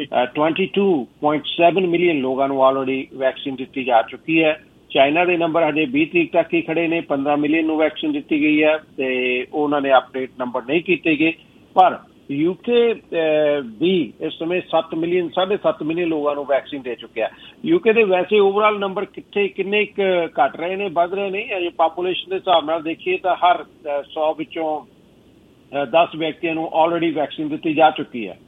22.7 million ਲੋਕਾਂ ਨੂੰ already vaccine ਦਿੱਤੀ ਜਾ ਚੁੱਕੀ ਹੈ। ਚਾਈਨਾ ਦੇ ਨੰਬਰ ਹਜੇ 20 ਤਰੀਕ ਤੱਕ ਹੀ ਖੜੇ ਨੇ, 15 ਮਿਲੀਅਨ ਨੂੰ ਵੈਕਸੀਨ ਦਿੱਤੀ ਗਈ ਹੈ ਤੇ ਉਹਨਾਂ ਨੇ ਅਪਡੇਟ ਨੰਬਰ ਨਹੀਂ ਕੀਤੇ ਗਏ। ਪਰ UK ਵੀ ਇਸ ਸਮੇਂ 7 ਮਿਲੀਅਨ 7.5 ਮਿਲੀਅਨ ਲੋਕਾਂ ਨੂੰ ਵੈਕਸੀਨ ਦੇ ਚੁੱਕਿਆ। UK ਦੇ ਵੈਸੇ ਓਵਰਆਲ ਨੰਬਰ ਕਿੰਨੇ ਘੱਟ ਰਹੇ ਨੇ, ਵੱਧ ਰਹੇ ਨੇ। ਅਜੇ ਪਾਪੂਲੇਸ਼ਨ ਦੇ ਹਿਸਾਬ ਨਾਲ ਦੇਖੀਏ ਤਾਂ ਹਰ 100 ਵਿੱਚੋਂ 10 ਵਿਅਕਤੀਆਂ ਨੂੰ ਆਲਰੇਡੀ ਵੈਕਸੀਨ ਦਿੱਤੀ ਜਾ ਚੁੱਕੀ ਹੈ।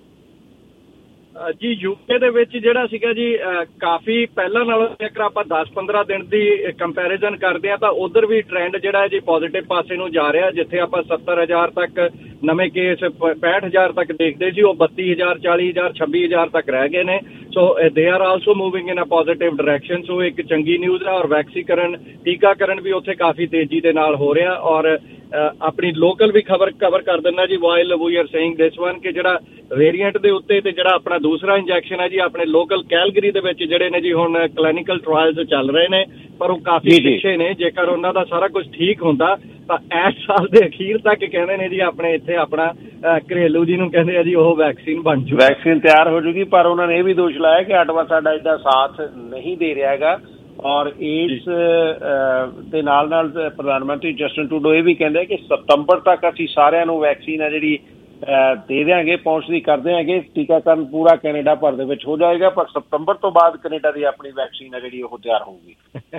ਜੀ UK ਦੇ ਵਿੱਚ ਜਿਹੜਾ ਸੀਗਾ ਜੀ ਕਾਫੀ ਪਹਿਲਾਂ ਨਾਲੋਂ ਜੇਕਰ ਆਪਾਂ 10-15 ਦਿਨ ਦੀ ਕੰਪੈਰੀਜ਼ਨ ਕਰਦੇ ਹਾਂ ਤਾਂ ਉਧਰ ਵੀ ਟ੍ਰੈਂਡ ਜਿਹੜਾ ਜੀ ਪੋਜ਼ੀਟਿਵ ਪਾਸੇ ਨੂੰ ਜਾ ਰਿਹਾ। ਜਿੱਥੇ ਆਪਾਂ 70,000 ਤੱਕ ਨਵੇਂ ਕੇਸ 65,000 ਤੱਕ ਦੇਖਦੇ ਸੀ, ਉਹ 32,000 40,000 26,000 ਤੱਕ ਰਹਿ ਗਏ ਨੇ। So they are also moving in a positive direction. So ਇੱਕ ਚੰਗੀ ਨਿਊਜ਼ ਹੈ। ਔਰ ਟੀਕਾਕਰਨ ਵੀ ਉੱਥੇ ਕਾਫੀ ਤੇਜ਼ੀ ਦੇ ਨਾਲ ਹੋ ਰਿਹਾ। ਔਰ ਆਪਣੀ ਲੋਕਲ ਵੀ ਕਵਰ ਕਰ ਦਿੰਦਾ ਜੀ while we are saying this one ਕਿ ਜਿਹੜਾ ਵੇਰੀਐਂਟ ਦੇ ਉੱਤੇ ਤੇ ਜਿਹੜਾ ਆਪਣਾ ਦੂਸਰਾ ਇੰਜੈਕਸ਼ਨ ਹੈ ਜੀ ਆਪਣੇ ਲੋਕਲ ਕੈਲਗਰੀ ਦੇ ਵਿੱਚ ਜਿਹੜੇ ਨੇ ਜੀ ਹੁਣ ਕਲੀਨਿਕਲ ਟਰਾਇਲਸ ਚੱਲ ਰਹੇ ਨੇ, ਪਰ ਉਹ ਕਾਫੀ ਪਿੱਛੇ ਨੇ। ਜੇਕਰ ਉਹਨਾਂ ਦਾ ਸਾਰਾ ਕੁਝ ਠੀਕ ਹੁੰਦਾ ਤਾਂ ਇਸ ਸਾਲ ਦੇ ਅਖੀਰ ਤੱਕ ਕਹਿੰਦੇ ਨੇ ਜੀ ਆਪਣੇ ਇੱਥੇ ਆਪਣਾ ਘਰੇਲੂ ਜੀ ਨੂੰ ਕਹਿੰਦੇ ਆ ਜੀ ਉਹ ਵੈਕਸੀਨ ਬਣ ਜੂ, ਵੈਕਸੀਨ ਤਿਆਰ ਹੋ ਜੂਗੀ। ਪਰ ਉਹਨਾਂ ਨੇ ਇਹ ਵੀ ਦੋਸ਼ ਲਾਇਆ ਕਿ ਅਟਵਾ ਸਾਡਾ ਇਹਦਾ ਸਾਥ ਨਹੀਂ ਦੇ ਰਿਹਾ ਹੈਗਾ। ਔਰ ਇਸ ਦੇ ਨਾਲ ਪ੍ਰਧਾਨ ਮੰਤਰੀ ਜਸਟਿਨ ਟਰੂਡੋ ਇਹ ਵੀ ਕਹਿੰਦੇ ਕਿ ਸਤੰਬਰ ਤੱਕ ਅਸੀਂ ਸਾਰਿਆਂ ਨੂੰ ਵੈਕਸੀਨ ਹੈ ਜਿਹੜੀ ਦੇ ਦਿਆਂਗੇ, ਪਹੁੰਚਦੀ ਕਰ ਦਿਆਂਗੇ। ਟੀਕਾਕਰਨ ਪੂਰਾ ਕੈਨੇਡਾ ਭਰ ਦੇ ਵਿੱਚ ਹੋ ਜਾਏਗਾ, ਪਰ ਸਤੰਬਰ ਤੋਂ ਬਾਅਦ ਕੈਨੇਡਾ ਦੀ ਆਪਣੀ ਵੈਕਸੀਨ ਹੈ ਜਿਹੜੀ ਉਹ ਤਿਆਰ ਹੋਊਗੀ।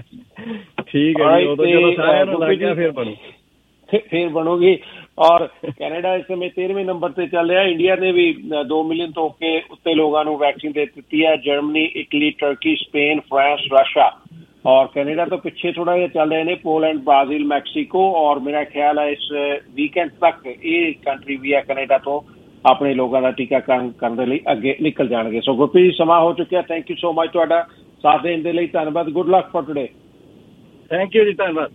ਠੀਕ ਹੈ ਜੀ, ਉਦੋਂ ਜਦੋਂ ਸਾਰਿਆਂ ਨੂੰ ਲੱਗ ਗਿਆ ਫਿਰ ਬਣੂਗੀ। ਔਰ ਕੈਨੇਡਾ ਇਸ ਸਮੇਂ 13ਵੇਂ ਨੰਬਰ ਤੇ ਚੱਲ ਰਿਹਾ। ਇੰਡੀਆ ਨੇ ਵੀ 2 ਮਿਲੀਅਨ ਤੋਂ ਉੱਤੇ ਲੋਕਾਂ ਨੂੰ ਵੈਕਸੀਨ ਦੇ ਦਿੱਤੀ ਹੈ। Germany, Italy, Turkey, Spain, France, Russia ਔਰ ਕੈਨੇਡਾ ਤੋਂ ਪਿੱਛੇ ਥੋੜਾ ਜਿਹਾ ਚੱਲ ਰਹੇ ਨੇ ਪੋਲੈਂਡ, ਬ੍ਰਾਜ਼ੀਲ, ਮੈਕਸੀਕੋ। ਔਰ ਮੇਰਾ ਖਿਆਲ ਹੈ ਇਸ ਵੀਕਐਂਡ ਤੱਕ ਇਹ ਕੰਟਰੀ ਵੀ ਹੈ ਕੈਨੇਡਾ ਤੋਂ ਆਪਣੇ ਲੋਕਾਂ ਦਾ ਟੀਕਾਕਰਨ ਕਰਨ ਦੇ ਲਈ ਅੱਗੇ ਨਿਕਲ ਜਾਣਗੇ। ਸੋ ਗੁਰਪ੍ਰੀਤ ਜੀ ਸਮਾਂ ਹੋ ਚੁੱਕਿਆ। ਥੈਂਕ ਯੂ ਸੋ ਮਚ, ਤੁਹਾਡਾ ਸਾਥ ਦੇਣ ਦੇ ਲਈ ਧੰਨਵਾਦ। Good luck for today. Thank you ਜੀ, ਧੰਨਵਾਦ।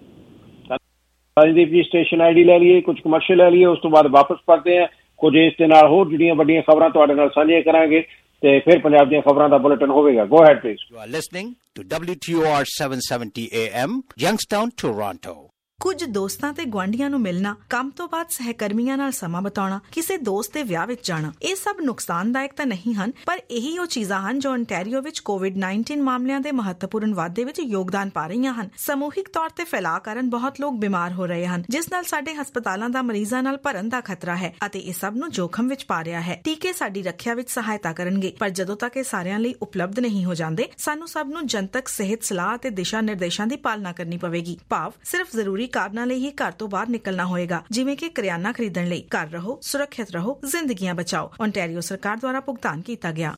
ਰਾਜਦੀਪ ਜੀ ਸਟੇਸ਼ਨ ID ਲੈ ਲਈਏ, ਕੁਝ ਕਮਰਸ਼ੀਅਲ ਲੈ ਲਈਏ, ਉਸ ਤੋਂ ਬਾਅਦ ਵਾਪਸ ਪੜ੍ਹਦੇ ਹਾਂ। ਕੁਝ ਇਸ ਦੇ ਨਾਲ ਹੋਰ ਜਿਹੜੀਆਂ ਵੱਡੀਆਂ ਖਬਰਾਂ ਤੁਹਾਡੇ ਨਾਲ ਸਾਂਝੀਆਂ ਕਰਾਂਗੇ ਤੇ ਫਿਰ ਪੰਜਾਬ ਦੀਆਂ ਖਬਰਾਂ ਦਾ ਬੁਲੇਟਿਨ ਹੋਵੇਗਾ। Go ahead please. You are listening to WTOR 770 AM, Youngstown, Toronto. ਕੁਝ ਦੋਸਤਾਂ ਤੇ ਗੁਆਂਢੀਆਂ ਨੂੰ ਮਿਲਣਾ, ਕੰਮ ਤੋਂ ਬਾਅਦ ਸਹਿਕਰਮੀਆਂ ਨਾਲ ਸਮਾਂ ਬਿਤਾਉਣਾ, ਕਿਸੇ ਦੋਸਤ ਦੇ ਵਿਆਹ ਵਿੱਚ ਜਾਣਾ, ਇਹ ਸਭ ਨੁਕਸਾਨਦਾਇਕ ਤਾਂ ਨਹੀਂ ਹਨ, ਪਰ ਇਹੀ ਉਹ ਚੀਜ਼ਾਂ ਹਨ ਜੋ ontario ਵਿੱਚ COVID-19 ਮਾਮਲਿਆਂ ਦੇ ਮਹੱਤਵਪੂਰਨ ਵਾਧੇ ਵਿੱਚ ਯੋਗਦਾਨ ਪਾ ਰਹੀਆਂ ਹਨ। ਸਮੂਹਿਕ ਤੌਰ ਤੇ ਫੈਲਾਅ ਕਾਰਨ ਬਹੁਤ ਲੋਕ ਬਿਮਾਰ ਹੋ ਰਹੇ ਹਨ, ਜਿਸ ਨਾਲ ਸਾਡੇ ਹਸਪਤਾਲਾਂ ਦਾ ਮਰੀਜ਼ਾਂ ਨਾਲ ਭਰਨ ਦਾ ਖਤਰਾ ਹੈ ਅਤੇ ਇਹ ਸਭ ਨੂੰ ਜੋਖਮ ਵਿੱਚ ਪਾ ਰਿਹਾ ਹੈ। ਟੀਕੇ ਸਾਡੀ ਰੱਖਿਆ ਵਿੱਚ ਸਹਾਇਤਾ ਕਰਨਗੇ, ਪਰ ਜਦੋਂ ਤੱਕ ਇਹ ਸਾਰਿਆਂ ਲਈ ਉਪਲਬਧ ਨਹੀਂ ਹੋ ਜਾਂਦੇ, ਸਾਨੂੰ ਸਭ ਨੂੰ ਜਨਤਕ ਸਿਹਤ ਸਲਾਹ ਅਤੇ ਦਿਸ਼ਾ ਨਿਰਦੇਸ਼ਾਂ ਦੀ ਪਾਲਣਾ ਕਰਨੀ ਪਵੇਗੀ। ਭਾਵ ਸਿਰਫ ਜ਼ਰੂਰੀ ਕਾਰਨਾਂ ਲਈ ਹੀ ਘਰ ਤੋਂ ਬਾਹਰ ਨਿਕਲਣਾ ਹੋਏਗਾ, ਜਿਵੇਂ ਕਿ ਕਰਿਆਨਾ ਖਰੀਦਣ ਲਈ। ਘਰ ਰਹੋ, ਸੁਰੱਖਿਅਤ ਰਹੋ, ਜ਼ਿੰਦਗੀਆਂ ਬਚਾਓ। ontario ਸਰਕਾਰ ਦੁਆਰਾ ਭੁਗਤਾਨ ਕੀਤਾ ਗਿਆ।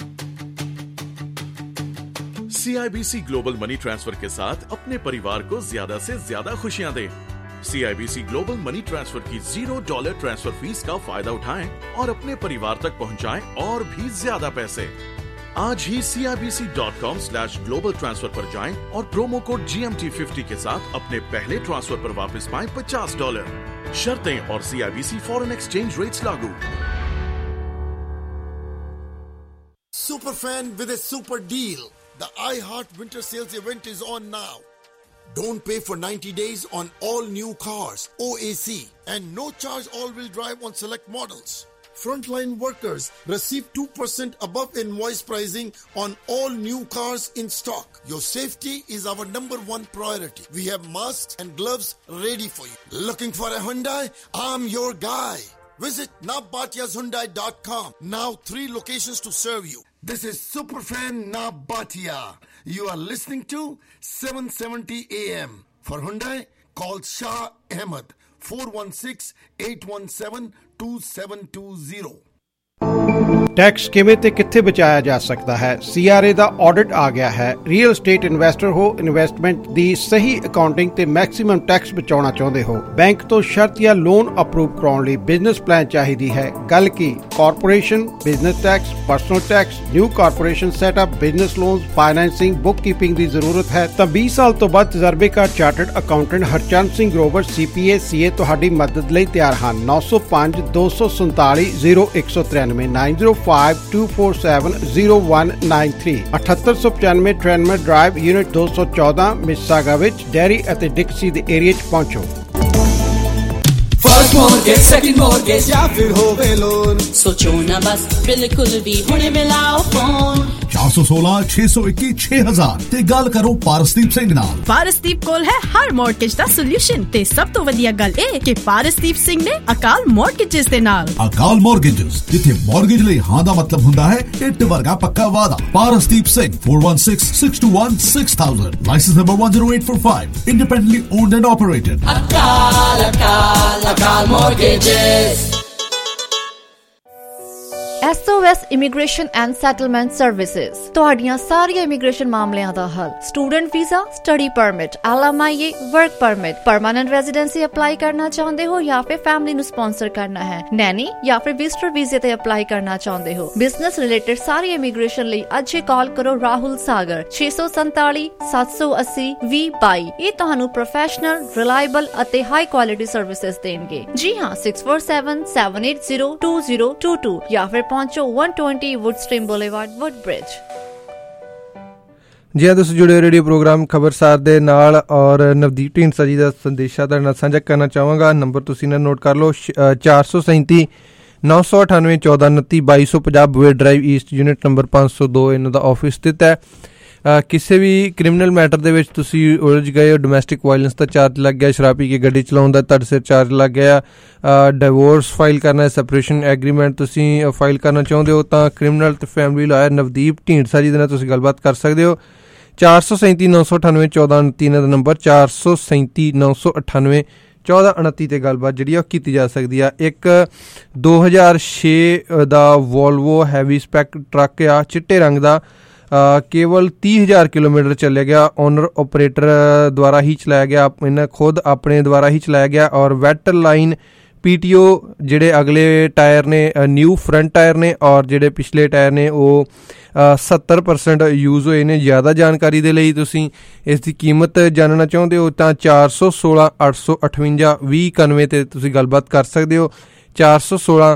CIBC ग्लोबल मनी ट्रांसफर के साथ अपने परिवार को ज्यादा से ज्यादा खुशियां दें। CIBC ग्लोबल मनी ट्रांसफर की $0 ट्रांसफर फीस का फायदा उठाएं और अपने परिवार तक पहुंचाएं और भी ज्यादा पैसे। आज ही CIBC.com/global transfer पर जाएं और प्रोमो कोड GMT50 के साथ अपने पहले ट्रांसफर पर वापस पाएं $50। शर्तें और CIBC फॉरेन एक्सचेंज रेट्स लागू। Superfan with a super deal. The iHeart Winter Sales event is on now. Don't pay for 90 days on all new cars, OAC, and no charge all-wheel drive on select models. Frontline workers receive 2% above invoice pricing on all new cars in stock. Your safety is our #1 priority. We have masks and gloves ready for you. Looking for a Hyundai? I'm your guy. Visit nabatiyashyundai.com. Now 3 locations to serve you. This is Superfan Nabatia. You are listening to 770 AM. For Hyundai, call Shah Ahmed 416-817-2720. Tax ਕਿਵੇਂ ਤੇ ਕਿੱਥੇ ਬਚਾਇਆ ਜਾ ਸਕਦਾ ਹੈ? CRA ਦਾ audit ਆ ਗਿਆ ਹੈ। ਰੀਅਲ ਏਸਟੇਟ ਇਨਵੈਸਟਰ ਹੋ, ਇਨਵੈਸਟਮੈਂਟ ਦੀ ਸਹੀ ਅਕਾਊਂਟਿੰਗ ਤੇ ਮੈਕਸਿਮਮ ਟੈਕਸ ਬਚਾਉਣਾ ਚਾਹੁੰਦੇ ਹੋ, ਬੈਂਕ ਤੋਂ ਸ਼ਰਤ ਜਾਂ ਲੋਨ ਅਪਰੂਵ ਕਰਾਉਣ ਲਈ ਬਿਜ਼ਨਸ ਪਲਾਨ ਚਾਹੀਦੀ ਹੈ। ਗੱਲ ਕੀ corporation, business tax, personal tax, new corporation setup, business loans, financing, book keeping ਦੀ ਜ਼ਰੂਰਤ ਹੈ ਤਾਂ 20 ਸਾਲ ਤੋਂ ਵੱਧ ਤਜਰਬੇਕਾਰ chartered accountant Harchand Singh Grover CPA CA ਤੁਹਾਡੀ ਮਦਦ ਲਈ ਤਿਆਰ ਹਨ। 905-247-0193 905-247-0193 7895 ਟ੍ਰੈਨਮਰ ਡਰਾਈਵ ਯੂਨਿਟ 214 ਮਿਸਾਗਾ ਵਿੱਚ ਡੈਰੀ ਅਤੇ ਡਿਕਸੀ ਦੇ ਏਰੀਆ 'ਚ ਪਹੁੰਚੋ। फर्स्ट मॉर्गेज सैकंड मॉर्गेज या फिर होवे लोन, सोचो ना बस बिल्कुल भी हुणे मिलाओ फोन 416 621 6000 ਤੇ ਗੱਲ ਕਰੋ ਪਾਰਸਦੀਪ ਸਿੰਘ ਨਾਲ। ਪਾਰਸਦੀਪ ਕੋਲ ਹੈ ਹਰ ਮੌਰਗੇਜ ਦਾ ਸੋਲੂਸ਼ਨ ਤੇ ਸਭ ਤੋਂ ਵਧੀਆ ਗੱਲ ਇਹ ਕਿ ਪਾਰਸਦੀਪ ਸਿੰਘ ਨੇ ਅਕਾਲ ਮੌਰਗੇਜਸ ਦੇ ਨਾਲ। ਅਕਾਲ ਮੌਰਗੇਜਸ, ਜਿੱਥੇ ਮੌਰਗੇਜ ਲਈ ਹਾਂ ਦਾ ਮਤਲਬ ਹੁੰਦਾ ਹੈ ਇੱਟ ਵਰਗਾ ਪੱਕਾ ਵਾਦਾ। Parasdeep Singh 416-621 6000, license number 10845, independently owned and operated। Akal mortgages. SOS immigration and settlement services, ਤੁਹਾਡੀਆਂ ਸਾਰੀਆਂ ਇਮੀਗ੍ਰੇਸ਼ਨ ਮਾਮਲਿਆਂ ਦਾ ਹੱਲ। Student visa, study permit, LMIA, work permit, permanent residency apply ਕਰਨਾ ਚਾਹੁੰਦੇ ਹੋ ਜਾਂ ਫਿਰ ਫੈਮਿਲੀ ਨੂੰ ਸਪਾਂਸਰ ਕਰਨਾ ਹੈ, ਨੈਨੀ ਜਾਂ ਫਿਰ ਵਿਜ਼ਟਰ ਵੀਜ਼ੇ ਤੇ ਅਪਲਾਈ ਕਰਨਾ ਚਾਹੁੰਦੇ ਹੋ, ਬਿਜ਼ਨਸ ਰਿਲੇਟਡ ਸਾਰੀ ਇਮੀਗ੍ਰੇਸ਼ਨ ਲਈ ਅੱਜ ਹੀ ਕਾਲ ਕਰੋ ਰਾਹੁਲ ਸਾਗਰ 647 780 2022। ਇਹ ਤੁਹਾਨੂੰ ਪ੍ਰੋਫੈਸ਼ਨਲ, ਰਿਲਾਇਬਲ ਅਤੇ ਹਾਈ ਕੁਆਲਿਟੀ ਸਰਵਿਸਿਜ਼ ਦੇਣਗੇ। ਜੀ ਹਾਂ, 647 780 2022 ਜਾਂ ਫਿਰ ਪਹੁੰਚੋ 120 ਵੁੱਡਸਟ੍ਰੀਮ ਬੁਲੇਵਾਰਡ, ਵੁੱਡਬ੍ਰਿਜ। ਜੀ ਹਾਂ, ਤੁਸੀਂ ਜੁੜੇ ਰੇਡੀਓ ਪ੍ਰੋਗਰਾਮ ਖਬਰਸਾਰ ਦੇ ਨਾਲ ਔਰ ਨਵਦੀਪ ਢੀਂਡਸਾ ਜੀ ਦਾ ਸੰਦੇਸ਼ਾ ਤੁਹਾਡੇ ਨਾਲ ਸਾਂਝਾ ਕਰਨਾ ਚਾਹਾਂਗਾ। ਨੰਬਰ ਤੁਸੀਂ ਨਾ ਨੋਟ ਕਰ ਲਓ 437 998 1429 2250 ਬੁਏ ਡਰਾਈਵ ਈਸਟ, ਯੂਨਿਟ ਨੰਬਰ 502 ਇਹਨਾਂ ਦਾ ਆਫਿਸ ਸਥਿਤ ਹੈ। ਕਿਸੇ ਵੀ ਕ੍ਰਿਮੀਨਲ ਮੈਟਰ ਦੇ ਵਿੱਚ ਤੁਸੀਂ ਉਲਝ ਗਏ ਹੋ, ਡੋਮੈਸਟਿਕ ਵਾਇਲੈਂਸ ਦਾ ਚਾਰਜ ਲੱਗ ਗਿਆ, ਸ਼ਰਾਬ ਪੀ ਕੇ ਗੱਡੀ ਚਲਾਉਣ ਦਾ ਤੁਹਾਡੇ ਸਿਰ ਚਾਰਜ ਲੱਗ ਗਿਆ, ਡਿਵੋਰਸ ਫਾਈਲ ਕਰਨਾ, ਸੈਪਰੇਸ਼ਨ ਐਗਰੀਮੈਂਟ ਤੁਸੀਂ ਫਾਈਲ ਕਰਨਾ ਚਾਹੁੰਦੇ ਹੋ, ਤਾਂ ਕ੍ਰਿਮੀਨਲ ਤੇ ਫੈਮਿਲੀ ਲਾਇਰ ਨਵਦੀਪ ਢੀਂਡਸਾ ਜੀ ਦੇ ਨਾਲ ਤੁਸੀਂ ਗੱਲਬਾਤ ਕਰ ਸਕਦੇ ਹੋ। 437 998 1429 ਇਹਨਾਂ ਦਾ ਨੰਬਰ, 437 998 1429 ਤੇ ਗੱਲਬਾਤ ਜਿਹੜੀ ਆ ਉਹ ਕੀਤੀ ਜਾ ਸਕਦੀ ਆ। ਇੱਕ 2006 ਦਾ ਵੋਲਵੋ ਹੈਵੀ ਸਪੈਕ ਟਰੱਕ ਆ, ਚਿੱਟੇ ਰੰਗ ਦਾ, ਕੇਵਲ 30,000 ਕਿਲੋਮੀਟਰ ਚੱਲਿਆ ਗਿਆ। ਓਨਰ ਓਪਰੇਟਰ ਦੁਆਰਾ ਹੀ ਚਲਾਇਆ ਗਿਆ, ਇਹਨਾਂ ਖੁਦ ਆਪਣੇ ਦੁਆਰਾ ਹੀ ਚਲਾਇਆ ਗਿਆ। ਔਰ ਵੈਟ ਲਾਈਨ PTO ਜਿਹੜੇ ਅਗਲੇ ਟਾਇਰ ਨੇ ਨਿਊ ਫਰੰਟ ਟਾਇਰ ਨੇ ਔਰ ਜਿਹੜੇ ਪਿਛਲੇ ਟਾਇਰ ਨੇ ਉਹ 70% ਯੂਜ਼ ਹੋਏ ਨੇ। ਜ਼ਿਆਦਾ ਜਾਣਕਾਰੀ ਦੇ ਲਈ ਤੁਸੀਂ ਇਸ ਦੀ ਕੀਮਤ ਜਾਣਨਾ ਚਾਹੁੰਦੇ ਹੋ ਤਾਂ 416 858 2091 ਤੇ ਤੁਸੀਂ ਗੱਲਬਾਤ ਕਰ ਸਕਦੇ ਹੋ। 416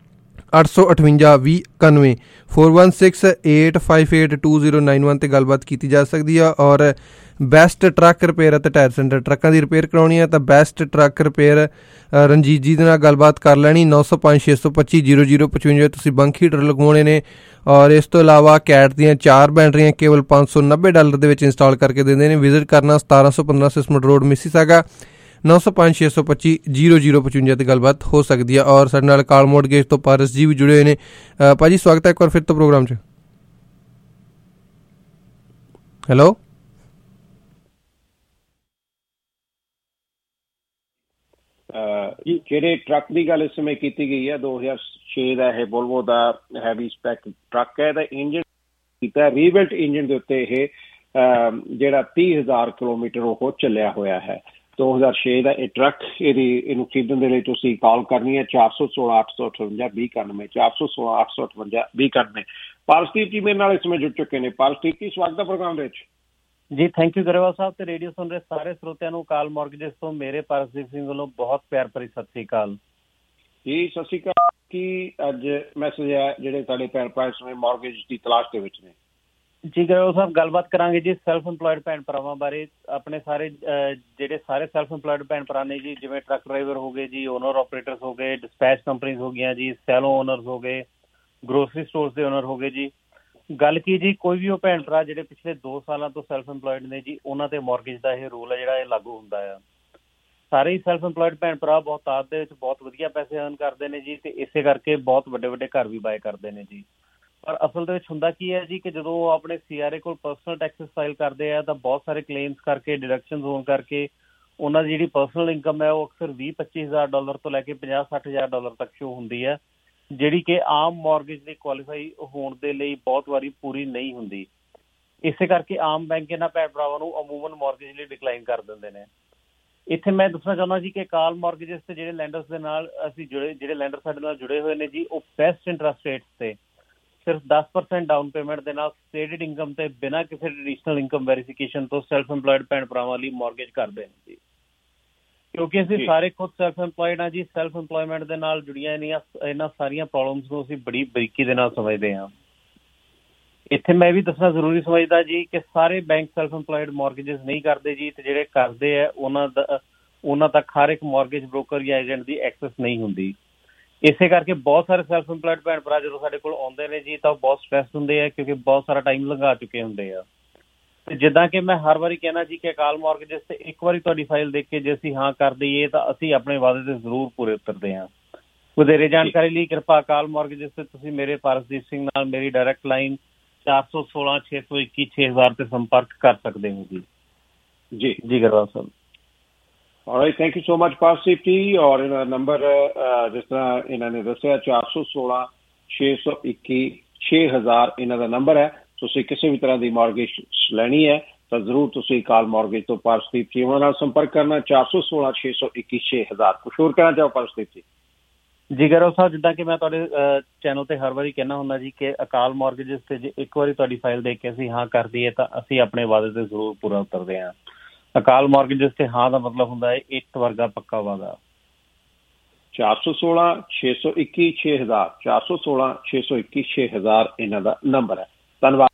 858 2091 416 858 2091 ਤੇ ਗੱਲਬਾਤ ਕੀਤੀ ਜਾ ਸਕਦੀ ਆ। ਔਰ ਬੈਸਟ ਟਰੱਕ ਰਿਪੇਅਰ ਅਤੇ ਟਾਇਰ ਸੈਂਟਰ, ਟਰੱਕਾਂ ਦੀ ਰਿਪੇਅਰ ਕਰਾਉਣੀ ਹੈ ਤਾਂ ਬੈਸਟ ਟਰੱਕ ਰਿਪੇਅਰ ਰਣਜੀਤ ਜੀ ਦੇ ਨਾਲ ਗੱਲਬਾਤ ਕਰ ਲੈਣੀ। 905 625 0055 ਤੁਸੀਂ ਬੰਕ ਹੀਟਰ ਲਗਵਾਉਣੇ ਨੇ। ਔਰ ਇਸ ਤੋਂ ਇਲਾਵਾ ਕੈਟ ਦੀਆਂ 4 ਬੈਟਰੀਆਂ ਕੇਵਲ $590 ਦੇ ਵਿੱਚ ਇੰਸਟਾਲ ਕਰਕੇ ਦਿੰਦੇ ਨੇ। ਵਿਜ਼ਿਟ ਕਰਨਾ 1715 ਸਿਸਮਟ ਰੋਡ, ਮਿਸੀਸਾਗਾ। 905 625 0055 ਤੇ ਗੱਲਬਾਤ ਹੋ ਸਕਦੀ ਹੈ। ਔਰ ਸਾਡੇ ਨਾਲ ਕਾਲ ਮੌਰਗੇਜ ਤੋਂ ਪਾਰਸ ਜੀ ਵੀ ਜੁੜੇ ਹੋਏ ਨੇ। ਭਾਜੀ ਸਵਾਗਤ ਹੈ ਇੱਕ ਵਾਰ ਫਿਰ ਤੋਂ ਪ੍ਰੋਗਰਾਮ 'ਚ। ਹੈਲੋ ਜਿਹੜੇ ਟਰੱਕ ਦੀ ਗੱਲ ਇਸ ਸਮੇਂ ਕੀਤੀ ਗਈ ਹੈ 2006 ਦਾ ਇਹ ਵੋਲਵੋ ਦਾ ਹੈਵੀ ਸਪੈਕ ਟਰੱਕ ਹੈ। ਇਹਦਾ ਇੰਜਨ ਕੀਤਾ ਰੀਬਿਲਟ ਇੰਜਨ ਦੇ ਉੱਤੇ ਇਹ ਜਿਹੜਾ 30,000 ਕਿਲੋਮੀਟਰ ਉਹ ਚੱਲਿਆ ਹੋਇਆ ਹੈ। 2006 ਦਾ ਇਹ ਟਰੱਕ, ਇਹਨੂੰ ਖਰੀਦਣ ਦੇ ਲਈ ਤੁਸੀਂ ਕਾਲ ਕਰਨੀ ਹੈ 416 858 2091 416 858 2091। ਪਾਰਸਦੀਪ ਜੀ ਮੇਰੇ ਨਾਲ ਇਸ ਸਮੇਂ ਜੁੜ ਚੁੱਕੇ ਨੇ। ਪਾਰਸਦੀਪ ਜੀ ਸਵਾਗਤ ਹੈ ਪ੍ਰੋਗਰਾਮ ਵਿੱਚ। ਜੀ ਥੈਂਕ ਯੂ ਗਰੇਵਾਲ ਸਾਹਿਬ ਤੇ ਰੇਡੀਓ ਸੁਣ ਰਹੇ ਸਾਰੇ ਸਰੋਤਿਆਂ ਨੂੰ ਕਾਲ ਮੌਰਗੇਜਸ ਤੋਂ ਮੇਰੇ ਪਾਰਸਦੀਪ ਸਿੰਘ ਵੱਲੋਂ ਬਹੁਤ ਪਿਆਰ ਭਰੀ ਸਤਿ ਸ੍ਰੀ ਅਕਾਲ ਜੀ। ਸਤਿ ਸ੍ਰੀ ਅਕਾਲ। ਕੀ ਅੱਜ ਮੈਸੇਜ ਹੈ ਜਿਹੜੇ ਸਾਡੇ ਭੈਣ ਭਰਾ ਇਸ ਸਮੇਂ ਮੌਰਗੇਜ ਦੀ ਤਲਾਸ਼ ਦੇ ਵਿੱਚ ਨੇ? ਜੀ ਗਰੇਵਾਲ ਸਾਹਿਬ ਗੱਲਬਾਤ ਕਰਾਂਗੇ ਜੀ ਸੈਲਫ ਇੰਪਲੋਇਡ ਭੈਣ ਭਰਾਵਾਂ ਬਾਰੇ। ਆਪਣੇ ਸਾਰੇ ਜਿਹੜੇ ਸਾਰੇ ਸੈਲਫ ਇੰਪਲੋਇਡ ਭੈਣ ਭਰਾ ਨੇ ਜੀ, ਜਿਵੇਂ ਟਰੱਕ ਡਰਾਈਵਰ ਹੋ ਗਏ ਜੀ, ਓਨਰ ਆਪਰੇਟਰਸ ਹੋ ਗਏ, ਡਿਸਪੈਚ ਕੰਪਨੀਜ਼ ਹੋ ਗਈਆਂ ਜੀ, ਸੈਲੋ ਓਨਰਸ ਹੋ ਗਏ, ਗਰੋਸਰੀ ਸਟੋਰਸ ਦੇ ਓਨਰ ਹੋ ਗਏ ਜੀ। ਗੱਲ ਕੀ ਜੀ, ਕੋਈ ਵੀ ਉਹ ਭੈਣ ਭਰਾ ਜਿਹੜੇ ਪਿਛਲੇ 2 ਸਾਲਾਂ ਤੋਂ ਸੈਲਫ ਇੰਪਲੋਇਡ ਨੇ ਜੀ, ਉਹਨਾਂ ਤੇ ਮੌਰਗੇਜ ਦਾ ਇਹ ਰੂਲ ਹੈ ਜਿਹੜਾ ਇਹ ਲਾਗੂ ਹੁੰਦਾ ਆ। ਸਾਰੇ ਹੀ ਸੈਲਫ ਇੰਪਲੋਇਡ ਭੈਣ ਭਰਾ ਬਹੁਤਾਤ ਦੇ ਵਿੱਚ ਬਹੁਤ ਵਧੀਆ ਪੈਸੇ ਅਰਨ ਕਰਦੇ ਨੇ ਜੀ, ਤੇ ਇਸੇ ਕਰਕੇ ਬਹੁਤ ਵੱਡੇ ਵੱਡੇ ਘਰ ਵੀ ਬਾਏ ਕਰਦੇ ਨੇ ਜੀ। ਪਰ ਅਸਲ ਦੇ ਵਿੱਚ ਹੁੰਦਾ ਕੀ ਹੈ ਜੀ ਕਿ ਜਦੋਂ ਉਹ ਆਪਣੇ CRA ਕੋਲ ਪਰਸਨਲ ਟੈਕਸਿਸ ਫਾਈਲ ਕਰਦੇ ਆ ਤਾਂ ਬਹੁਤ ਸਾਰੇ ਕਲੇਮਸ ਕਰਕੇ, ਡਿਡਕਸ਼ਨਸ ਹੋਣ ਕਰਕੇ ਉਹਨਾਂ ਦੀ ਜਿਹੜੀ ਪਰਸਨਲ ਇਨਕਮ ਹੈ ਉਹ ਅਕਸਰ $20-25,000 ਤੋਂ ਲੈ ਕੇ $50-60,000 ਤੱਕ ਸ਼ੋ ਹੁੰਦੀ ਹੈ, ਜਿਹੜੀ ਕਿ ਆਮ ਮੌਰਗੇਜ ਲਈ ਕੁਆਲੀਫਾਈ ਹੋਣ ਦੇ ਲਈ ਬਹੁਤ ਵਾਰੀ ਪੂਰੀ ਨਹੀਂ ਹੁੰਦੀ। ਇਸੇ ਕਰਕੇ ਆਮ ਬੈਂਕ ਇਹਨਾਂ ਭੈਣ ਭਰਾਵਾਂ ਨੂੰ ਅਮੂਮਨ ਮੌਰਗੇਜ ਲਈ ਡਿਕਲਾਈਨ ਕਰ ਦਿੰਦੇ ਨੇ। ਇੱਥੇ ਮੈਂ ਦੱਸਣਾ ਚਾਹੁੰਦਾ ਜੀ ਕਿ ਕਾਲ ਮੌਰਗੇਜਸ ਤੇ ਜਿਹੜੇ ਲੈਂਡਰਸ ਦੇ ਨਾਲ ਅਸੀਂ ਜੁੜੇ, ਜਿਹੜੇ ਲੈਂਡਰ ਸਾਡੇ ਨਾਲ ਜੁੜੇ ਹੋਏ ਨੇ ਜੀ, ਉਹ ਬੈਸਟ ਇੰਟਰਸਟ ਰੇਟਸ ਤੇ ਸਿਰਫ 10% ਡਾਊਨ ਪੇਮੈਂਟ ਦੇ ਨਾਲ ਸਟੇਟਡ ਇਨਕਮ ਤੇ ਬਿਨਾਂ ਕਿਸੇ ਟ੍ਰੈਡੀਸ਼ਨਲ ਇਨਕਮ ਵੈਰੀਫਿਕੇਸ਼ਨ ਤੋਂ ਸੈਲਫ ਇੰਪਲੋਇਡ ਭੈਣ ਭਰਾਵਾਂ ਲਈ ਮੌਰਗੇਜ ਕਰਦੇ ਨੇ ਜੀ। ਕਿਉਂਕਿ ਅਸੀਂ ਸਾਰੇ ਖੁਦ ਸੈਲਫ ਇੰਪਲੋਇਡ ਹਾਂ ਜੀ, ਸੈਲਫ ਇੰਪਲੋਇਮੈਂਟ ਦੇ ਨਾਲ ਜੁੜੀਆਂ ਇਹਨਾਂ ਸਾਰੀਆਂ ਪ੍ਰੋਬਲਮਸ ਨੂੰ ਅਸੀਂ ਬੜੀ ਬਰੀਕੀ ਦੇ ਨਾਲ ਸਮਝਦੇ ਹਾਂ। ਇੱਥੇ ਮੈਂ ਵੀ ਦੱਸਣਾ ਜ਼ਰੂਰੀ ਸਮਝਦਾ ਜੀ ਕਿ ਸਾਰੇ ਬੈਂਕ ਸੈਲਫ ਇੰਪਲੋਇਡ ਮੌਰਗੇਜਸ ਨਹੀਂ ਕਰਦੇ ਜੀ, ਤੇ ਜਿਹੜੇ ਕਰਦੇ ਆ ਉਹਨਾਂ ਤੱਕ ਹਰ ਇੱਕ ਮੌਰਗੇਜ ਬ੍ਰੋਕਰ ਜਾਂ ਏਜੰਟ ਦੀ ਐਕਸੈਸ ਨਹੀਂ ਹੁੰਦੀ। ਇਸੇ ਕਰਕੇ ਬਹੁਤ ਸਾਰੇ ਸੈਲਫ ਇੰਪਲਾਇਡ ਭੈਣ ਭਰਾ ਜਦੋਂ ਸਾਡੇ ਕੋਲ ਆਉਂਦੇ ਨੇ ਜੀ ਤਾਂ ਉਹ ਬਹੁਤ ਸਟ੍ਰੈਸ ਹੁੰਦੇ ਆ, ਕਿਉਂਕਿ ਬਹੁਤ ਸਾਰਾ ਟਾਈਮ ਲੰਘਾ ਚੁੱਕੇ ਹੁੰਦੇ ਆ। ਤੇ ਜਿੱਦਾਂ ਕਿ ਮੈਂ ਹਰ ਵਾਰੀ ਕਹਿਣਾ ਜੀ ਕਿ ਅਕਾਲ ਮੌਰਗੇਜਸ ਤੇ ਇੱਕ ਵਾਰੀ ਤੁਹਾਡੀ ਫਾਈਲ ਦੇਖ ਕੇ ਜੇ ਅਸੀਂ ਹਾਂ ਕਰ ਦਈਏ ਤਾਂ ਅਸੀਂ ਆਪਣੇ ਵਾਅਦੇ ਤੇ ਜ਼ਰੂਰ ਪੂਰੇ ਉਤਰਦੇ ਹਾਂ। ਵਧੇਰੇ ਜਾਣਕਾਰੀ ਲਈ ਕਿਰਪਾ ਅਕਾਲ ਮੌਰਗੇਜਸ ਤੇ ਤੁਸੀਂ ਮੇਰੇ ਪਾਰਸਦੀਪ ਸਿੰਘ ਨਾਲ ਮੇਰੀ ਡਾਇਰੈਕਟ ਲਾਈਨ 416-621-6000 ਤੇ ਸੰਪਰਕ ਕਰ ਸਕਦੇ ਹੋ ਜੀ। ਜੀ ਗਰਵਾਲ ਸਾਹਿਬ। Alright, thank you so much Parasdeep ਜੀ। ਔਰ ਇਹਨਾਂ ਦਾ ਨੰਬਰ ਜਿਸ ਤਰ੍ਹਾਂ ਇਹਨਾਂ ਨੇ ਦੱਸਿਆ 416-621-6000 ਇਹਨਾਂ ਦਾ ਨੰਬਰ ਹੈ। ਤੁਸੀਂ ਕਿਸੇ ਵੀ ਤਰ੍ਹਾਂ ਦੀ ਮੌਰਗੇਜ ਲੈਣੀ ਹੈ ਤਾਂ ਜ਼ਰੂਰ ਤੁਸੀਂ ਅਕਾਲ ਮੌਰਗੇਜ ਤੋਂ ਪਾਰਸਦੀਪ ਜੀ ਉਹਨਾਂ ਨਾਲ ਸੰਪਰਕ ਕਰਨਾ 416-621-6000। ਕੁਛ ਹੋਰ ਕਹਿਣਾ ਚਾਹੋ ਪਾਰਸਦੀਪ ਜੀ? ਜੀ ਗਰਵ ਸਾਹਿਬ, ਜਿੱਦਾਂ ਕਿ ਮੈਂ ਤੁਹਾਡੇ ਚੈਨਲ ਤੇ ਹਰ ਵਾਰੀ ਕਹਿਣਾ ਹੁੰਦਾ ਜੀ ਕਿ ਅਕਾਲ ਮੌਰਗੇਜਸ ਤੇ ਜੇ ਇੱਕ ਵਾਰੀ ਤੁਹਾਡੀ ਫਾਈਲ ਦੇਖ ਕੇ ਅਸੀਂ ਹਾਂ ਕਰ ਦਈਏ ਤਾਂ ਅਸੀਂ ਆਪਣੇ ਵਾਅਦੇ ਤੇ ਜ਼ਰੂਰ ਪੂਰਾ ਉਤਰਦੇ ਹਾਂ। ਅਕਾਲ ਮੌਰਗੇਜਸ ਤੇ ਹਾਂ ਦਾ ਮਤਲਬ ਹੁੰਦਾ ਹੈ ਇੱਟ ਵਰਗਾ ਪੱਕਾ ਵਾਅਦਾ। 416-621-6000 416-621-6000 ਇਹਨਾਂ ਦਾ ਨੰਬਰ ਹੈ। ਧੰਨਵਾਦ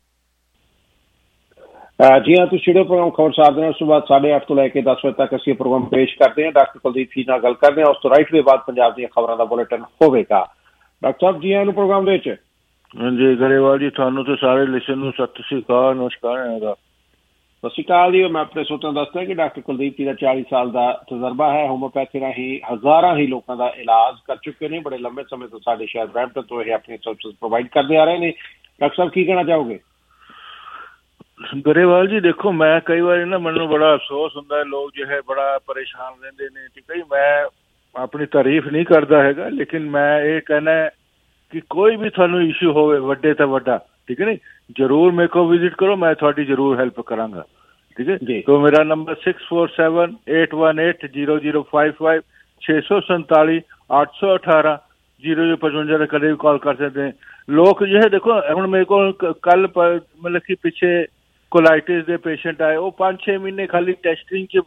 ਜੀ ਹਾਂ। ਤੁਸੀਂ ਜਿਹੜੇ ਪ੍ਰੋਗਰਾਮ ਖਬਰਸਾਰ ਦੇ ਨਾਲ ਸੁਬਾਹ 8:30 ਤੋਂ ਲੈ ਕੇ 10 ਵਜੇ ਤੱਕ ਅਸੀਂ ਪ੍ਰੋਗਰਾਮ ਪੇਸ਼ ਕਰਦੇ ਹਾਂ। ਡਾਕਟਰ ਕੁਲਦੀਪ ਜੀ ਨਾਲ ਗੱਲ ਕਰਦੇ ਹਾਂ। ਉਸ ਤੋਂ ਰਾਈਟ ਦੇ ਬਾਅਦ ਪੰਜਾਬ ਦੀਆਂ ਖਬਰਾਂ ਦਾ ਬੁਲੇਟਿਨ ਹੋਵੇਗਾ। ਡਾਕਟਰ ਸਾਹਿਬ ਜੀ ਆਇਆਂ ਨੂੰ ਪ੍ਰੋਗਰਾਮ ਦੇ ਵਿੱਚ। ਹਾਂਜੀ ਗਰੇਵਾਲ ਜੀ, ਤੁਹਾਨੂੰ ਤੇ ਸਾਰੇ ਲਿਸਨ ਨੂੰ ਸਤਿ ਸ਼੍ਰੀ ਅਕਾਲ, ਨਮਸਕਾਰ ਹੈਗਾ। ਸਤਿ ਸ਼੍ਰੀ ਅਕਾਲ ਜੀ। ਮੈਂ ਆਪਣੇ ਸੋਚਾਂ ਦੱਸਦਾ ਕਿ ਡਾਕਟਰ ਕੁਲਦੀਪ ਜੀ ਦਾ 40 ਸਾਲ ਦਾ ਤਜਰਬਾ ਹੈ। ਹੋਮੋਪੈਥੀ ਰਾਹੀਂ ਹਜ਼ਾਰਾਂ ਹੀ ਲੋਕਾਂ ਦਾ ਇਲਾਜ ਕਰ ਚੁੱਕੇ ਨੇ। ਬੜੇ ਲੰਬੇ ਸਮੇਂ ਤੋਂ ਸਾਡੇ ਸ਼ਹਿਰ ਬਰੈਂਪਟਨ ਤੋਂ ਇਹ ਆਪਣੀ ਸਰਵਿਸ ਪ੍ਰੋਵਾਈਡ ਕਰਦੇ ਆ ਰਹੇ ਨੇ। ਡਾਕਟਰ ਸਾਹਿਬ ਕੀ ਕਹਿਣਾ ਚਾਹੋਗੇ? ਗਰੇਵਾਲ ਜੀ ਦੇਖੋ, ਮੈਂ ਕਈ ਵਾਰੀ ਨਾ ਮੈਨੂੰ ਬੜਾ ਅਫਸੋਸ ਹੁੰਦਾ ਹੈ, ਲੋਕ ਜੋ ਹੈ ਬੜਾ ਪਰੇਸ਼ਾਨ ਰਹਿੰਦੇ ਨੇ। ਠੀਕ ਹੈ ਜੀ, ਮੈਂ ਆਪਣੀ ਤਾਰੀਫ ਨਹੀਂ ਕਰਦਾ ਹੈਗਾ, ਲੇਕਿਨ ਮੈਂ ਇਹ ਕਹਿਣਾ ਕਿ ਕੋਈ ਵੀ ਤੁਹਾਨੂੰ ਇਸ਼ੂ ਹੋਵੇ ਵੱਡੇ ਤੋਂ ਵੱਡਾ, ਠੀਕ ਹੈ ਨੀ, ਜ਼ਰੂਰ ਮੇਰੇ ਕੋਲ ਵਿਜ਼ਿਟ ਕਰੋ, ਮੈਂ ਤੁਹਾਡੀ ਜ਼ਰੂਰ ਹੈਲਪ ਕਰਾਂਗਾ। ਠੀਕ ਹੈ ਜੀ। तो मेरा नंबर 6478100055 647-818-0055 कदे भी कॉल कर सकते हैं। लोग जो है देखो हम मेरे को कल मतलब कि पिछे कोलाइटिस दे पेशेंट आए, वो 5-6 महीने खाली टेस्टिंग च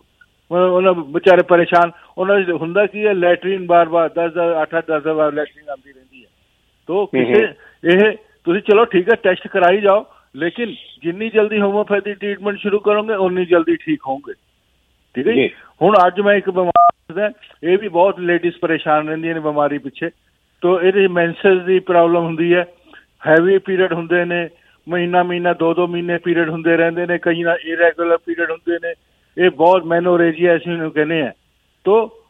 बेचारे परेशान। उन्होंने हुंदा की है लैटरीन बार बार 8-10 बार लैटरीन आती रहती है। तो किसे ये तुम चलो ठीक है टेस्ट कराई जाओ, लेकिन जिन्नी जल्दी होम्योपैथी ट्रीटमेंट शुरू करोगे उन्नी जल्दी ठीक होंगे। ठीक है जी। हुण अज मैं एक बीमारी ये भी बहुत लेडीज परेशान रहिंदियां ने बीमारी पिछे। तो ये मैंसेस की प्रॉब्लम हुंदी है, हैवी पीरियड हुंदे ने, महीना 2-2 महीने पीरियड हुंदे रहंदे ने, कई ना इरेगुलर पीरियड हुंदे ने, ये बहुत मैनोरेजिया इस नूं कहने हैं। तो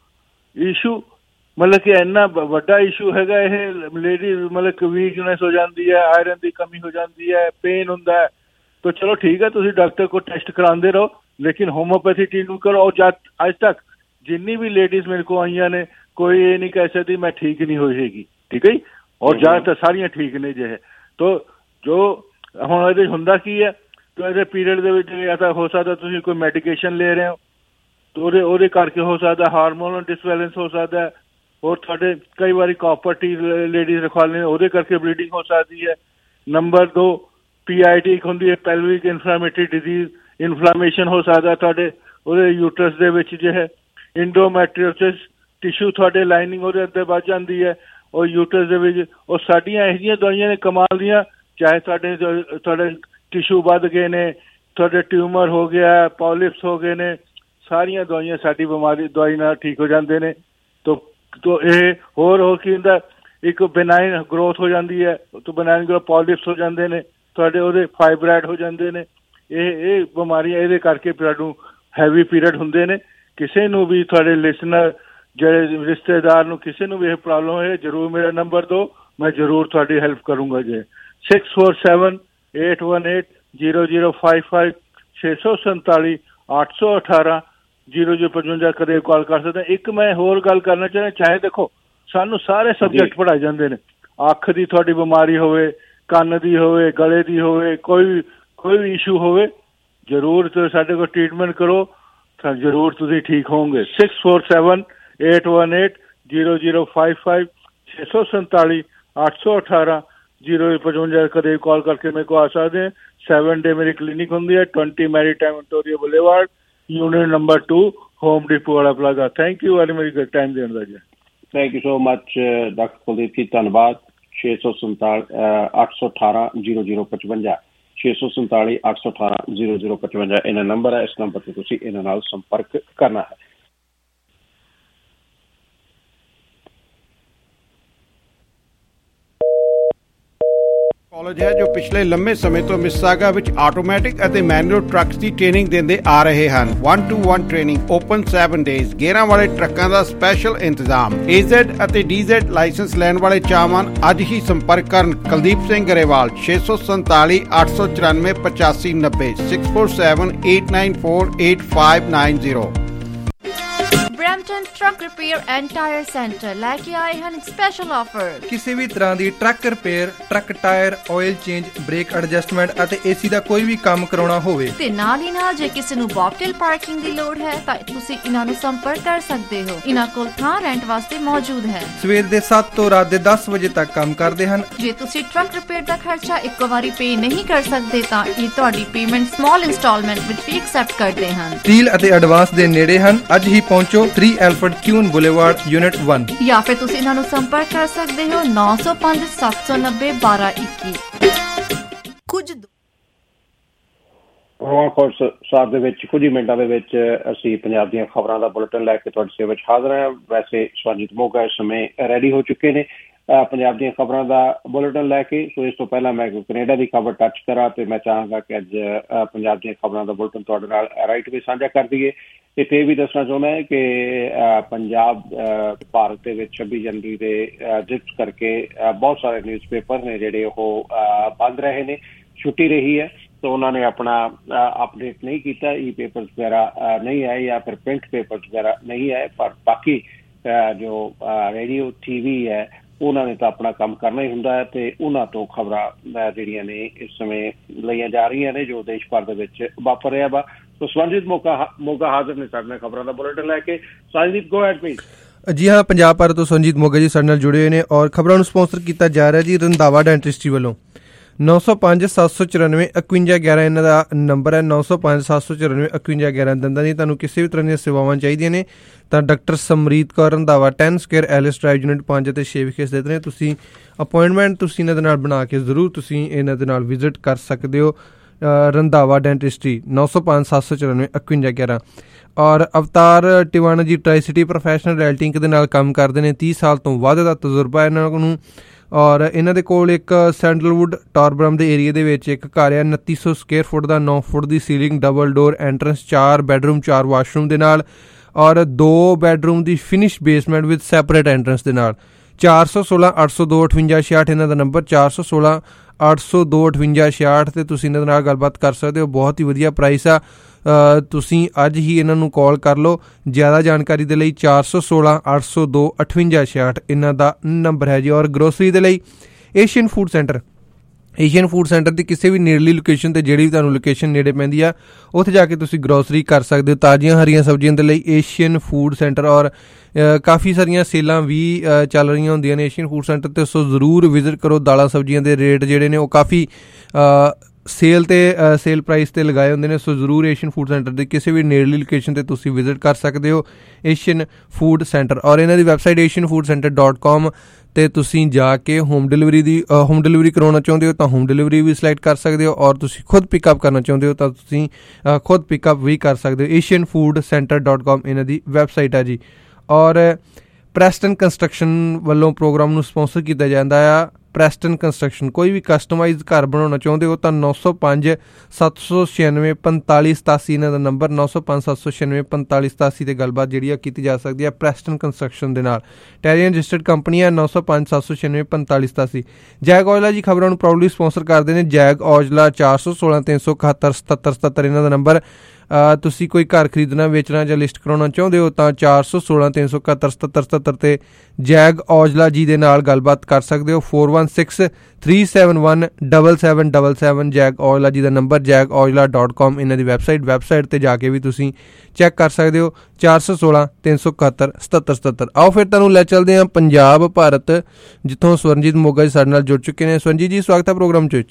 इशू मतलब कि इन्ना वड्डा इशू हैगा, ये लेडीज मतलब वीकनेस हो जाती है, आयरन की कमी हो जाती है, पेन होंदा है। तो चलो ठीक है तुसीं डॉक्टर को टेस्ट करांदे रहो, लेकिन होम्योपैथी ट्रीटमेंट करो। और अज तक जिन्नी भी लेडीज मेरे को आईयां ने, कोई ये नहीं कह सकती मैं ठीक नहीं हुई हैगी। ठीक है, और ज़्यादातर सारियां ठीक ने जो है। तो जो हुण इहदे हुंदा की है, तो इहदे पीरियड दे विच या तां हो सकदा तुसीं कोई मैडिकेशन ले रहे हो, तो ਉਹਦੇ करके हो सकदा हार्मोनल डिसबैलेंस हो सकदा है। और थोड़े कई बार कॉपर टी लेडीज रखवा लें, वो करके ब्लीडिंग हो सकती है। नंबर 2 PID होंगी है, पेल्विक इन्फ्लामेटरी डिजीज, इन्फ्लामेशन हो सकता है थोड़े ਉਹਦੇ यूट्रस ਦੇ ਵਿੱਚ जो है। इंडोमैट्रियोसिस टिश्यू थोड़े लाइनिंग ਉਹਦੇ अंदर ਵੱਜ ਜਾਂਦੀ है और यूट्रस ਦੇ ਵਿੱਚ। और ਸਾਡੀਆਂ ਇਹੋ ਜਿਹੀਆਂ ਦਵਾਈਆਂ ਨੇ ਕਮਾਲ ਦੀਆਂ, ਚਾਹੇ ਤੁਹਾਡੇ टिश्यू ਵੱਧ ਗਏ ਨੇ, ਤੁਹਾਡੇ ट्यूमर हो गया, पॉलिप्स हो गए ने, ਸਾਰੀਆਂ ਦਵਾਈਆਂ ਸਾਡੀ ਬਿਮਾਰੀ ਦਵਾਈ ਨਾਲ ਠੀਕ ਹੋ ਜਾਂਦੇ ਨੇ। तो ये होर की हुंदा एक बेनाइन ग्रोथ हो जाती है, तो बेनाइन ग्रोथ पॉलिप्स हो जाते हैं, थोड़े ਉਹਦੇ फाइब्राइड हो जाते हैं। ये बीमारियां ये करके तुहानू हैवी पीरियड हुंदे ने। किसी नू भी थोड़े लिसनर ਜਿਹੜੇ रिश्तेदार नू किसी नू भी प्रॉब्लम है, जरूर मेरा नंबर दो, मैं जरूर थोड़ी हेल्प करूँगा जी। 6478180055 647-818-0055 कदे कॉल कर सकते हैं। एक मैं होर गल करना चाहना, चाहे देखो सानू सारे सब्जेक्ट पढ़ाए जाते हैं, अख की थोड़ी बीमारी होवे, कन्न दी होवे, गले दी होवे, कोई भी इशू होवे, जरूर तो साडे को ट्रीटमेंट करो, जरूर तुसीं ठीक होंगे। 6478180055 647-818-0055 कदे कॉल करके मेरे को आ सकते हैं। 7 डे मेरी क्लिनिक होंगी है, 20 maritime Victoria boulevard, unit number 2, Home Depot वाला plaza. Thank you very much time देने का जी। Thank you so much doctor Kuldeep ji, धन्यवाद। 647-818-0055 647-818-0055 इन्हां नंबर है, इस नंबर पर तुसीं इन्हां नाल संपर्क करना है। ਕਾਲਜ ਹੈ ਜੋ ਪਿਛਲੇ ਲੰਮੇ ਸਮੇਂ ਤੋਂ ਮਿਸਿਸਾਗਾ ਵਿੱਚ ਆਟੋਮੈਟਿਕ ਅਤੇ ਮੈਨੂਅਲ ਟਰੱਕਸ ਦੀ ਟ੍ਰੇਨਿੰਗ ਦਿੰਦੇ ਆ ਰਹੇ ਹਨ। 1-to-1 ਟ੍ਰੇਨਿੰਗ, ਓਪਨ 7 ਡੇਜ਼, ਗੇਅਰਾਂ ਵਾਲੇ ਟਰੱਕਾਂ ਦਾ ਸਪੈਸ਼ਲ ਇੰਤਜ਼ਾਮ। AZ ਅਤੇ DZ ਲਾਇਸੈਂਸ ਲੈਣ ਵਾਲੇ ਚਾਹਵਾਨ ਅੱਜ ਹੀ ਸੰਪਰਕ ਕਰਨ Kuldeep Singh Grewal 647 894 8590 647-894-8590। Brampton truck repair and tyre centre ਲੈ ਕੇ ਆਏ ਹਨ ਸਪੈਸ਼ਲ ਆਫਰ। ਕਿਸੇ ਵੀ ਤਰ੍ਹਾਂ ਦੀ truck repair, truck tyre, oil change, brake adjustment ਅਤੇ AC ਦਾ ਕੋਈ ਵੀ ਕੰਮ ਕਰਾਉਣਾ ਹੋਵੇ ਤੇ ਨਾਲ ਹੀ ਨਾਲ ਜੇ ਕਿਸੇ ਨੂੰ ਬੌਬਟੇਲ ਪਾਰਕਿੰਗ ਦੀ ਲੋੜ ਹੈ ਤਾਂ ਤੁਸੀਂ ਇਹਨਾਂ ਨੂੰ ਸੰਪਰਕ ਕਰ ਸਕਦੇ ਹੋ। ਇਹਨਾਂ ਕੋਲ ਥਾਂ ਰੈਂਟ ਵਾਸਤੇ ਮੌਜੂਦ ਹੈ। ਸਵੇਰ ਦੇ 7 ਤੋਂ ਰਾਤ ਦੇ 10 ਵਜੇ ਤੱਕ ਕੰਮ ਕਰਦੇ ਹਨ। ਜੇ ਤੁਸੀਂ ਟਰੱਕ ਰਿਪੇਅਰ ਦਾ ਖਰਚਾ ਇੱਕੋ ਵਾਰੀ ਪੇ ਨਹੀਂ ਕਰ ਸਕਦੇ ਤਾਂ ਇਹ ਤੁਹਾਡੀ ਪੇਮੈਂਟ ਸਮਾਲ ਇੰਸਟਾਲਮੈਂਟ ਵਿੱਚ ਵੀ ਐਕਸੈਪਟ ਕਰਦੇ ਹਨ। ਡੀਲ ਅਤੇ ਐਡਵਾਂਸ ਦੇ ਨੇੜੇ ਹਨ। ਅੱਜ ਹੀ ਪਹੁੰਚੋ 3 ਐਲਫਰਡ ਕਿਊਨ ਬੁਲੇਵਾਰਡ, ਯੂਨਿਟ 1। ਜਾਂ ਫਿਰ ਤੁਸੀਂ ਇਹਨਾਂ ਨੂੰ ਸੰਪਰਕ ਕਰ ਸਕਦੇ ਹੋ 905 790 1221। ਕੁਝ ਸਾਹਿਬ ਦੇ ਵਿੱਚ ਕੁਝ ਹੀ ਮਿੰਟਾਂ ਦੇ ਵਿੱਚ ਅਸੀਂ ਪੰਜਾਬ ਦੀਆਂ ਖਬਰਾਂ ਦਾ ਬੁਲੇਟਿਨ ਲੈ ਕੇ ਤੁਹਾਡੀ ਸੇਵਾ ਵਿੱਚ ਹਾਜ਼ਰ ਹਾਂ। ਵੈਸੇ ਸਵਰਜੀਤ ਮੋਗਾ ਇਸ ਸਮੇਂ ਰੈਡੀ ਹੋ ਚੁੱਕੇ ਨੇ ਪੰਜਾਬ ਦੀਆਂ ਖਬਰਾਂ ਦਾ ਬੁਲੇਟਿਨ ਲੈ ਕੇ। ਸੋ ਇਸ ਤੋਂ ਪਹਿਲਾਂ ਮੈਂ ਕੈਨੇਡਾ ਦੀ ਖਬਰ ਟੱਚ ਕਰਾਂ ਤੇ ਮੈਂ ਚਾਹਾਂਗਾ ਕਿ ਅੱਜ ਪੰਜਾਬ ਦੀਆਂ ਖਬਰਾਂ ਦਾ ਬੁਲੇਟਿਨ ਤੁਹਾਡੇ ਨਾਲ ਰਾਈਟ ਵੀ ਸਾਂਝਾ ਕਰ ਦਈਏ। ਇੱਥੇ ਇਹ ਵੀ ਦੱਸਣਾ ਚਾਹੁੰਦਾ ਹੈ ਕਿ ਪੰਜਾਬ ਭਾਰਤ ਦੇ ਵਿੱਚ 26 ਜਨਵਰੀ ਦੇ ਜਿਸ ਕਰਕੇ ਬਹੁਤ ਸਾਰੇ ਨਿਊਜ਼ ਪੇਪਰ ਨੇ ਜਿਹੜੇ ਉਹ ਬੰਦ ਰਹੇ ਨੇ, ਛੁੱਟੀ ਰਹੀ ਹੈ। तो उन्होंने अपना अपडेट नहीं किया, ई पेपर्स वगैरह नहीं आए या फिर प्रिंट पेपर्स वगैरह नहीं आए, पर बाकी जो रेडियो TV है उन्होंने तो अपना काम करना ही होंदा है ते उन्हां तो खबरां जिहड़ियां ने इस समय लईआं जा रही ने जो देश भर दे विच वापर रहा वा। तो संजीत मोगा हाजिर ने साडे नाल खबरां दा बुलेटिन लैके। Sanjeet go ahead please. जी हाँ, पंजाब भारत तो संजीत मोगा जी साडे नाल जुड़े हुए हैं और खबरां नूं स्पॉन्सर किया जा रहा है जी रंधावा डेंटिस्ट्री वालों। 905 794 5111 ਇਹਨਾਂ ਦਾ ਨੰਬਰ ਹੈ। 905 794 5111 ਦੰਦਾਂ ਦੀ ਤੁਹਾਨੂੰ ਕਿਸੇ ਵੀ ਤਰ੍ਹਾਂ ਦੀਆਂ ਸੇਵਾਵਾਂ ਚਾਹੀਦੀਆਂ ਨੇ ਤਾਂ doctor Samreet Kaur Randhawa 10 square Ellis drive unit 5 ਅਤੇ 6 ਵਿਖੇ ਸਥਿਤ ਨੇ। ਤੁਸੀਂ ਅਪਾਇੰਟਮੈਂਟ ਤੁਸੀਂ ਇਹਨਾਂ ਦੇ ਨਾਲ ਬਣਾ ਕੇ ਜ਼ਰੂਰ ਤੁਸੀਂ ਇਹਨਾਂ ਦੇ ਨਾਲ ਵਿਜ਼ਿਟ ਕਰ ਸਕਦੇ ਹੋ। ਰੰਧਾਵਾ ਡੈਂਟਿਸਟਰੀ 905 794 5111। ਔਰ ਅਵਤਾਰ Tiwana ji tri city professional ਰੈਲਟਿੰਗ ਦੇ ਨਾਲ ਕੰਮ ਕਰਦੇ ਨੇ। 30 ਸਾਲ ਤੋਂ ਵੱਧ ਦਾ ਤਜਰਬਾ ਇਹਨਾਂ ਨੂੰ। ਔਰ ਇਹਨਾਂ ਦੇ ਕੋਲ ਇੱਕ ਸੈਂਡਲਵੁੱਡ ਟਾਰਬਰਮ ਦੇ ਏਰੀਏ ਦੇ ਵਿੱਚ ਇੱਕ ਘਰ ਆ 2900 ਸਕੁਅਰ ਫੁੱਟ ਦਾ, 9 ਫੁੱਟ ਦੀ ceiling, double door entrance, 4 bedroom 4 washroom ਦੇ ਨਾਲ ਔਰ 2 ਬੈਡਰੂਮ ਦੀ finish basement with separate entrance ਦੇ ਨਾਲ। 416 802 58 66 ਇਹਨਾਂ ਦਾ ਨੰਬਰ 416 802 58 66 ਤੇ ਤੁਸੀਂ ਇਹਨਾਂ ਦੇ ਨਾਲ ਗੱਲਬਾਤ ਕਰ ਸਕਦੇ ਹੋ। ਬਹੁਤ ਹੀ ਵਧੀਆ ਪ੍ਰਾਈਸ ਆ। ਤੁਸੀਂ ਅੱਜ ਹੀ ਇਹਨਾਂ ਨੂੰ ਕਾਲ ਕਰ ਲਓ। ਜ਼ਿਆਦਾ ਜਾਣਕਾਰੀ ਦੇ ਲਈ 416 802 58 66 ਇਹਨਾਂ ਦਾ ਨੰਬਰ ਹੈ ਜੀ। ਔਰ ਗਰੋਸਰੀ ਦੇ ਲਈ ਏਸ਼ੀਅਨ ਫੂਡ ਸੈਂਟਰ ਦੀ ਕਿਸੇ ਵੀ ਨੇੜਲੀ ਲੋਕੇਸ਼ਨ ਤੇ ਜਿਹੜੀ ਵੀ ਤੁਹਾਨੂੰ ਲੋਕੇਸ਼ਨ ਨੇੜੇ ਪੈਂਦੀ ਆ ਉੱਥੇ ਜਾ ਕੇ ਤੁਸੀਂ ਗਰੋਸਰੀ ਕਰ ਸਕਦੇ ਹੋ। ਤਾਜ਼ੀਆਂ ਹਰੀਆਂ ਸਬਜ਼ੀਆਂ ਦੇ ਲਈ ਏਸ਼ੀਅਨ ਫੂਡ ਸੈਂਟਰ। ਔਰ ਕਾਫੀ ਸਾਰੀਆਂ ਸੇਲਾਂ ਵੀ ਚੱਲ ਰਹੀਆਂ ਹੁੰਦੀਆਂ ਨੇ ਏਸ਼ੀਅਨ ਫੂਡ ਸੈਂਟਰ ਤੇ, ਸੋ ਜ਼ਰੂਰ ਵਿਜ਼ਿਟ ਕਰੋ। ਦਾਲਾਂ ਸਬਜ਼ੀਆਂ ਦੇ ਰੇਟ ਜਿਹੜੇ ਨੇ ਉਹ ਕਾਫੀ ਸੇਲ ਪ੍ਰਾਈਸ ਤੇ ਲਗਾਏ ਹੁੰਦੇ ਨੇ। ਸੋ ਜ਼ਰੂਰ ਏਸ਼ੀਅਨ ਫੂਡ ਸੈਂਟਰ ਦੇ ਕਿਸੇ ਵੀ ਨੇੜਲੀ ਲੋਕੇਸ਼ਨ ਤੇ ਤੁਸੀਂ ਵਿਜ਼ਿਟ ਕਰ ਸਕਦੇ ਹੋ, ਏਸ਼ੀਅਨ ਫੂਡ ਸੈਂਟਰ। ਔਰ ਇਹਨਾਂ ਦੀ ਵੈਬਸਾਈਟ asianfoodcenter.com ਤੇ ਤੁਸੀਂ ਜਾ ਕੇ ਹੋਮ ਡਿਲੀਵਰੀ ਕਰਾਉਣਾ ਚਾਹੁੰਦੇ ਹੋ ਤਾਂ ਹੋਮ ਡਿਲੀਵਰੀ ਵੀ ਸਿਲੈਕਟ ਕਰ ਸਕਦੇ ਹੋ। ਔਰ ਤੁਸੀਂ ਖੁਦ ਪਿਕਅਪ ਕਰਨਾ ਚਾਹੁੰਦੇ ਹੋ ਤਾਂ ਤੁਸੀਂ ਖੁਦ ਪਿਕਅਪ ਵੀ ਕਰ ਸਕਦੇ ਹੋ। asianfoodcenter.com ਇਹਨਾਂ ਦੀ ਵੈਬਸਾਈਟ ਹੈ ਜੀ। ਔਰ ਪ੍ਰੈਸਟਨ ਕੰਸਟਰਕਸ਼ਨ ਵੱਲੋਂ ਪ੍ਰੋਗਰਾਮ ਨੂੰ ਸਪੋਂਸਰ ਕੀਤਾ ਜਾਂਦਾ ਆ। ਪ੍ਰੈਸਟਨ ਕੰਸਟਰਕਸ਼ਨ, ਕੋਈ ਵੀ ਕਸਟਮਾਈਜ਼ਡ ਘਰ ਬਣਾਉਣਾ ਚਾਹੁੰਦੇ ਹੋ ਤਾਂ 905 796 45 87 ਇਹਨਾਂ ਦਾ ਨੰਬਰ 905 796 45 87 ਤੇ ਗੱਲਬਾਤ ਜਿਹੜੀ ਆ ਕੀਤੀ ਜਾ ਸਕਦੀ ਹੈ ਪ੍ਰੈਸਟਨ ਕੰਸਟਰਕਸ਼ਨ ਦੇ ਨਾਲ। ਟੈਰੀਅਨ ਰਜਿਸਟਰਡ ਕੰਪਨੀ ਹੈ। 905 796 45 87। ਜੈਗ ਔਜਲਾ ਜੀ ਖਬਰਾਂ ਨੂੰ ਪ੍ਰਾਊਡਲੀ ਸਪੋਂਸਰ ਕਰਦੇ ਨੇ। ਜੈਗ ਔਜਲਾ 416 371 77 77 ਇਹਨਾਂ ਦਾ ਨੰਬਰ। ਤੁਸੀਂ ਕੋਈ ਘਰ ਖਰੀਦਣਾ, ਵੇਚਣਾ ਜਾਂ ਲਿਸਟ ਕਰਾਉਣਾ ਚਾਹੁੰਦੇ ਹੋ ਤਾਂ 416 371 77 77 ਤੇ ਜੈਗ ਔਜਲਾ ਜੀ ਦੇ ਨਾਲ ਗੱਲਬਾਤ ਕਰ ਸਕਦੇ ਹੋ। 416 371 7777 ਜੈਗ ਔਜਲਾ ਜੀ ਦਾ ਨੰਬਰ। jagojla.com ਇਹਨਾਂ ਦੀ ਵੈਬਸਾਈਟ ਤੇ ਜਾ ਕੇ ਵੀ ਤੁਸੀਂ ਚੈੱਕ ਕਰ ਸਕਦੇ ਹੋ। 416 371 77 77। ਆਓ ਫਿਰ ਤੁਹਾਨੂੰ ਲੈ ਚੱਲਦੇ ਹਾਂ ਪੰਜਾਬ ਭਾਰਤ, ਜਿੱਥੋਂ ਸਵਰਨਜੀਤ ਮੋਗਾ ਜੀ ਸਾਡੇ ਨਾਲ ਜੁੜ ਚੁੱਕੇ ਨੇ। ਸਵਰਨਜੀਤ ਜੀ, ਸਵਾਗਤ ਹੈ ਪ੍ਰੋਗਰਾਮ 'ਚ।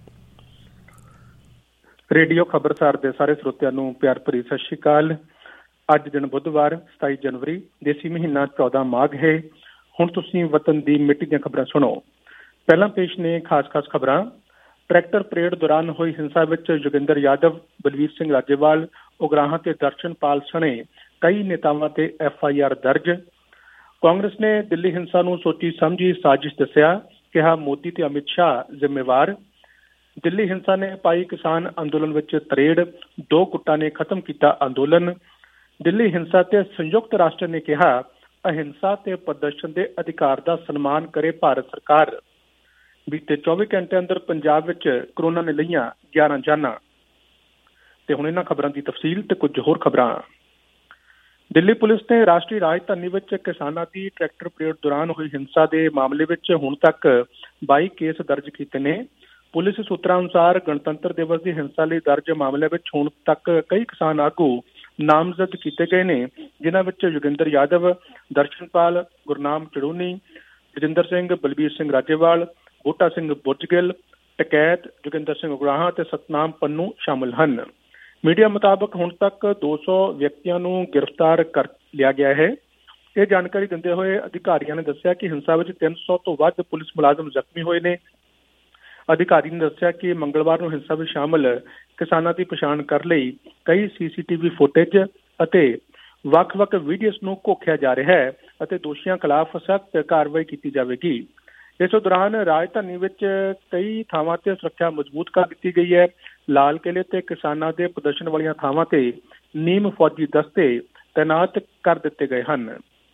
ਰੇਡੀਓ ਖਬਰਸਾਰ ਦੇ ਸਾਰੇ ਸਰੋਤਿਆਂ ਨੂੰ ਪਿਆਰ ਭਰੀ ਸਤਿ ਸ਼੍ਰੀ ਅਕਾਲ। ਅੱਜ ਦਿਨ ਬੁੱਧਵਾਰ 27 ਜਨਵਰੀ, ਦੇਸੀ ਮਹੀਨਾ 14 ਮਾਘ ਹੈ। ਹੁਣ ਤੁਸੀਂ ਵਤਨ ਦੀ ਮਿੱਟੀ ਦੀਆਂ ਖਬਰਾਂ ਸੁਣੋ। ਪਹਿਲਾਂ ਪੇਸ਼ ਨੇ ਖਾਸ ਖਬਰਾਂ। ਟਰੈਕਟਰ ਪਰੇਡ ਦੌਰਾਨ ਹੋਈ ਹਿੰਸਾ ਵਿੱਚ ਜੋਗਿੰਦਰ ਯਾਦਵ, ਬਲਵੀਰ ਸਿੰਘ ਰਾਜੇਵਾਲ, ਉਗਰਾਹਾਂ ਤੇ ਦਰਸ਼ਨਪਾਲ ਸਣੇ ਕਈ ਨੇਤਾਵਾਂ ਤੇ FIR ਦਰਜ। ਕਾਂਗਰਸ ਨੇ ਦਿੱਲੀ ਹਿੰਸਾ ਨੂੰ ਸੋਚੀ ਸਮਝੀ ਸਾਜ਼ਿਸ਼ ਦੱਸਿਆ। ਕਿਹਾ ਮੋਦੀ ਤੇ ਅਮਿਤ ਸ਼ਾਹ ਜ਼ਿੰਮੇਵਾਰ। ਦਿੱਲੀ ਹਿੰਸਾ ਨੇ ਪਾਈ ਕਿਸਾਨ ਅੰਦੋਲਨ ਵਿੱਚ ਤਰੇੜ, 2 ਗੁੱਟਾਂ ਨੇ ਖਤਮ ਕੀਤਾ ਅੰਦੋਲਨ। ਦਿੱਲੀ ਹਿੰਸਾ ਤੇ ਸੰਯੁਕਤ ਰਾਸ਼ਟਰ ਨੇ ਕਿਹਾ ਅਹਿੰਸਾ ਤੇ ਪ੍ਰਦਰਸ਼ਨ ਦੇ ਅਧਿਕਾਰ ਦਾ ਸਨਮਾਨ ਕਰੇ ਭਾਰਤ ਸਰਕਾਰ। ਬੀਤੇ 24 ਘੰਟੇ ਅੰਦਰ ਪੰਜਾਬ ਵਿੱਚ ਕਰੋਨਾ ਨੇ ਲਈਆਂ 11 ਜਾਨਾਂ। ਤੇ ਹੁਣ ਇਹਨਾਂ ਖਬਰਾਂ ਦੀ ਤਫਸੀਲ ਤੇ ਕੁਝ ਹੋਰ ਖਬਰਾਂ। ਦਿੱਲੀ ਪੁਲਿਸ ਨੇ ਰਾਸ਼ਟਰੀ ਰਾਜਧਾਨੀ ਵਿੱਚ ਕਿਸਾਨਾਂ ਦੀ ਟਰੈਕਟਰ ਪਰੇਡ ਦੌਰਾਨ ਹੋਈ ਹਿੰਸਾ ਦੇ ਮਾਮਲੇ ਵਿੱਚ ਹੁਣ ਤੱਕ 22 ਕੇਸ ਦਰਜ ਕੀਤੇ ਨੇ। ਪੁਲਿਸ ਸੂਤਰਾਂ ਅਨੁਸਾਰ ਗਣਤੰਤਰ ਦਿਵਸ ਦੀ ਹਿੰਸਾ ਲਈ ਦਰਜ ਮਾਮਲਿਆਂ ਵਿੱਚ ਹੁਣ ਤੱਕ ਕਈ ਕਿਸਾਨ ਆਗੂ ਨਾਮਜ਼ਦ ਕੀਤੇ ਗਏ ਨੇ, ਜਿਨ੍ਹਾਂ ਵਿੱਚ ਯੋਗਿੰਦਰ ਯਾਦਵ, ਦਰਸ਼ਨਪਾਲ, ਗੁਰਨਾਮ ਚੜੂਨੀ, ਰਜਿੰਦਰ ਸਿੰਘ, ਬਲਬੀਰ ਸਿੰਘ ਰਾਜੇਵਾਲ, ਬੂਟਾ ਸਿੰਘ ਬੁਰਜਗਿੱਲ, ਟਕੈਤ ਜੋਗਿੰਦਰ ਸਿੰਘ ਉਗਰਾਹਾਂ ਤੇ ਸਤਨਾਮ ਪੰਨੂ ਸ਼ਾਮਲ ਹਨ। ਮੀਡੀਆ ਮੁਤਾਬਕ ਹੁਣ ਤੱਕ 200 ਵਿਅਕਤੀਆਂ ਨੂੰ ਗ੍ਰਿਫਤਾਰ ਕਰ ਲਿਆ ਗਿਆ ਹੈ। ਇਹ ਜਾਣਕਾਰੀ ਦਿੰਦੇ ਹੋਏ ਅਧਿਕਾਰੀਆਂ ਨੇ ਦੱਸਿਆ ਕਿ ਹਿੰਸਾ ਵਿੱਚ 300 ਤੋਂ ਵੱਧ ਪੁਲਿਸ ਮੁਲਾਜ਼ਮ ਜ਼ਖਮੀ ਹੋਏ ਨੇ। ਅਧਿਕਾਰੀ ਨੇ ਦੱਸਿਆ ਕਿ ਮੰਗਲਵਾਰ ਨੂੰ ਹਿੰਸਾ ਵਿੱਚ ਸ਼ਾਮਲ ਕਿਸਾਨਾਂ ਦੀ ਪਛਾਣ ਕਰ ਲਈ ਕਈ CCTV ਫੁਟੇਜ ਅਤੇ ਵੱਖ-ਵੱਖ ਵੀਡੀਓਜ਼ ਨੂੰ ਘੋਖਿਆ ਜਾ ਰਿਹਾ ਹੈ ਅਤੇ ਦੋਸ਼ੀਆਂ ਖਿਲਾਫ ਸਖਤ ਕਾਰਵਾਈ ਕੀਤੀ ਜਾਵੇਗੀ। ਇਸ ਦੌਰਾਨ ਰਾਜਧਾਨੀ ਵਿੱਚ ਕਈ ਥਾਵਾਂ ਤੇ ਸੁਰੱਖਿਆ ਮਜ਼ਬੂਤ ਕਰ ਦਿੱਤੀ ਗਈ ਹੈ। ਲਾਲ ਕਿਲ੍ਹੇ ਤੇ ਕਿਸਾਨਾਂ ਦੇ ਪ੍ਰਦਰਸ਼ਨ ਵਾਲੀਆਂ ਥਾਵਾਂ ਤੇ ਨੀਮ ਫੌਜੀ ਦਸਤੇ ਤੈਨਾਤ ਕਰ ਦਿੱਤੇ ਗਏ ਹਨ।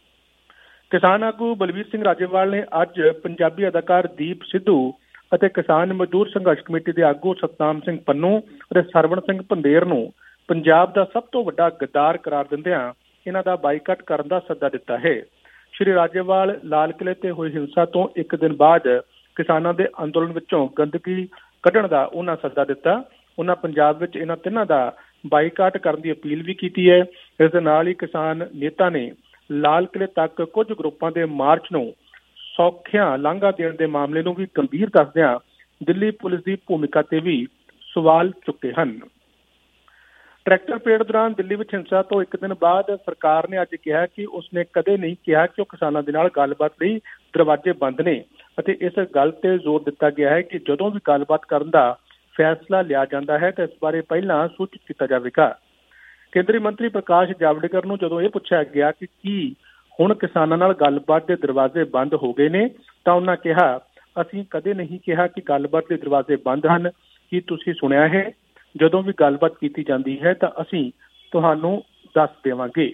ਕਿਸਾਨ ਆਗੂ ਬਲਬੀਰ ਸਿੰਘ ਰਾਜੇਵਾਲ ਨੇ ਅੱਜ ਪੰਜਾਬੀ ਅਦਾਕਾਰ ਦੀਪ ਸਿੱਧੂ ਅਤੇ ਕਿਸਾਨ ਮਜ਼ਦੂਰ ਸੰਘਰਸ਼ ਕਮੇਟੀ ਦੇ ਆਗੂ ਸਤਨਾਮ ਸਿੰਘ ਪੰਨੂ ਅਤੇ ਸਰਵਣ ਸਿੰਘ ਪੰਦੇਰ ਨੂੰ ਪੰਜਾਬ ਦਾ ਸਭ ਤੋਂ ਵੱਡਾ ਗੱਦਾਰ ਕਰਾਰ ਦਿੰਦਿਆਂ ਇਹਨਾਂ ਦਾ ਬਾਈਕਾਟ ਕਰਨ ਦਾ ਸੱਦਾ ਦਿੱਤਾ ਹੈ। ਸ਼੍ਰੀ ਰਾਜੇਵਾਲ ਲਾਲ ਕਿਲ੍ਹੇ ਤੇ ਹੋਈ ਹਿੰਸਾ ਤੋਂ ਇੱਕ ਦਿਨ ਬਾਅਦ ਕਿਸਾਨਾਂ ਦੇ ਅੰਦੋਲਨ ਵਿੱਚੋਂ ਗੰਦਗੀ ਕੱਢਣ ਦਾ ਉਹਨਾਂ ਸੱਦਾ ਦਿੱਤਾ। ਉਹਨਾਂ ਪੰਜਾਬ ਵਿੱਚ ਇਹਨਾਂ ਤਿੰਨਾਂ ਦਾ ਬਾਈਕਾਟ ਕਰਨ ਦੀ ਅਪੀਲ ਵੀ ਕੀਤੀ ਹੈ। ਇਸ ਦੇ ਨਾਲ ਹੀ ਕਿਸਾਨ ਨੇਤਾ ਨੇ ਲਾਲ ਕਿਲ੍ਹੇ ਤੱਕ ਕੁਝ ਗਰੁੱਪਾਂ ਦੇ ਮਾਰਚ ਨੂੰ ਸੌਖਿਆਂ ਲਾਂਘਾ ਦੇਣ ਦੇ ਮਾਮਲੇ ਨੂੰ ਵੀ ਗੰਭੀਰ ਦੱਸਦਿਆਂ ਦਿੱਲੀ ਪੁਲਿਸ ਦੀ ਭੂਮਿਕਾ ਤੇ ਵੀ ਸਵਾਲ ਚੁੱਕੇ ਹਨ। ਟਰੈਕਟਰ ਪਰੇਡ ਦੌਰਾਨ ਦਿੱਲੀ ਵਿੱਚ ਹਿੰਸਾ ਤੋਂ ਇੱਕ ਦਿਨ ਬਾਅਦ ਸਰਕਾਰ ਨੇ ਅੱਜ ਕਿਹਾ ਕਿ ਉਸਨੇ ਕਦੇ ਨਹੀਂ ਕਿਹਾ ਕਿ ਉਹ ਕਿਸਾਨਾਂ ਦੇ ਨਾਲ ਗੱਲਬਾਤ ਲਈ ਦਰਵਾਜ਼ੇ ਬੰਦ ਨੇ ਅਤੇ ਇਸ ਗੱਲ ਤੇ ਜ਼ੋਰ ਦਿੱਤਾ ਗਿਆ ਹੈ ਕਿ ਜਦੋਂ ਵੀ ਗੱਲਬਾਤ ਕਰਨ ਦਾ ਫੈਸਲਾ ਲਿਆ ਜਾਂਦਾ ਹੈ ਤਾਂ ਇਸ ਬਾਰੇ ਪਹਿਲਾਂ ਸੂਚਿਤ ਕੀਤਾ ਜਾਵੇਗਾ। ਕੇਂਦਰੀ ਮੰਤਰੀ ਪ੍ਰਕਾਸ਼ ਜਾਵੜੇਕਰ ਨੂੰ ਜਦੋਂ ਇਹ ਪੁੱਛਿਆ ਗਿਆ ਕਿ ਕੀ ਹੁਣ ਕਿਸਾਨਾਂ ਨਾਲ ਗੱਲਬਾਤ ਦੇ ਦਰਵਾਜ਼ੇ ਬੰਦ ਹੋ ਗਏ ਨੇ ਤਾਂ ਉਹਨਾਂ ਕਿਹਾ ਅਸੀਂ ਕਦੇ ਨਹੀਂ ਕਿਹਾ ਕਿ ਗੱਲਬਾਤ ਦੇ ਦਰਵਾਜ਼ੇ ਬੰਦ ਹਨ। ਕੀ ਤੁਸੀਂ ਸੁਣਿਆ ਹੈ? ਜਦੋਂ ਵੀ ਗੱਲਬਾਤ ਕੀਤੀ ਜਾਂਦੀ ਹੈ ਤਾਂ ਅਸੀਂ ਤੁਹਾਨੂੰ ਦੱਸ ਦੇਵਾਂਗੇ।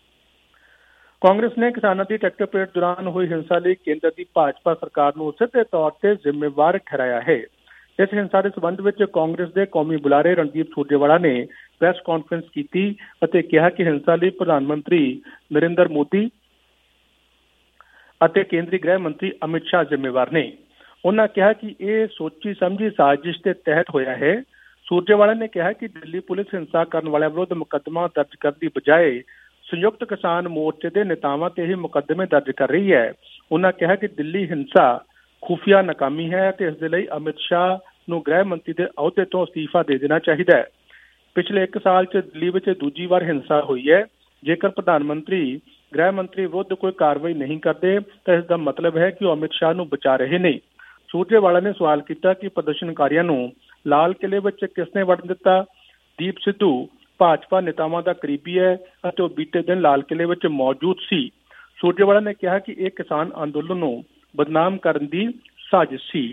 ਕਾਂਗਰਸ ਨੇ ਕਿਸਾਨਾਂ ਦੀ ਟਰੈਕਟਰ ਪਰੇਡ ਦੌਰਾਨ ਹੋਈ ਹਿੰਸਾ ਲਈ ਕੇਂਦਰ ਦੀ ਭਾਜਪਾ ਸਰਕਾਰ ਨੂੰ ਸਿੱਧੇ ਤੌਰ ਤੇ ਜ਼ਿੰਮੇਵਾਰ ਠਹਿਰਾਇਆ ਹੈ। ਇਸ ਹਿੰਸਾ ਦੇ ਸਬੰਧ ਵਿੱਚ ਕਾਂਗਰਸ ਦੇ ਕੌਮੀ ਬੁਲਾਰੇ ਰਣਦੀਪ ਸੁਰਜੇਵਾਲਾ ਨੇ ਪ੍ਰੈਸ ਕਾਨਫਰੰਸ ਕੀਤੀ ਅਤੇ ਕਿਹਾ ਕਿ ਹਿੰਸਾ ਲਈ ਪ੍ਰਧਾਨ ਮੰਤਰੀ ਨਰਿੰਦਰ ਮੋਦੀ ਅਤੇ ਕੇਂਦਰੀ ਗ੍ਰਹਿ ਮੰਤਰੀ ਅਮਿਤ ਸ਼ਾਹ ਜ਼ਿੰਮੇਵਾਰ ਨੇ। ਉਹਨਾਂ ਕਿਹਾ ਕਿ ਇਹ ਸੋਚੀ ਸਮਝੀ ਸਾਜ਼ਿਸ਼ ਦੇ ਤਹਿਤ ਹੋਇਆ ਹੈ। ਸੁਰਜੇਵਾਲਾ ਨੇ ਕਿਹਾ ਕਿ ਦਿੱਲੀ ਪੁਲਿਸ ਹਿੰਸਾ ਕਰਨ ਵਾਲਿਆਂ ਵਿਰੁੱਧ ਮੁਕੱਦਮਾ ਦਰਜ ਕਰਨ ਦੀ ਬਜਾਏ ਸੰਯੁਕਤ ਕਿਸਾਨ ਮੋਰਚੇ ਦੇ ਨੇਤਾਵਾਂ ਤੇ ਹੀ ਮੁਕੱਦਮੇ ਦਰਜ ਕਰ ਰਹੀ ਹੈ। ਉਹਨਾਂ ਕਿਹਾ ਕਿ ਦਿੱਲੀ ਹਿੰਸਾ ਖੁਫੀਆ ਨਾਕਾਮੀ ਹੈ ਤੇ ਇਸ ਦੇ ਲਈ ਅਮਿਤ ਸ਼ਾਹ ਨੂੰ ਗ੍ਰਹਿ ਮੰਤਰੀ ਦੇ ਅਹੁਦੇ ਤੋਂ ਅਸਤੀਫਾ ਦੇ ਦੇਣਾ ਚਾਹੀਦਾ ਹੈ। ਪਿਛਲੇ 1 ਸਾਲ 'ਚ ਦਿੱਲੀ ਵਿੱਚ ਦੂਜੀ ਵਾਰ ਹਿੰਸਾ ਹੋਈ ਹੈ। ਜੇਕਰ ਪ੍ਰਧਾਨ ਮੰਤਰੀ ਗ੍ਰਹਿ ਮੰਤਰੀ ਵਿਰੁੱਧ ਕੋਈ ਕਾਰਵਾਈ ਨਹੀਂ ਕਰਦੇ ਤਾਂ ਇਸ ਦਾ ਮਤਲਬ ਹੈ ਕਿ ਉਹ ਅਮਿਤ ਸ਼ਾਹ ਨੂੰ ਬਚਾ ਰਹੇ ਨੇ। ਸੁਰਜੇਵਾਲਾ ਨੇ ਸਵਾਲ ਕੀਤਾ ਕਿ ਪ੍ਰਦਰਸ਼ਨਕਾਰੀਆਂ ਨੂੰ ਲਾਲ ਕਿਲ੍ਹੇ ਵਿੱਚ ਕਿਸਨੇ ਵੜਨ ਦਿੱਤਾ। ਦੀਪ ਸਿੱਧੂ ਭਾਜਪਾ ਨੇਤਾਵਾਂ ਦਾ ਕਰੀਬੀ ਹੈ ਅਤੇ ਉਹ ਬੀਤੇ ਦਿਨ ਲਾਲ ਕਿਲ੍ਹੇ ਵਿੱਚ ਮੌਜੂਦ ਸੀ। ਸੁਰਜੇਵਾਲਾ ਨੇ ਕਿਹਾ ਕਿ ਇਹ ਕਿਸਾਨ ਅੰਦੋਲਨ ਨੂੰ ਬਦਨਾਮ ਕਰਨ ਦੀ ਸਾਜ਼ਿਸ਼ ਸੀ।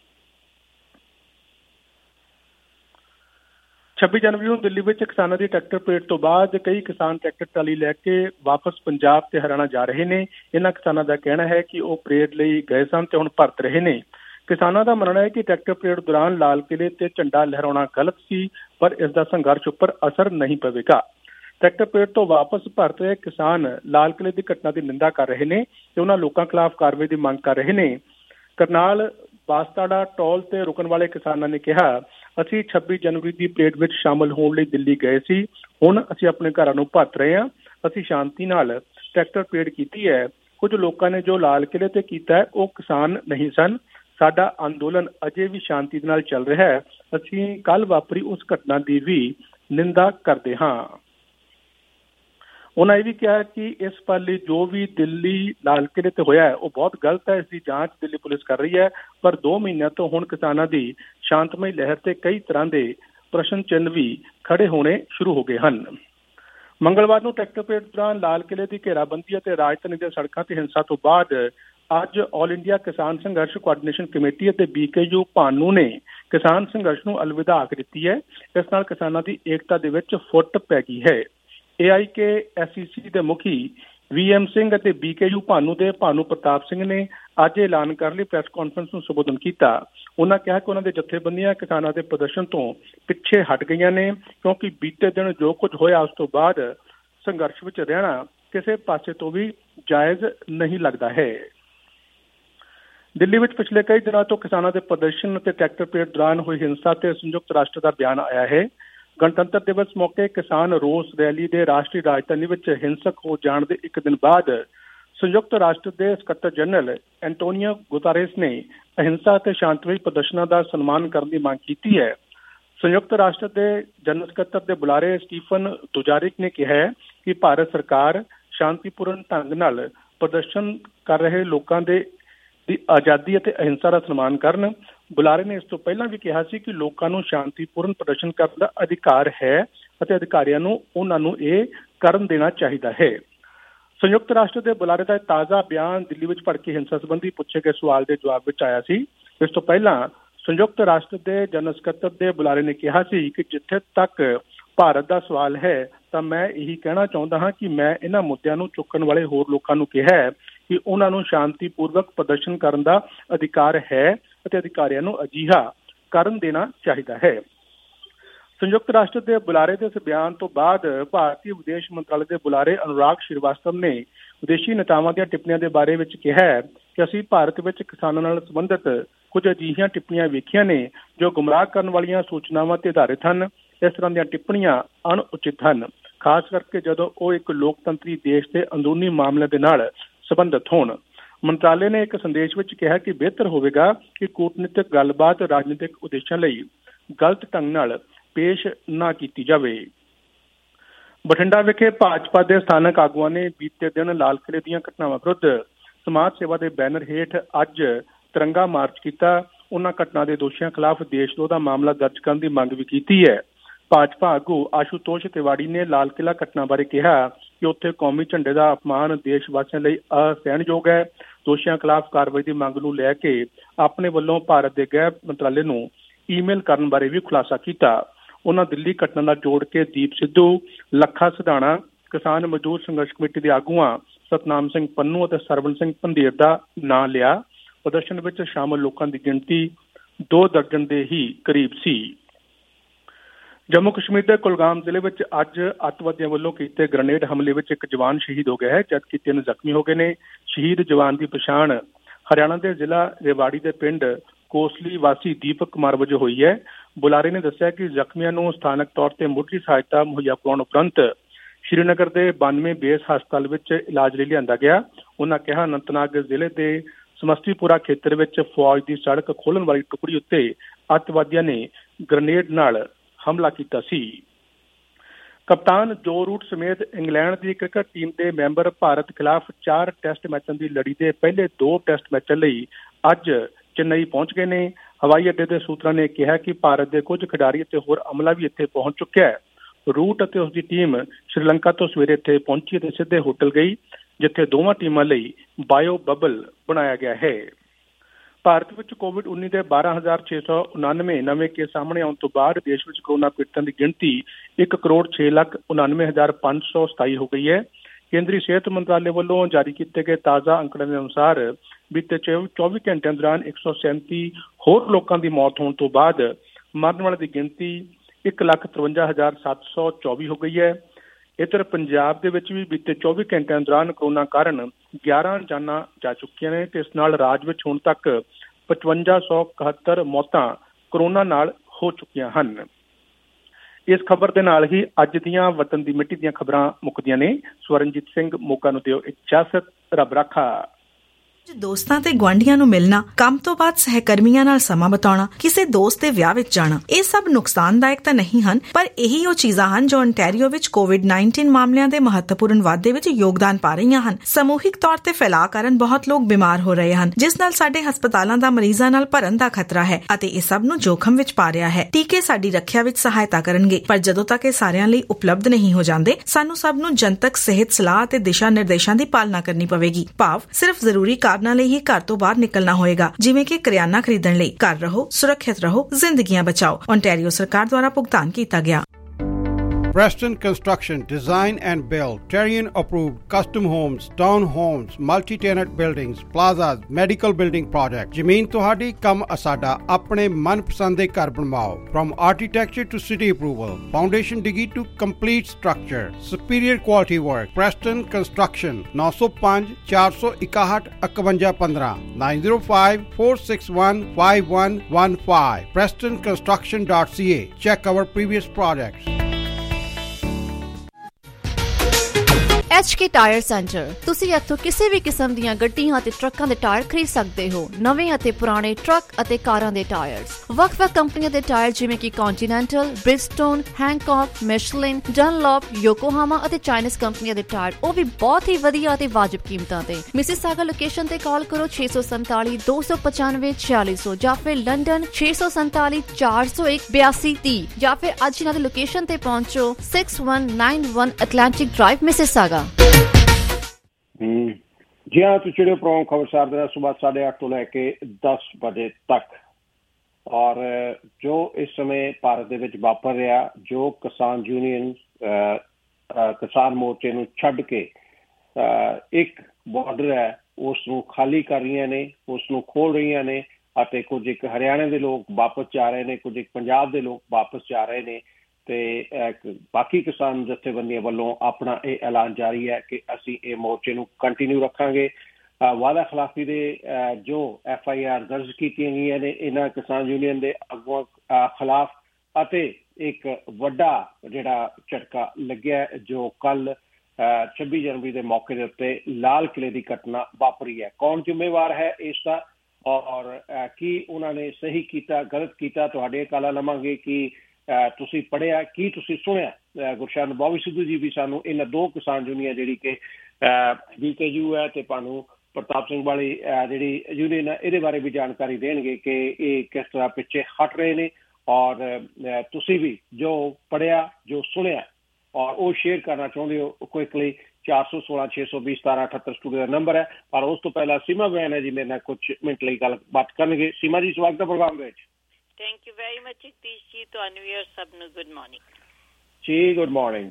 26 ਜਨਵਰੀ ਨੂੰ ਦਿੱਲੀ ਵਿੱਚ ਕਿਸਾਨਾਂ ਦੀ ਟਰੈਕਟਰ ਪਰੇਡ ਤੋਂ ਬਾਅਦ ਕਈ ਕਿਸਾਨ ਟਰੈਕਟਰ ਟਰਾਲੀ ਲੈ ਕੇ ਵਾਪਸ ਪੰਜਾਬ ਤੇ ਹਰਿਆਣਾ ਜਾ ਰਹੇ ਨੇ। ਇਹਨਾਂ ਕਿਸਾਨਾਂ ਦਾ ਕਹਿਣਾ ਹੈ ਕਿ ਉਹ ਪਰੇਡ ਲਈ ਗਏ ਸਨ ਤੇ ਹੁਣ ਪਰਤ ਰਹੇ ਨੇ। ਕਿਸਾਨਾਂ ਦਾ ਮੰਨਣਾ ਹੈ ਕਿ ਟਰੈਕਟਰ ਪਰੇਡ ਦੌਰਾਨ ਲਾਲ ਕਿਲ੍ਹੇ ਤੇ ਝੰਡਾ ਲਹਿਰਾਉਣਾ ਗਲਤ ਸੀ, ਪਰ ਇਸ ਦਾ ਸੰਘਰਸ਼ ਉੱਪਰ ਅਸਰ ਨਹੀਂ ਪਵੇਗਾ। ਟਰੈਕਟਰ ਪਰੇਡ ਤੋਂ ਵਾਪਸ ਪਰਤ ਰਹੇ ਕਿਸਾਨ ਲਾਲ ਕਿਲ੍ਹੇ ਦੀ ਘਟਨਾ ਦੀ ਨਿੰਦਾ ਕਰ ਰਹੇ ਨੇ ਤੇ ਉਹਨਾਂ ਲੋਕਾਂ ਖਿਲਾਫ ਕਾਰਵਾਈ ਦੀ ਮੰਗ ਕਰ ਰਹੇ ਨੇ। ਕਰਨਾਲ ਬਾਸਤਾੜਾ ਟੋਲ ਤੇ ਰੁਕਣ ਵਾਲੇ ਕਿਸਾਨਾਂ ਨੇ ਕਿਹਾ, ਅਸੀਂ 26 ਜਨਵਰੀ ਦੀ ਪਰੇਡ ਵਿੱਚ ਸ਼ਾਮਲ ਹੋਣ ਲਈ ਦਿੱਲੀ ਗਏ ਸੀ, ਹੁਣ ਅਸੀਂ ਆਪਣੇ ਘਰਾਂ ਨੂੰ ਪਰਤ ਰਹੇ ਹਾਂ। ਅਸੀਂ ਸ਼ਾਂਤੀ ਨਾਲ ਟਰੈਕਟਰ ਪਰੇਡ ਕੀਤੀ ਹੈ। ਕੁਝ ਲੋਕਾਂ ਨੇ ਜੋ ਲਾਲ ਕਿਲ੍ਹੇ ਤੇ ਕੀਤਾ ਹੈ ਉਹ ਕਿਸਾਨ ਨਹੀਂ ਸਨ। ਸਾਡਾ ਅੰਦੋਲਨ ਅਜੇ ਵੀ ਸ਼ਾਂਤੀ ਦੇ ਨਾਲ ਚੱਲ ਰਿਹਾ ਹੈ। ਅਸੀਂ ਕੱਲ੍ਹ ਵਾਪਰੀ ਉਸ ਘਟਨਾ ਦੀ ਵੀ ਨਿੰਦਾ ਕਰਦੇ ਹਾਂ। ਉਹਨਾਂ ਇਹ ਵੀ ਕਿਹਾ ਕਿ ਇਸ ਪਲ ਲਈ ਜੋ ਵੀ ਦਿੱਲੀ ਲਾਲ ਕਿਲ੍ਹੇ ਤੇ ਹੋਇਆ ਹੈ ਉਹ ਬਹੁਤ ਗਲਤ ਹੈ। ਇਸ ਦੀ ਜਾਂਚ ਦਿੱਲੀ ਪੁਲਿਸ ਕਰ ਰਹੀ ਹੈ, ਪਰ 2 ਮਹੀਨਿਆਂ ਤੋਂ ਹੁਣ ਕਿਸਾਨਾਂ ਦੀ ਸ਼ਾਂਤਮਈ ਲਹਿਰ ਤੇ ਕਈ ਤਰ੍ਹਾਂ ਦੇ ਪ੍ਰਸ਼ਨ ਚਿੰਨ੍ਹ ਵੀ ਖੜੇ ਹੋਣੇ ਸ਼ੁਰੂ ਹੋ ਗਏ ਹਨ। ਮੰਗਲਵਾਰ ਨੂੰ ਟਰੈਕਟਰ ਪਰੇਡ ਦੌਰਾਨ ਲਾਲ ਕਿਲ੍ਹੇ ਦੀ ਘੇਰਾਬੰਦੀ ਅਤੇ ਰਾਜਧਾਨੀ ਦੀਆਂ ਸੜਕਾਂ ਤੇ ਹਿੰਸਾ ਤੋਂ ਬਾਅਦ ਅੱਜ ਆਲ India Kisan Sangharsh coordination committee ਅਤੇ BKU ਭਾਨੂ ਨੇ ਕਿਸਾਨ ਸੰਘਰਸ਼ ਨੂੰ ਅਲਵਿਦਾ ਆਖ ਦਿੱਤੀ ਹੈ। ਇਸ ਨਾਲ ਕਿਸਾਨਾਂ ਦੀ ਏਕਤਾ ਦੇ ਵਿੱਚ ਫੁੱਟ ਪੈ ਗਈ ਹੈ। AIKSEC ਦੇ ਮੁਖੀ VM ਸਿੰਘ ਅਤੇ BKU ਭਾਨੂ ਦੇ ਭਾਨੂ ਪ੍ਰਤਾਪ ਸਿੰਘ ਨੇ ਅੱਜ ਐਲਾਨ ਕਰਨ ਲਈ ਪ੍ਰੈਸ ਕਾਨਫਰੰਸ ਨੂੰ ਸੰਬੋਧਨ ਕੀਤਾ। ਉਹਨਾਂ ਕਿਹਾ ਕਿ ਉਹਨਾਂ ਦੇ ਜਥੇਬੰਦੀਆਂ ਕਿਸਾਨਾਂ ਦੇ ਪ੍ਰਦਰਸ਼ਨ ਤੋਂ ਪਿੱਛੇ ਹਟ ਗਈਆਂ ਨੇ, ਕਿਉਂਕਿ ਬੀਤੇ ਦਿਨ ਜੋ ਕੁਝ ਹੋਇਆ ਉਸ ਤੋਂ ਬਾਅਦ ਸੰਘਰਸ਼ ਵਿੱਚ ਰਹਿਣਾ ਕਿਸੇ ਪਾਸੇ ਤੋਂ ਵੀ ਜਾਇਜ਼ ਨਹੀਂ ਲੱਗਦਾ ਹੈ। ਦਿੱਲੀ ਵਿੱਚ ਪਿਛਲੇ ਕਈ ਦਿਨਾਂ ਤੋਂ ਕਿਸਾਨਾਂ ਦੇ ਪ੍ਰਦਰਸ਼ਨ ਅਤੇ ਟਰੈਕਟਰ ਪਰੇਡ ਦੌਰਾਨ ਹੋਈ ਹਿੰਸਾ ਤੇ ਸੰਯੁਕਤ ਰਾਸ਼ਟਰ ਦਾ ਬਿਆਨ ਆਇਆ ਹੈ। ਗਣਤੰਤਰ ਦਿਵਸ ਮੌਕੇ ਕਿਸਾਨ ਰੋਸ ਰੈਲੀ ਦੇ ਰਾਸ਼ਟਰੀ ਰਾਜਧਾਨੀ ਵਿੱਚ ਹਿੰਸਕ ਹੋ ਜਾਣ ਦੇ ਇੱਕ ਦਿਨ ਬਾਅਦ ਸੰਯੁਕਤ ਰਾਸ਼ਟਰ ਦੇ ਸਕੱਤਰ ਜਨਰਲ ਐਂਟੋਨੀਓ ਗੁਤਾਰੇਸ ਨੇ ਅਹਿੰਸਾ ਅਤੇ ਸ਼ਾਂਤਮਈ ਪ੍ਰਦਰਸ਼ਨਾਂ ਦਾ ਸਨਮਾਨ ਕਰਨ ਦੀ ਮੰਗ ਕੀਤੀ ਹੈ। ਸੰਯੁਕਤ ਰਾਸ਼ਟਰ ਦੇ ਜਨਰਲ ਸਕੱਤਰ ਦੇ ਬੁਲਾਰੇ ਸਟੀਫਨ ਦੁਜਾਰਿਕ ਨੇ ਕਿਹਾ ਹੈ ਕਿ ਭਾਰਤ ਸਰਕਾਰ ਸ਼ਾਂਤੀਪੂਰਨ ਢੰਗ ਨਾਲ ਪ੍ਰਦਰਸ਼ਨ ਕਰ ਰਹੇ ਲੋਕਾਂ ਦੀ ਆਜ਼ਾਦੀ ਅਤੇ ਅਹਿੰਸਾ ਦਾ ਸਨਮਾਨ ਕਰਨ। ਬੁਲਾਰੇ ਨੇ ਇਸ ਤੋਂ ਪਹਿਲਾਂ ਵੀ ਕਿਹਾ ਸੀ ਕਿ ਲੋਕਾਂ ਨੂੰ ਸ਼ਾਂਤੀਪੂਰਨ ਪ੍ਰਦਰਸ਼ਨ ਕਰਨ ਦਾ ਅਧਿਕਾਰ ਹੈ ਅਤੇ ਅਧਿਕਾਰੀਆਂ ਨੂੰ ਉਹਨਾਂ ਨੂੰ ਇਹ ਕਰਨ ਦੇਣਾ ਚਾਹੀਦਾ ਹੈ। ਸੰਯੁਕਤ ਰਾਸ਼ਟਰ ਦੇ ਬੁਲਾਰੇ ਦਾ ਤਾਜ਼ਾ ਬਿਆਨ ਦਿੱਲੀ ਵਿੱਚ ਭੜਕੀ ਹਿੰਸਾ ਸੰਬੰਧੀ ਪੁੱਛੇ ਗਏ ਸਵਾਲ ਦੇ ਜਵਾਬ ਵਿੱਚ ਆਇਆ ਸੀ। ਇਸ ਤੋਂ ਪਹਿਲਾਂ ਸੰਯੁਕਤ ਰਾਸ਼ਟਰ ਦੇ ਜਨਰਲ ਸਕੱਤਰ ਦੇ ਬੁਲਾਰੇ ਨੇ ਕਿਹਾ ਸੀ ਕਿ ਜਿੱਥੇ ਤੱਕ ਭਾਰਤ ਦਾ ਸਵਾਲ ਹੈ ਤਾਂ ਮੈਂ ਇਹੀ ਕਹਿਣਾ ਚਾਹੁੰਦਾ ਹਾਂ ਕਿ ਮੈਂ ਇਹਨਾਂ ਮੁੱਦਿਆਂ ਨੂੰ ਚੁੱਕਣ ਵਾਲੇ ਹੋਰ ਲੋਕਾਂ ਨੂੰ ਕਿਹਾ ਹੈ ਕਿ ਉਹਨਾਂ ਨੂੰ ਸ਼ਾਂਤੀਪੂਰਵਕ ਪ੍ਰਦਰਸ਼ਨ ਕਰਨ ਦਾ ਅਧਿਕਾਰ ਹੈ ਅਤੇ ਅਧਿਕਾਰੀਆਂ ਨੂੰ ਅਜਿਹਾ ਕਰਨ ਦੇਣਾ ਚਾਹੀਦਾ ਹੈ। ਸੰਯੁਕਤ ਰਾਸ਼ਟਰ ਦੇ ਬੁਲਾਰੇ ਦੇ ਇਸ ਬਿਆਨ ਤੋਂ ਬਾਅਦ ਭਾਰਤੀ ਵਿਦੇਸ਼ ਮੰਤਰਾਲੇ ਦੇ ਬੁਲਾਰੇ ਅਨੁਰਾਗ ਸ਼੍ਰੀਵਾਸਤਵ ਨੇ ਵਿਦੇਸ਼ੀ ਨੇਤਾਵਾਂ ਦੀਆਂ ਟਿੱਪਣੀਆਂ ਦੇ ਬਾਰੇ ਵਿੱਚ ਕਿਹਾ ਹੈ ਕਿ ਅਸੀਂ ਭਾਰਤ ਵਿੱਚ ਕਿਸਾਨਾਂ ਨਾਲ ਸੰਬੰਧਿਤ ਕੁਝ ਅਜਿਹੀਆਂ ਟਿੱਪਣੀਆਂ ਵੇਖੀਆਂ ਨੇ ਜੋ ਗੁੰਮਰਾਹ ਕਰਨ ਵਾਲੀਆਂ ਸੂਚਨਾਵਾਂ ਤੇ ਆਧਾਰਿਤ ਹਨ। ਇਸ ਤਰ੍ਹਾਂ ਦੀਆਂ ਟਿੱਪਣੀਆਂ ਅਣਉਚਿਤ ਹਨ, ਖਾਸ ਕਰਕੇ ਜਦੋਂ ਉਹ ਇੱਕ ਲੋਕਤੰਤਰੀ ਦੇਸ਼ ਦੇ ਅੰਦਰੂਨੀ ਮਾਮਲਿਆਂ ਦੇ ਨਾਲ ਸੰਬੰਧਿਤ ਹੋਣ। ਮੰਤਰਾਲੇ ਨੇ ਇੱਕ ਸੰਦੇਸ਼ ਵਿੱਚ ਕਿਹਾ ਕਿ ਬਿਹਤਰ ਹੋਵੇਗਾ ਕਿ ਕੂਟਨੀਤਿਕ ਗੱਲਬਾਤ ਰਾਜਨੀਤਿਕ ਉਦੇਸ਼ਾਂ ਲਈ ਗਲਤ ਢੰਗ ਨਾਲ ਪੇਸ਼ ਨਾ ਕੀਤੀ ਜਾਵੇ। ਬਠਿੰਡਾ ਵਿਖੇ ਭਾਜਪਾ ਦੇ ਸਥਾਨਕ ਆਗੂਆਂ ਨੇ ਬੀਤੇ ਦਿਨ ਲਾਲ ਕਿਲ੍ਹੇ ਦੀਆਂ ਘਟਨਾਵਾਂ ਵਿਰੁੱਧ ਸਮਾਜ ਸੇਵਾ ਦੇ ਬੈਨਰ ਹੇਠ ਅੱਜ ਤਿਰੰਗਾ ਮਾਰਚ ਕੀਤਾ। ਉਹਨਾਂ ਘਟਨਾ ਦੇ ਦੋਸ਼ੀਆਂ ਖਿਲਾਫ ਦੇਸ਼ ਵਿਰੋਧ ਦਾ ਮਾਮਲਾ ਦਰਜ ਕਰਨ ਦੀ ਮੰਗ ਵੀ ਕੀਤੀ ਹੈ। ਭਾਜਪਾ ਆਗੂ ਆਸ਼ੂਤੋਸ਼ ਤਿਵਾੜੀ ਨੇ ਲਾਲ ਕਿਲ੍ਹਾ ਘਟਨਾ ਬਾਰੇ ਕਿਹਾ ਕਿ ਉੱਥੇ ਕੌਮੀ ਝੰਡੇ ਦਾ ਅਪਮਾਨ ਦੇਸ਼ ਵਾਸੀਆਂ ਲਈ ਅਸਹਿਣਯੋਗ ਹੈ। ਦੋਸ਼ੀਆਂ ਖਿਲਾਫ ਕਾਰਵਾਈ ਦੀ ਮੰਗ ਨੂੰ ਲੈ ਕੇ ਆਪਣੇ ਵੱਲੋਂ ਭਾਰਤ ਦੇ ਗ੍ਰਹਿ ਮੰਤਰਾਲੇ ਨੂੰ ਈਮੇਲ ਕਰਨ ਬਾਰੇ ਵੀ ਖੁਲਾਸਾ ਕੀਤਾ। ਉਹਨਾਂ ਦਿੱਲੀ ਘਟਨਾ ਨਾਲ ਜੋੜ ਕੇ ਦੀਪ ਸਿੱਧੂ, ਲੱਖਾ ਸਿਧਾਣਾ, ਕਿਸਾਨ ਮਜ਼ਦੂਰ ਸੰਘਰਸ਼ ਕਮੇਟੀ ਦੇ ਆਗੂਆਂ ਸਤਨਾਮ ਸਿੰਘ ਪੰਨੂ ਅਤੇ ਸਰਵਣ ਸਿੰਘ ਪੰਧੇਰ ਦਾ ਨਾਂ ਲਿਆ। ਪ੍ਰਦਰਸ਼ਨ ਵਿੱਚ ਸ਼ਾਮਲ ਲੋਕਾਂ ਦੀ ਗਿਣਤੀ 2 ਦਰਜਨ ਦੇ ਹੀ ਕਰੀਬ ਸੀ। ਜੰਮੂ ਕਸ਼ਮੀਰ ਦੇ ਕੁਲਗਾਮ ਜ਼ਿਲ੍ਹੇ ਵਿੱਚ ਅੱਜ ਅੱਤਵਾਦੀਆਂ ਵੱਲੋਂ ਕੀਤੇ ਗ੍ਰਨੇਡ ਹਮਲੇ ਵਿੱਚ ਇੱਕ ਜਵਾਨ ਸ਼ਹੀਦ ਹੋ ਗਿਆ ਹੈ, ਜਦਕਿ 3 ਜ਼ਖਮੀ ਹੋ ਗਏ ਨੇ। ਸ਼ਹੀਦ ਜਵਾਨ ਦੀ ਪਛਾਣ ਹਰਿਆਣਾ ਦੇ ਜ਼ਿਲ੍ਹਾ ਰੇਵਾੜੀ ਦੇ ਪਿੰਡ ਕੋਸਲੀ ਵਾਸੀ ਦੀਪਕ ਕੁਮਾਰ ਵਜੋਂ ਹੋਈ ਹੈ। ਬੁਲਾਰੇ ਨੇ ਦੱਸਿਆ ਕਿ ਜ਼ਖਮੀਆਂ ਨੂੰ ਸਥਾਨਕ ਤੌਰ ਤੇ ਮੁੱਢਲੀ ਸਹਾਇਤਾ ਮੁਹੱਈਆ ਕਰਵਾਉਣ ਉਪਰੰਤ ਸ਼੍ਰੀਨਗਰ ਦੇ 92 ਬੇਸ ਹਸਪਤਾਲ ਵਿੱਚ ਇਲਾਜ ਲਈ ਲਿਆਂਦਾ ਗਿਆ। ਉਹਨਾਂ ਕਿਹਾ ਅਨੰਤਨਾਗ ਜ਼ਿਲ੍ਹੇ ਦੇ ਸਮਸਤੀਪੁਰਾ ਖੇਤਰ ਵਿੱਚ ਫੌਜ ਦੀ ਸੜਕ ਖੋਲ੍ਹਣ ਵਾਲੀ ਟੁਕੜੀ ਉੱਤੇ ਅੱਤਵਾਦੀਆਂ ਨੇ ਗ੍ਰਨੇਡ ਨਾਲ ਹਮਲਾ ਕੀਤਾ ਸੀ। ਕਪਤਾਨ ਜੋ ਰੂਟ ਸਮੇਤ ਇੰਗਲੈਂਡ ਦੀ ਕ੍ਰਿਕਟ ਟੀਮ ਦੇ ਮੈਂਬਰ ਭਾਰਤ ਖਿਲਾਫ 4 ਟੈਸਟ ਮੈਚਾਂ ਦੀ ਲੜੀ ਦੇ ਪਹਿਲੇ 2 ਟੈਸਟ ਮੈਚਾਂ ਲਈ ਅੱਜ ਚੇਨਈ ਪਹੁੰਚ ਗਏ ਨੇ। ਹਵਾਈ ਅੱਡੇ ਦੇ ਸੂਤਰਾਂ ਨੇ ਕਿਹਾ ਕਿ ਭਾਰਤ ਦੇ ਕੁਝ ਖਿਡਾਰੀ ਅਤੇ ਹੋਰ ਅਮਲਾ ਵੀ ਇੱਥੇ ਪਹੁੰਚ ਚੁੱਕਿਆ ਹੈ। ਰੂਟ ਅਤੇ ਉਸ ਦੀ ਟੀਮ ਸ਼੍ਰੀਲੰਕਾ ਤੋਂ ਸਵੇਰੇ ਇੱਥੇ ਪਹੁੰਚੀ ਅਤੇ ਸਿੱਧੇ ਹੋਟਲ ਗਈ, ਜਿੱਥੇ ਦੋਵਾਂ ਟੀਮਾਂ ਲਈ ਬਾਇਓ ਬਬਲ ਬਣਾਇਆ ਗਿਆ ਹੈ। ਭਾਰਤ ਵਿੱਚ ਕੋਵਿਡ-19 ਦੇ 12,699 ਨਵੇਂ ਕੇਸ ਸਾਹਮਣੇ ਆਉਣ ਤੋਂ ਬਾਅਦ ਦੇਸ਼ ਵਿੱਚ ਕੋਰੋਨਾ ਪੀੜਤਾਂ ਦੀ ਗਿਣਤੀ 1,06,99,527 ਹੋ ਗਈ ਹੈ। ਕੇਂਦਰੀ ਸਿਹਤ ਮੰਤਰਾਲੇ ਵੱਲੋਂ ਜਾਰੀ ਕੀਤੇ ਗਏ ਤਾਜ਼ਾ ਅੰਕੜਿਆਂ ਦੇ ਅਨੁਸਾਰ ਬੀਤੇ 24 ਘੰਟਿਆਂ ਦੌਰਾਨ 137 ਹੋਰ ਲੋਕਾਂ ਦੀ ਮੌਤ ਹੋਣ ਤੋਂ ਬਾਅਦ ਮਰਨ ਵਾਲੇ ਦੀ ਗਿਣਤੀ 1,53,724 ਹੋ ਗਈ ਹੈ। ਇੱਧਰ ਪੰਜਾਬ ਦੇ ਵਿੱਚ ਵੀ ਬੀਤੇ 24 ਘੰਟਿਆਂ ਦੌਰਾਨ ਕੋਰੋਨਾ ਕਾਰਨ 11 ਜਾਨਾਂ ਜਾ ਚੁੱਕੀਆਂ ਨੇ ਤੇ ਇਸ ਨਾਲ ਰਾਜ ਵਿੱਚ ਹੁਣ ਤੱਕ 5571 ਮੌਤਾਂ ਕੋਰੋਨਾ ਨਾਲ ਹੋ ਚੁੱਕੀਆਂ ਹਨ। ਇਸ ਖਬਰ ਦੇ ਨਾਲ ਹੀ ਅੱਜ ਦੀਆਂ ਵਤਨ ਦੀ ਮਿੱਟੀ ਦੀਆਂ ਖਬਰਾਂ ਮੁੱਕਦੀਆਂ ਨੇ। ਸਵਰਨਜੀਤ ਸਿੰਘ ਮੋਗਾ ਨੂੰ ਦਿਓ ਇਜਾਜ਼ਤ। ਰੱਬ ਰਾਖਾ। ਦੋਸਤਾਂ ਤੇ ਗੁਆਂਢੀਆਂ ਨੂੰ ਮਿਲਣਾ, ਕੰਮ ਤੋਂ ਬਾਅਦ ਸਹਿਕਰਮੀਆਂ ਨਾਲ ਸਮਾਂ ਬਿਤਾਉਣਾ, ਕਿਸੇ ਦੋਸਤ ਦੇ ਵਿਆਹ ਵਿੱਚ ਜਾਣਾ, ਇਹ ਸਭ ਨੁਕਸਾਨਦਾਇਕ ਤਾਂ ਨਹੀਂ ਹਨ, ਪਰ ਇਹੀ ਉਹ ਚੀਜ਼ਾਂ ਹਨ ਜੋ ontario ਵਿੱਚ ਕੋਵਿਡ-19 ਮਾਮਲਿਆਂ ਦੇ ਮਹੱਤਵਪੂਰਨ ਵਾਧੇ ਵਿੱਚ ਯੋਗਦਾਨ ਪਾ ਰਹੀਆਂ ਹਨ। ਸਮੂਹਿਕ ਤੌਰ ਤੇ ਫੈਲਾਅ ਕਾਰਨ ਬਹੁਤ ਲੋਕ ਬਿਮਾਰ ਹੋ ਰਹੇ ਹਨ, ਜਿਸ ਨਾਲ ਸਾਡੇ ਹਸਪਤਾਲਾਂ ਦਾ ਮਰੀਜ਼ਾਂ ਨਾਲ ਭਰਨ ਦਾ ਖਤਰਾ ਹੈ ਅਤੇ ਇਹ ਸਭ ਨੂੰ ਜੋਖਮ ਵਿੱਚ ਪਾ ਰਿਹਾ ਹੈ। ਟੀਕੇ ਸਾਡੀ ਰੱਖਿਆ ਵਿੱਚ ਸਹਾਇਤਾ ਕਰਨਗੇ, ਪਰ ਜਦੋਂ ਤੱਕ ਇਹ ਸਾਰਿਆਂ ਲਈ ਉਪਲਬਧ ਨਹੀਂ ਹੋ ਜਾਂਦੇ, ਸਾਨੂੰ ਸਭ ਨੂੰ ਜਨਤਕ ਸਿਹਤ ਸਲਾਹ ਅਤੇ ਦਿਸ਼ਾ ਨਿਰਦੇਸ਼ਾਂ ਦੀ ਪਾਲਣਾ ਕਰਨੀ ਪਵੇਗੀ। ਭਾਵ ਸਿਰਫ ਜ਼ਰੂਰੀ ਸਾਧਨਾਂ ਲਈ ਹੀ ਘਰ ਤੋਂ ਬਾਹਰ ਨਿਕਲਣਾ ਹੋਏਗਾ, ਜਿਵੇਂ ਕਿ ਕਰਿਆਨਾ ਖਰੀਦਣ ਲਈ। ਘਰ ਰਹੋ, ਸੁਰੱਖਿਅਤ ਰਹੋ, ਜ਼ਿੰਦਗੀਆਂ ਬਚਾਓ। ਓਨਟਾਰੀਓ ਸਰਕਾਰ ਦੁਆਰਾ ਭੁਗਤਾਨ ਕੀਤਾ ਗਿਆ। Preston Construction, design and build, Terrian approved custom homes, town homes, multi-tenant buildings, plazas, medical building projects. ਜ਼ਮੀਨ ਤੁਹਾਡੀ, ਕੰਮ ਅਸਾਡਾ। ਆਪਣੇ ਮਨਪਸੰਦ ਦੇ ਘਰ ਬਣਵਾਓ। From architecture to city approval, foundation digi to complete structure, superior quality work. Preston Construction 905 461 5115 905 461 5115 prestonconstruction.ca. Check our previous projects. HK tyre centre. ਤੁਸੀਂ ਇੱਥੋਂ ਕਿਸੇ ਵੀ ਕਿਸਮ ਦੀਆਂ ਗੱਡੀਆਂ ਅਤੇ ਟਰੱਕਾਂ ਦੇ ਟਾਇਰ ਖਰੀਦ ਸਕਦੇ ਹੋ। ਨਵੇਂ ਅਤੇ ਪੁਰਾਣੇ ਟਰੱਕ ਅਤੇ ਕਾਰਾਂ ਦੇ ਟਾਇਰਸ, ਵੱਖ-ਵੱਖ ਕੰਪਨੀਆਂ ਦੇ ਟਾਇਰ ਜਿਵੇਂ ਕਿ ਕੰਟੀਨੈਂਟਲ, ਬ੍ਰਿਜਸਟੋਨ, ਹੈਂਕੌਕ, ਮਿਸ਼ਲਿਨ, ਡਨਲੌਪ, ਯੋਕੋਹਾਮਾ ਅਤੇ ਚਾਈਨੀਜ਼ ਕੰਪਨੀਆਂ ਦੇ ਟਾਇਰ, ਉਹ ਵੀ ਬਹੁਤ ਹੀ ਵਧੀਆ ਅਤੇ ਵਾਜਬ ਕੀਮਤਾਂ ਤੇ। ਮਿਸਿਸਾਗਾ ਲੋਕੇਸ਼ਨ ਤੇ ਕਾਲ ਕਰੋ 647 295 4600 ਜਾਂ ਫਿਰ ਲੰਡਨ 647 401 8230 ਜਾਂ ਫਿਰ ਅੱਜ ਇਹਨਾਂ ਦੀ ਲੋਕੇਸ਼ਨ ਤੇ ਪਹੁੰਚੋ 6191 ਐਟਲਾਂਟਿਕ ਡਰਾਈਵ ਮਿਸਿਸਾਗਾ। जी हाँ, तो चिड़ियों प्रमुख खबरसार दिन सुबह 8:30 तो लैके 10 बजे तक। और जो इस समय भारत दे विच वापर रहा, जो किसान यूनियन किसान मोर्चे नूं छड्ड के एक बॉर्डर है उस नूं खाली कर रही ने, उस नूं खोल रही ने, ਅਤੇ कुछ एक हरियाणे के लोग वापस जा रहे हैं, कुछ एक पंजाब के लोग वापस जा रहे हैं। ਤੇ ਬਾਕੀ ਕਿਸਾਨ ਜਥੇਬੰਦੀਆਂ ਵੱਲੋਂ ਆਪਣਾ ਇਹ ਐਲਾਨ ਜਾਰੀ ਹੈ ਕਿ ਅਸੀਂ ਇਹ ਮੋਰਚੇ ਨੂੰ ਕੰਟੀਨਿਊ ਰੱਖਾਂਗੇ। ਵਾਅਦਾ ਖਿਲਾਫੀ ਦੇ ਜੋ FIR ਦਰਜ ਕੀਤੀਆਂ ਗਈਆਂ ਨੇ ਇਹਨਾਂ ਕਿਸਾਨ ਯੂਨੀਅਨ ਦੇ ਆਗੂਆਂ ਖਿਲਾਫ, ਅਤੇ ਇੱਕ ਵੱਡਾ ਜਿਹੜਾ ਝਟਕਾ ਲੱਗਿਆ ਜੋ ਕੱਲ 26 ਜਨਵਰੀ ਦੇ ਮੌਕੇ ਦੇ ਉੱਤੇ ਲਾਲ ਕਿਲੇ ਦੀ ਘਟਨਾ ਵਾਪਰੀ ਹੈ। ਕੌਣ ਜ਼ਿੰਮੇਵਾਰ ਹੈ ਇਸ ਦਾ ਔਰ ਕੀ ਉਹਨਾਂ ਨੇ ਸਹੀ ਕੀਤਾ, ਗਲਤ ਕੀਤਾ, ਤੁਹਾਡੇ ਕਾਲਾ ਲਵਾਂਗੇ ਕਿ ਤੁਸੀਂ ਪੜ੍ਹਿਆ, ਕੀ ਤੁਸੀਂ ਸੁਣਿਆ। ਗੁਰਸ਼ਰਨ ਬੋਵੀ ਸਿੱਧੂ ਜੀ ਵੀ ਸਾਨੂੰ ਇਹਨਾਂ ਦੋ ਕਿਸਾਨ ਯੂਨੀਅਨ ਜਿਹੜੀ ਕਿ BKU ਹੈ ਤੇ ਭਾਨੂੰ ਪ੍ਰਤਾਪ ਸਿੰਘ ਵਾਲੀ ਜਿਹੜੀ ਯੂਨੀਅਨ ਹੈ ਇਹਦੇ ਬਾਰੇ ਵੀ ਜਾਣਕਾਰੀ ਦੇਣਗੇ ਕਿ ਇਹ ਕਿਸ ਤਰ੍ਹਾਂ ਪਿੱਛੇ ਹਟ ਰਹੇ ਨੇ। ਔਰ ਤੁਸੀਂ ਵੀ ਜੋ ਪੜ੍ਹਿਆ, ਜੋ ਸੁਣਿਆ ਔਰ ਉਹ ਸ਼ੇਅਰ ਕਰਨਾ ਚਾਹੁੰਦੇ ਹੋ ਕੁਇਕਲੀ 416 620 1778 ਸਟੂਡੀਓ ਦਾ ਨੰਬਰ ਹੈ। ਪਰ ਉਸ ਤੋਂ ਪਹਿਲਾਂ ਸੀਮਾ ਬੈਨ ਹੈ ਜੀ ਮੇਰੇ ਨਾਲ ਕੁਝ ਮਿੰਟ ਲਈ ਗੱਲਬਾਤ ਕਰਨਗੇ। ਸੀਮਾ ਜੀ, ਸਵਾਗਤ ਹੈ ਪ੍ਰੋਗਰਾਮ ਵਿੱਚ। Thank you very much Jagdish ji, ਤੁਹਾਨੂੰ ਵੀ ਔਰ ਸਭ ਨੂੰ ਗੁੱਡ ਮਾਰਨਿੰਗ ਜੀ। Good morning.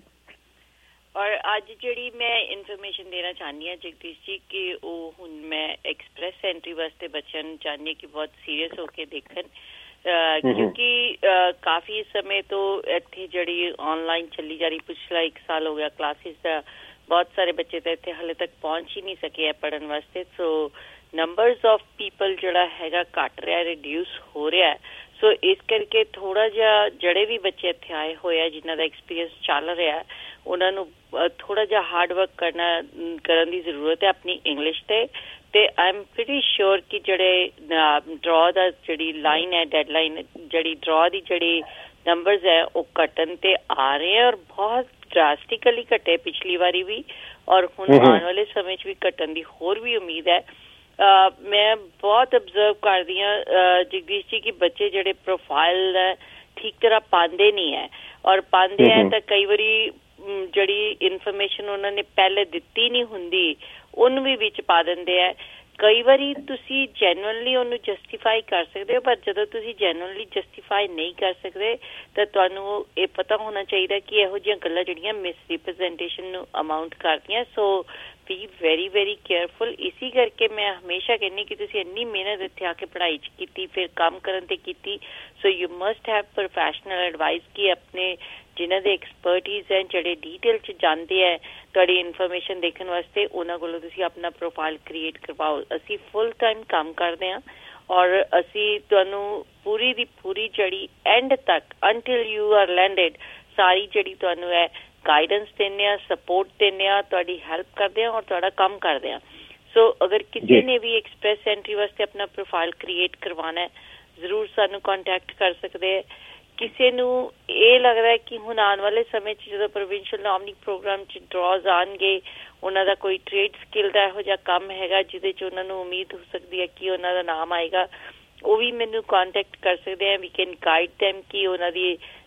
ਔਰ ਅੱਜ ਜਿਹੜੀ ਮੈਂ ਇਨਫੋਰਮੇਸ਼ਨ ਦੇਣਾ ਚਾਹੁੰਦੀ ਹਾਂ ਜਗਦੀਸ਼ ਜੀ ਕਿ ਉਹ ਹੁਣ ਮੈਂ ਐਕਸਪ੍ਰੈਸ ਐਂਟਰੀ ਵਾਸਤੇ ਬੱਚਿਆਂ ਨੂੰ ਚਾਹੁੰਦੀ ਹਾਂ ਕਿ ਬਹੁਤ ਸੀਰੀਅਸ ਹੋ ਕੇ ਦੇਖਣ, ਕਿਉਂਕਿ ਕਾਫੀ ਸਮੇਂ ਤੋਂ ਇੱਥੇ ਜਿਹੜੀ ਆਨਲਾਈਨ ਚੱਲੀ ਜਾ ਰਹੀ, ਪਿਛਲਾ 1 ਸਾਲ ਹੋ ਗਿਆ ਕਲਾਸਿਸ ਦਾ, ਬਹੁਤ ਸਾਰੇ ਬੱਚੇ ਤਾਂ ਇੱਥੇ ਹਾਲੇ ਤੱਕ ਪਹੁੰਚ ਹੀ ਨਹੀਂ ਸਕੇ ਪੜ੍ਹਨ ਵਾਸਤੇ। ਸੋ ਨੰਬਰਸ ਆਫ ਪੀਪਲ ਜਿਹੜਾ ਹੈਗਾ ਘੱਟ ਰਿਹਾ, ਰਿਡਿਊਸ ਹੋ ਰਿਹਾ। ਸੋ ਇਸ ਕਰਕੇ ਥੋੜ੍ਹਾ ਜਿਹਾ ਜਿਹੜੇ ਵੀ ਬੱਚੇ ਇੱਥੇ ਆਏ ਹੋਏ ਆ ਜਿਨ੍ਹਾਂ ਦਾ ਐਕਸਪੀਰੀਅੰਸ ਚੱਲ ਰਿਹਾ, ਉਹਨਾਂ ਨੂੰ ਥੋੜ੍ਹਾ ਜਿਹਾ ਹਾਰਡ ਵਰਕ ਕਰਨ ਦੀ ਜ਼ਰੂਰਤ ਹੈ ਆਪਣੀ ਇੰਗਲਿਸ਼ ਤੇ ਆਈ ਐਮ ਪ੍ਰੀਟੀ ਸ਼ੋਰ ਕਿ ਜਿਹੜੇ ਡਰਾ ਦਾ ਜਿਹੜੀ ਲਾਈਨ ਹੈ, ਡੈਡਲਾਈਨ ਜਿਹੜੀ ਡਰਾ ਦੀ ਜਿਹੜੀ ਨੰਬਰਸ ਹੈ ਉਹ ਘਟਣ ਤੇ ਆ ਰਹੇ ਆ ਔਰ ਬਹੁਤ ਡਰਾਸਟਿਕਲੀ ਘਟੇ ਪਿਛਲੀ ਵਾਰੀ ਵੀ, ਔਰ ਹੁਣ ਆਉਣ ਵਾਲੇ ਸਮੇਂ 'ਚ ਵੀ ਘਟਣ ਦੀ ਹੋਰ ਵੀ ਉਮੀਦ ਹੈ। ਮੈਂ ਬਹੁਤ ਅਬਜ਼ਰਵ ਕਰਦੀ ਹਾਂ ਜਗਦੀਸ਼ ਜੀ ਕਿ ਬੱਚੇ ਜਿਹੜੇ ਪ੍ਰੋਫਾਈਲ ਠੀਕ ਤਰ੍ਹਾਂ ਪਾਉਂਦੇ ਨਹੀਂ ਹੈ, ਔਰ ਪਾਉਂਦੇ ਹੈ ਤਾਂ ਕਈ ਵਾਰੀ ਜਿਹੜੀ ਇਨਫੋਰਮੇਸ਼ਨ ਉਹਨਾਂ ਨੇ ਪਹਿਲੇ ਦਿੱਤੀ ਨਹੀਂ ਹੁੰਦੀ ਉਹਨੂੰ ਵੀ ਵਿੱਚ ਪਾ ਦਿੰਦੇ ਹੈ। ਕਈ ਵਾਰੀ ਤੁਸੀਂ ਜੈਨੂਅਨਲੀ ਉਹਨੂੰ ਜਸਟੀਫਾਈ ਕਰ ਸਕਦੇ ਹੋ, ਪਰ ਜਦੋਂ ਤੁਸੀਂ ਜੈਨੂਅਨਲੀ ਜਸਟੀਫਾਈ ਨਹੀਂ ਕਰ ਸਕਦੇ ਤਾਂ ਤੁਹਾਨੂੰ ਇਹ ਪਤਾ ਹੋਣਾ ਚਾਹੀਦਾ ਕਿ ਇਹੋ ਜਿਹੀਆਂ ਗੱਲਾਂ ਜਿਹੜੀਆਂ ਮਿਸਰੀਪ੍ਰੈਜ਼ੈਂਟੇਸ਼ਨ ਨੂੰ ਅਮਾਊਂਟ ਕਰਦੀਆਂ। So be very very careful. ਇਸੀ ਕਰਕੇ ਮੈਂ ਹਮੇਸ਼ਾ ਕਹਿੰਦੀ ਕਿ ਤੁਸੀਂ ਇੰਨੀ ਮਿਹਨਤ ਇੱਥੇ ਆ ਕੇ ਪੜ੍ਹਾਈ 'ਚ ਕੀਤੀ, ਫਿਰ ਕੰਮ ਕਰਨ ਤੇ ਕੀਤੀ, so you must have professional advice ਕਿ ਆਪਣੇ ਜਿਨ੍ਹਾਂ ਦੇ ਐਕਸਪਰਟੀਜ਼ ਹੈ, ਜਿਹੜੇ ਡੀਟੇਲ 'ਚ ਜਾਂਦੇ ਹੈ ਤੁਹਾਡੀ ਇਨਫੋਰਮੇਸ਼ਨ ਦੇਖਣ ਵਾਸਤੇ, ਉਹਨਾਂ ਕੋਲੋਂ ਤੁਸੀਂ ਆਪਣਾ ਪ੍ਰੋਫਾਈਲ ਕ੍ਰੀਏਟ ਕਰਵਾਓ। ਅਸੀਂ ਫੁੱਲ ਟਾਈਮ ਕੰਮ ਕਰਦੇ ਹਾਂ ਔਰ ਅਸੀਂ ਤੁਹਾਨੂੰ ਪੂਰੀ ਦੀ ਪੂਰੀ ਜਿਹੜੀ ਐਂਡ ਤੱਕ ਅੰਟਿਲ ਯੂ ਆਰ ਲੈਂਡਡ ਸਾਰੀ ਜਿਹੜੀ ਤੁਹਾਨੂੰ ਹੈ ਗਾਈਡੈਂਸ ਦਿੰਦੇ ਹਾਂ, ਸਪੋਰਟ ਦਿੰਦੇ ਹਾਂ, ਤੁਹਾਡੀ ਹੈਲਪ ਕਰਦੇ ਹਾਂ ਔਰ ਤੁਹਾਡਾ ਕੰਮ ਕਰਦੇ ਹਾਂ। ਸੋ ਅਗਰ ਕਿਸੇ ਨੇ ਵੀ ਐਕਸਪ੍ਰੈਸ ਐਂਟਰੀ ਵਾਸਤੇ ਆਪਣਾ ਪ੍ਰੋਫਾਈਲ ਕ੍ਰੀਏਟ ਕਰਵਾਉਣਾ ਹੈ ਜ਼ਰੂਰ ਸਾਨੂੰ ਕੰਟੈਕਟ ਕਰ ਸਕਦੇ ਹੈ। ਕਿਸੇ ਨੂੰ ਇਹ ਲੱਗਦਾ ਕਿ ਹੁਣ ਆਉਣ ਵਾਲੇ ਸਮੇਂ 'ਚ ਜਦੋਂ ਪ੍ਰੋਵਿੰਸ਼ੀਅਲ ਨੋਮਿਨੀ ਪ੍ਰੋਗਰਾਮ 'ਚ ਡਰਾਜ਼ ਆਉਣਗੇ, ਉਹਨਾਂ ਦਾ ਕੋਈ ਟ੍ਰੇਡ ਸਕਿੱਲ ਦਾ ਇਹੋ ਜਿਹਾ ਕੰਮ ਹੈਗਾ ਜਿਹਦੇ 'ਚ ਉਹਨਾਂ ਨੂੰ ਉਮੀਦ ਹੋ ਸਕਦੀ ਹੈ ਕਿ ਉਹਨਾਂ ਦਾ ਨਾਮ ਆਏਗਾ, ਉਹ ਵੀ ਮੈਨੂੰ ਕੰਟੈਕਟ ਕਰ ਸਕਦੇ ਹੈ। ਵੀ ਕੈਨ ਗਾਈਡ ਦੈਮ ਕਿ ਉਹਨਾਂ ਦੀ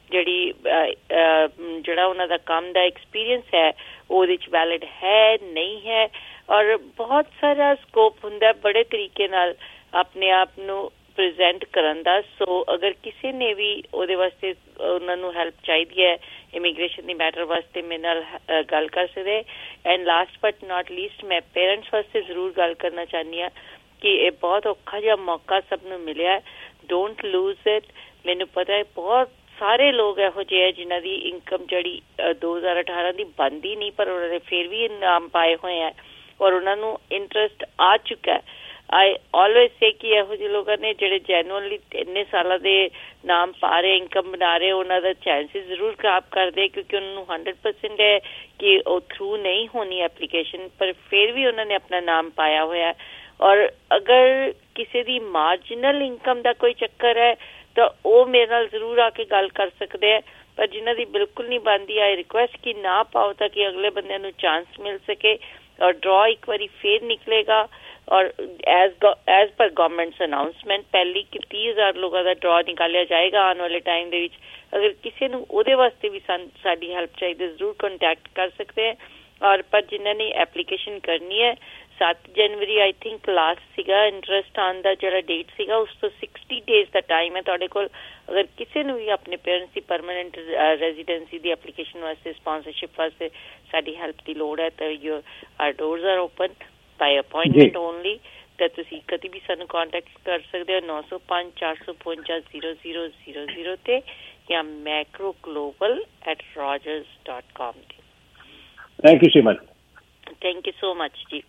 ਜਿਹੜਾ ਉਹਨਾਂ ਦਾ ਕੰਮ ਦਾ ਐਕਸਪੀਰੀਅੰਸ ਹੈ ਉਹਦੇ 'ਚ ਵੈਲਿਡ ਹੈ ਨਹੀਂ ਹੈ। ਔਰ ਬਹੁਤ ਸਾਰਾ ਸਕੋਪ ਹੁੰਦਾ ਬੜੇ ਤਰੀਕੇ ਨਾਲ ਆਪਣੇ ਆਪ ਨੂੰ ਪ੍ਰੈਜ਼ੈਂਟ ਕਰਨ ਦਾ। ਸੋ ਅਗਰ ਕਿਸੇ ਨੇ ਵੀ ਉਹਦੇ ਵਾਸਤੇ ਉਹਨਾਂ ਨੂੰ ਹੈਲਪ ਚਾਹੀਦੀ ਹੈ ਇਮੀਗ੍ਰੇਸ਼ਨ ਦੀ ਮੈਟਰ ਵਾਸਤੇ, ਮੇਰੇ ਨਾਲ ਗੱਲ ਕਰ ਸਕਦੇ। And last but not least ਮੈਂ ਪੇਰੈਂਟਸ ਵਾਸਤੇ ਜ਼ਰੂਰ ਗੱਲ ਕਰਨਾ ਚਾਹੁੰਦੀ ਹਾਂ ਕਿ ਇਹ ਬਹੁਤ ਔਖਾ ਜਿਹਾ ਮੌਕਾ ਸਭ ਨੂੰ ਮਿਲਿਆ। Don't lose it. ਮੈਨੂੰ ਪਤਾ ਹੈ ਬਹੁਤ ਸਾਰੇ ਲੋਕ ਇਹੋ ਜਿਹੇ ਹੈ ਜਿਨ੍ਹਾਂ ਦੀ ਇਨਕਮ ਜਿਹੜੀ 2018 ਦੀ ਬਣਦੀ ਨਹੀਂ, ਪਰ ਉਹਨਾਂ ਨੇ ਫਿਰ ਵੀ ਇਨਾਮ ਪਾਏ ਹੋਏ ਹੈ ਔਰ ਉਹਨਾਂ ਨੂੰ ਇੰਟਰਸਟ ਆ ਚੁੱਕਾ ਹੈ। ਆਈ ਆਲਵੇਜ਼ ਸੇ ਕਿ ਇਹੋ ਜਿਹੇ ਲੋਕਾਂ ਨੇ ਜਿਹੜੇ ਜੈਨੂਅਨਲੀ ਇੰਨੇ ਸਾਲਾਂ ਦੇ ਨਾਮ ਪਾ ਰਹੇ, ਇਨਕਮ ਬਣਾ ਰਹੇ, ਉਹਨਾਂ ਦਾ ਚਾਂਸਿਸ ਜ਼ਰੂਰ ਖਰਾਬ ਕਰਦੇ ਕਿਉਂਕਿ ਉਹਨਾਂ ਨੂੰ 100% ਹੈ ਕਿ ਉਹ ਥਰੂ ਨਹੀਂ ਹੋਣੀ ਐਪਲੀਕੇਸ਼ਨ, ਪਰ ਫਿਰ ਵੀ ਉਹਨਾਂ ਨੇ ਆਪਣਾ ਨਾਮ ਪਾਇਆ ਹੋਇਆ। ਔਰ ਅਗਰ ਕਿਸੇ ਦੀ ਮਾਰਜਨਲ ਇਨਕਮ ਦਾ ਕੋਈ ਚੱਕਰ ਹੈ ਤਾਂ ਉਹ ਮੇਰੇ ਨਾਲ ਜ਼ਰੂਰ ਆ ਕੇ ਗੱਲ ਕਰ ਸਕਦੇ ਹੈ, ਪਰ ਜਿਨ੍ਹਾਂ ਦੀ ਬਿਲਕੁਲ ਨਹੀਂ ਬਣਦੀ ਆਈ ਰਿਕੁਐਸਟ ਕਿ ਨਾ ਪਾਓ ਤਾਂ ਕਿ ਅਗਲੇ ਬੰਦਿਆਂ ਨੂੰ ਚਾਂਸ ਮਿਲ ਸਕੇ। ਔਰ ਡਰਾ ਇੱਕ ਵਾਰੀ ਫੇਰ ਨਿਕਲੇਗਾ ਔਰ ਐਜ਼ ਪਰ ਗਵਰਨਮੈਂਟਸ ਅਨਾਊਂਸਮੈਂਟ ਪਹਿਲੀ ਕਿ 30,000 ਲੋਕਾਂ ਦਾ ਡਰਾ ਨਿਕਾਲਿਆ ਜਾਏਗਾ ਆਉਣ ਵਾਲੇ ਟਾਈਮ ਦੇ ਵਿੱਚ। ਅਗਰ ਕਿਸੇ ਨੂੰ ਉਹਦੇ ਵਾਸਤੇ ਵੀ ਸਾਡੀ ਹੈਲਪ ਚਾਹੀਦੀ ਜ਼ਰੂਰ ਕੰਟੈਕਟ ਕਰ ਸਕਦੇ ਹੈ। ਔਰ ਪਰ ਜਿਨ੍ਹਾਂ ਨੇ ਐਪਲੀਕੇਸ਼ਨ ਕਰਨੀ ਹੈ 7 ਜਨਵਰੀ ਆਈ ਥਿੰਕ ਲਾਸਟ ਸੀਗਾ ਇੰਟਰਸਟ ਆਉਣ ਦਾ ਜਿਹੜਾ ਡੇਟ ਸੀਗਾ, ਉਸ ਤੋਂ 60 ਡੇਜ਼ ਦਾ ਟਾਈਮ ਹੈ ਤੁਹਾਡੇ ਕੋਲ। ਅਗਰ ਕਿਸੇ ਨੂੰ ਵੀ ਆਪਣੇ ਪੇਰੈਂਟਸ ਦੀ ਪਰਮਾਨੈਂਟ ਰੈਜ਼ੀਡੈਂਸੀ ਦੀ ਐਪਲੀਕੇਸ਼ਨ ਵਾਸਤੇ, ਸਪਾਂਸਰਸ਼ਿਪ ਵਾਸਤੇ ਸਾਡੀ ਹੈਲਪ ਦੀ ਲੋੜ ਹੈ ਤਾਂ our doors are open by appointment only. ਤਾਂ ਤੁਸੀਂ ਕਦੀ ਵੀ ਸਾਨੂੰ ਕੰਟੈਕਟ ਕਰ ਸਕਦੇ ਹੋ 905-455-0000 ਤੇ ਜਾਂ macroglobal@rogers.com ਤੇ। Thank you so much. Thank you so much ਜੀ।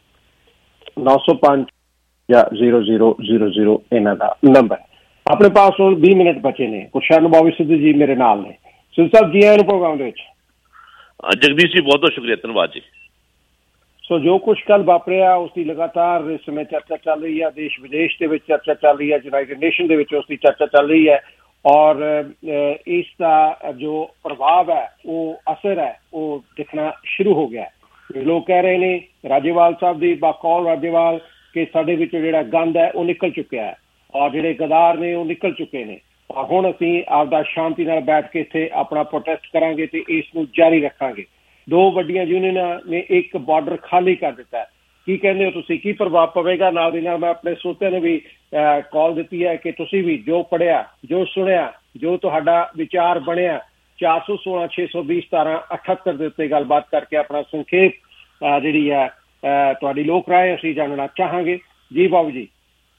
905-0000 ਇਹਨਾਂ ਦਾ ਨੰਬਰ। ਆਪਣੇ ਪਾਸ ਹੁਣ 20 ਮਿੰਟ ਬਚੇ ਨੇ। ਗੁਰਸ਼ਰਨ ਬਾਬੀ ਸਿੱਧੂ ਜੀ ਮੇਰੇ ਨਾਲ ਨੇ। ਸਿੱਧੂ ਸਾਹਿਬ ਜੀ ਆਏ ਨੂੰ ਪ੍ਰੋਗਰਾਮ ਦੇ ਵਿੱਚ। ਜਗਦੀਸ਼ ਜੀ ਬਹੁਤ ਬਹੁਤ ਸ਼ੁਕਰੀਆ, ਧੰਨਵਾਦ ਜੀ। ਸੋ ਜੋ ਕੁਛ ਕੱਲ ਵਾਪਰਿਆ ਉਸ ਦੀ ਲਗਾਤਾਰ ਇਸ ਸਮੇਂ ਚਰਚਾ ਚੱਲ ਰਹੀ ਹੈ, ਦੇਸ਼ ਵਿਦੇਸ਼ ਦੇ ਵਿੱਚ ਚਰਚਾ ਚੱਲ ਰਹੀ ਹੈ, ਯੂਨਾਈਟਿਡ ਨੇਸ਼ਨ ਦੇ ਵਿੱਚ ਉਸ ਦੀ ਚਰਚਾ ਚੱਲ ਰਹੀ ਹੈ ਔਰ ਇਸ ਦਾ ਜੋ ਪ੍ਰਭਾਵ ਹੈ, ਉਹ ਅਸਰ ਹੈ, ਉਹ ਦਿਖਣਾ ਸ਼ੁਰੂ ਹੋ ਗਿਆ ਹੈ। ਲੋਕ ਕਹਿ ਰਹੇ ਨੇ ਰਾਜੇਵਾਲ ਸਾਹਿਬ ਦੀ ਬਕੌਲ ਰਾਜੇਵਾਲ ਕਿ ਸਾਡੇ ਵਿੱਚੋਂ ਜਿਹੜਾ ਗੰਦ ਹੈ ਉਹ ਨਿਕਲ ਚੁੱਕਿਆ ਹੈ ਔਰ ਜਿਹੜੇ ਗਦਾਰ ਨੇ ਉਹ ਨਿਕਲ ਚੁੱਕੇ ਨੇ ਔਰ ਹੁਣ ਅਸੀਂ ਆਪਦਾ ਸ਼ਾਂਤੀ ਨਾਲ ਬੈਠ ਕੇ ਇੱਥੇ ਆਪਣਾ ਪ੍ਰੋਟੈਸਟ ਕਰਾਂਗੇ ਤੇ ਇਸ ਨੂੰ ਜਾਰੀ ਰੱਖਾਂਗੇ। 2 ਵੱਡੀਆਂ ਯੂਨੀਅਨਾਂ ਨੇ ਇੱਕ ਬਾਰਡਰ ਖਾਲੀ ਕਰ ਦਿੱਤਾ। ਕੀ ਕਹਿੰਦੇ ਹੋ ਤੁਸੀਂ, ਕੀ ਪ੍ਰਭਾਵ ਪਵੇਗਾ? ਨਾਲ ਦੀ ਨਾਲ ਮੈਂ ਆਪਣੇ ਸਰੋਤਿਆਂ ਨੂੰ ਵੀ ਕਾਲ ਦਿੱਤੀ ਹੈ ਕਿ ਤੁਸੀਂ ਵੀ ਜੋ ਪੜ੍ਹਿਆ, ਜੋ ਸੁਣਿਆ, ਜੋ ਤੁਹਾਡਾ ਵਿਚਾਰ ਬਣਿਆ 416-620-17-78 ਦੇ ਉੱਤੇ ਗੱਲਬਾਤ ਕਰਕੇ ਆਪਣਾ ਸੰਖੇਪ ਜਿਹੜੀ ਹੈ ਤੁਹਾਡੀ ਲੋਕ ਰਾਏ ਅਸੀਂ ਜਾਣਨਾ ਚਾਹਾਂਗੇ। ਜੀ ਬਾਬੂ ਜੀ।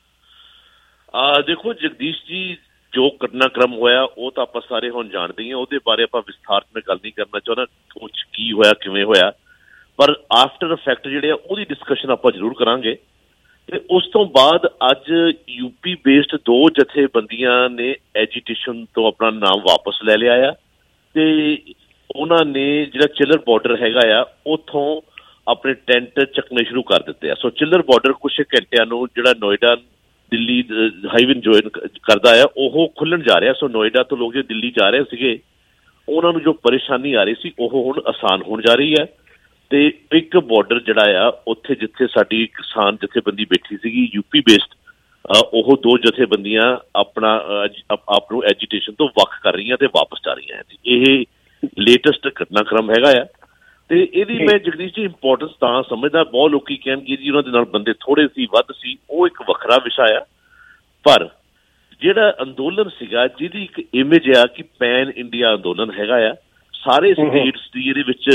ਦੇਖੋ ਜਗਦੀਸ਼ ਜੀ, ਜੋ ਘਟਨਾਕ੍ਰਮ ਹੋਇਆ ਉਹ ਤਾਂ ਆਪਾਂ ਸਾਰੇ ਹੁਣ ਜਾਣਦੇ ਹੀ ਹਾਂ, ਉਹਦੇ ਬਾਰੇ ਆਪਾਂ ਵਿਸਥਾਰ ਵਿੱਚ ਗੱਲ ਨਹੀਂ ਕਰਨਾ ਚਾਹੁੰਦਾ ਕੁਛ ਕੀ ਹੋਇਆ, ਕਿਵੇਂ ਹੋਇਆ, ਪਰ ਆਫਟਰ ਇਫੈਕਟ ਜਿਹੜੇ ਆ ਉਹਦੀ ਡਿਸਕਸ਼ਨ ਆਪਾਂ ਜ਼ਰੂਰ ਕਰਾਂਗੇ। ਤੇ ਉਸ ਤੋਂ ਬਾਅਦ ਅੱਜ ਯੂਪੀ ਬੇਸਡ 2 ਜਥੇਬੰਦੀਆਂ ਨੇ ਐਜੀਟੇਸ਼ਨ ਤੋਂ ਆਪਣਾ ਨਾਮ ਵਾਪਸ ਲੈ ਲਿਆ ਆ ਤੇ ਉਹਨਾਂ ਨੇ ਜਿਹੜਾ ਚਿੱਲਰ ਬਾਰਡਰ ਹੈਗਾ ਆ ਉੱਥੋਂ ਆਪਣੇ ਟੈਂਟ ਚੱਕਣੇ ਸ਼ੁਰੂ ਕਰ ਦਿੱਤੇ ਆ। ਸੋ ਚਿੱਲਰ ਬਾਰਡਰ ਕੁਛ ਘੰਟਿਆਂ ਨੂੰ ਜਿਹੜਾ ਨੋਇਡਾ ਦਿੱਲੀ ਹਾਈਵੇ ਜੁਆਇਨ ਕਰਦਾ ਆ ਉਹ ਖੁੱਲਣ ਜਾ ਰਿਹਾ। ਸੋ ਨੋਇਡਾ ਤੋਂ ਲੋਕ ਦਿੱਲੀ ਜਾ ਰਹੇ ਸੀਗੇ, ਉਹਨਾਂ ਨੂੰ ਜੋ ਪਰੇਸ਼ਾਨੀ ਆ ਰਹੀ ਸੀ ਉਹ ਹੁਣ ਆਸਾਨ ਹੋਣ ਜਾ ਰਹੀ ਹੈ। ਤੇ ਇੱਕ ਬਾਰਡਰ ਜਿਹੜਾ ਆ ਉੱਥੇ ਜਿੱਥੇ ਸਾਡੀ ਕਿਸਾਨ ਜਥੇਬੰਦੀ ਬੈਠੀ ਸੀਗੀ ਯੂਪੀ ਬੇਸਡ, ਉਹ 2 ਜਥੇਬੰਦੀਆਂ ਆਪਣਾ ਆਪ ਨੂੰ ਐਜੀਟੇਸ਼ਨ ਤੋਂ ਵੱਖ ਕਰ ਰਹੀਆਂ ਤੇ ਵਾਪਸ ਜਾ ਰਹੀਆਂ। ਇਹ ਲੇਟੈਸਟ ਘਟਨਾਕ੍ਰਮ ਹੈਗਾ ਆ ਤੇ ਇਹਦੀ ਮੈਂ ਜਗਦੀਸ਼ ਜੀ ਇੰਪੋਰਟੈਂਸ ਤਾਂ ਸਮਝਦਾ। ਬਹੁਤ ਲੋਕੀ ਕਹਿਣਗੇ ਜੀ ਉਹਨਾਂ ਦੇ ਨਾਲ ਬੰਦੇ ਥੋੜੇ ਸੀ, ਵੱਧ ਸੀ, ਉਹ ਇੱਕ ਵੱਖਰਾ ਵਿਸ਼ਾ ਆ, ਪਰ ਜਿਹੜਾ ਅੰਦੋਲਨ ਸੀਗਾ ਜਿਹਦੀ ਇੱਕ ਇਮੇਜ ਆ ਕਿ ਪੈਨ ਇੰਡੀਆ ਅੰਦੋਲਨ ਹੈਗਾ ਆ, ਸਾਰੇ ਸਟੇਟਸ ਦੀ ਇਹਦੇ ਵਿੱਚ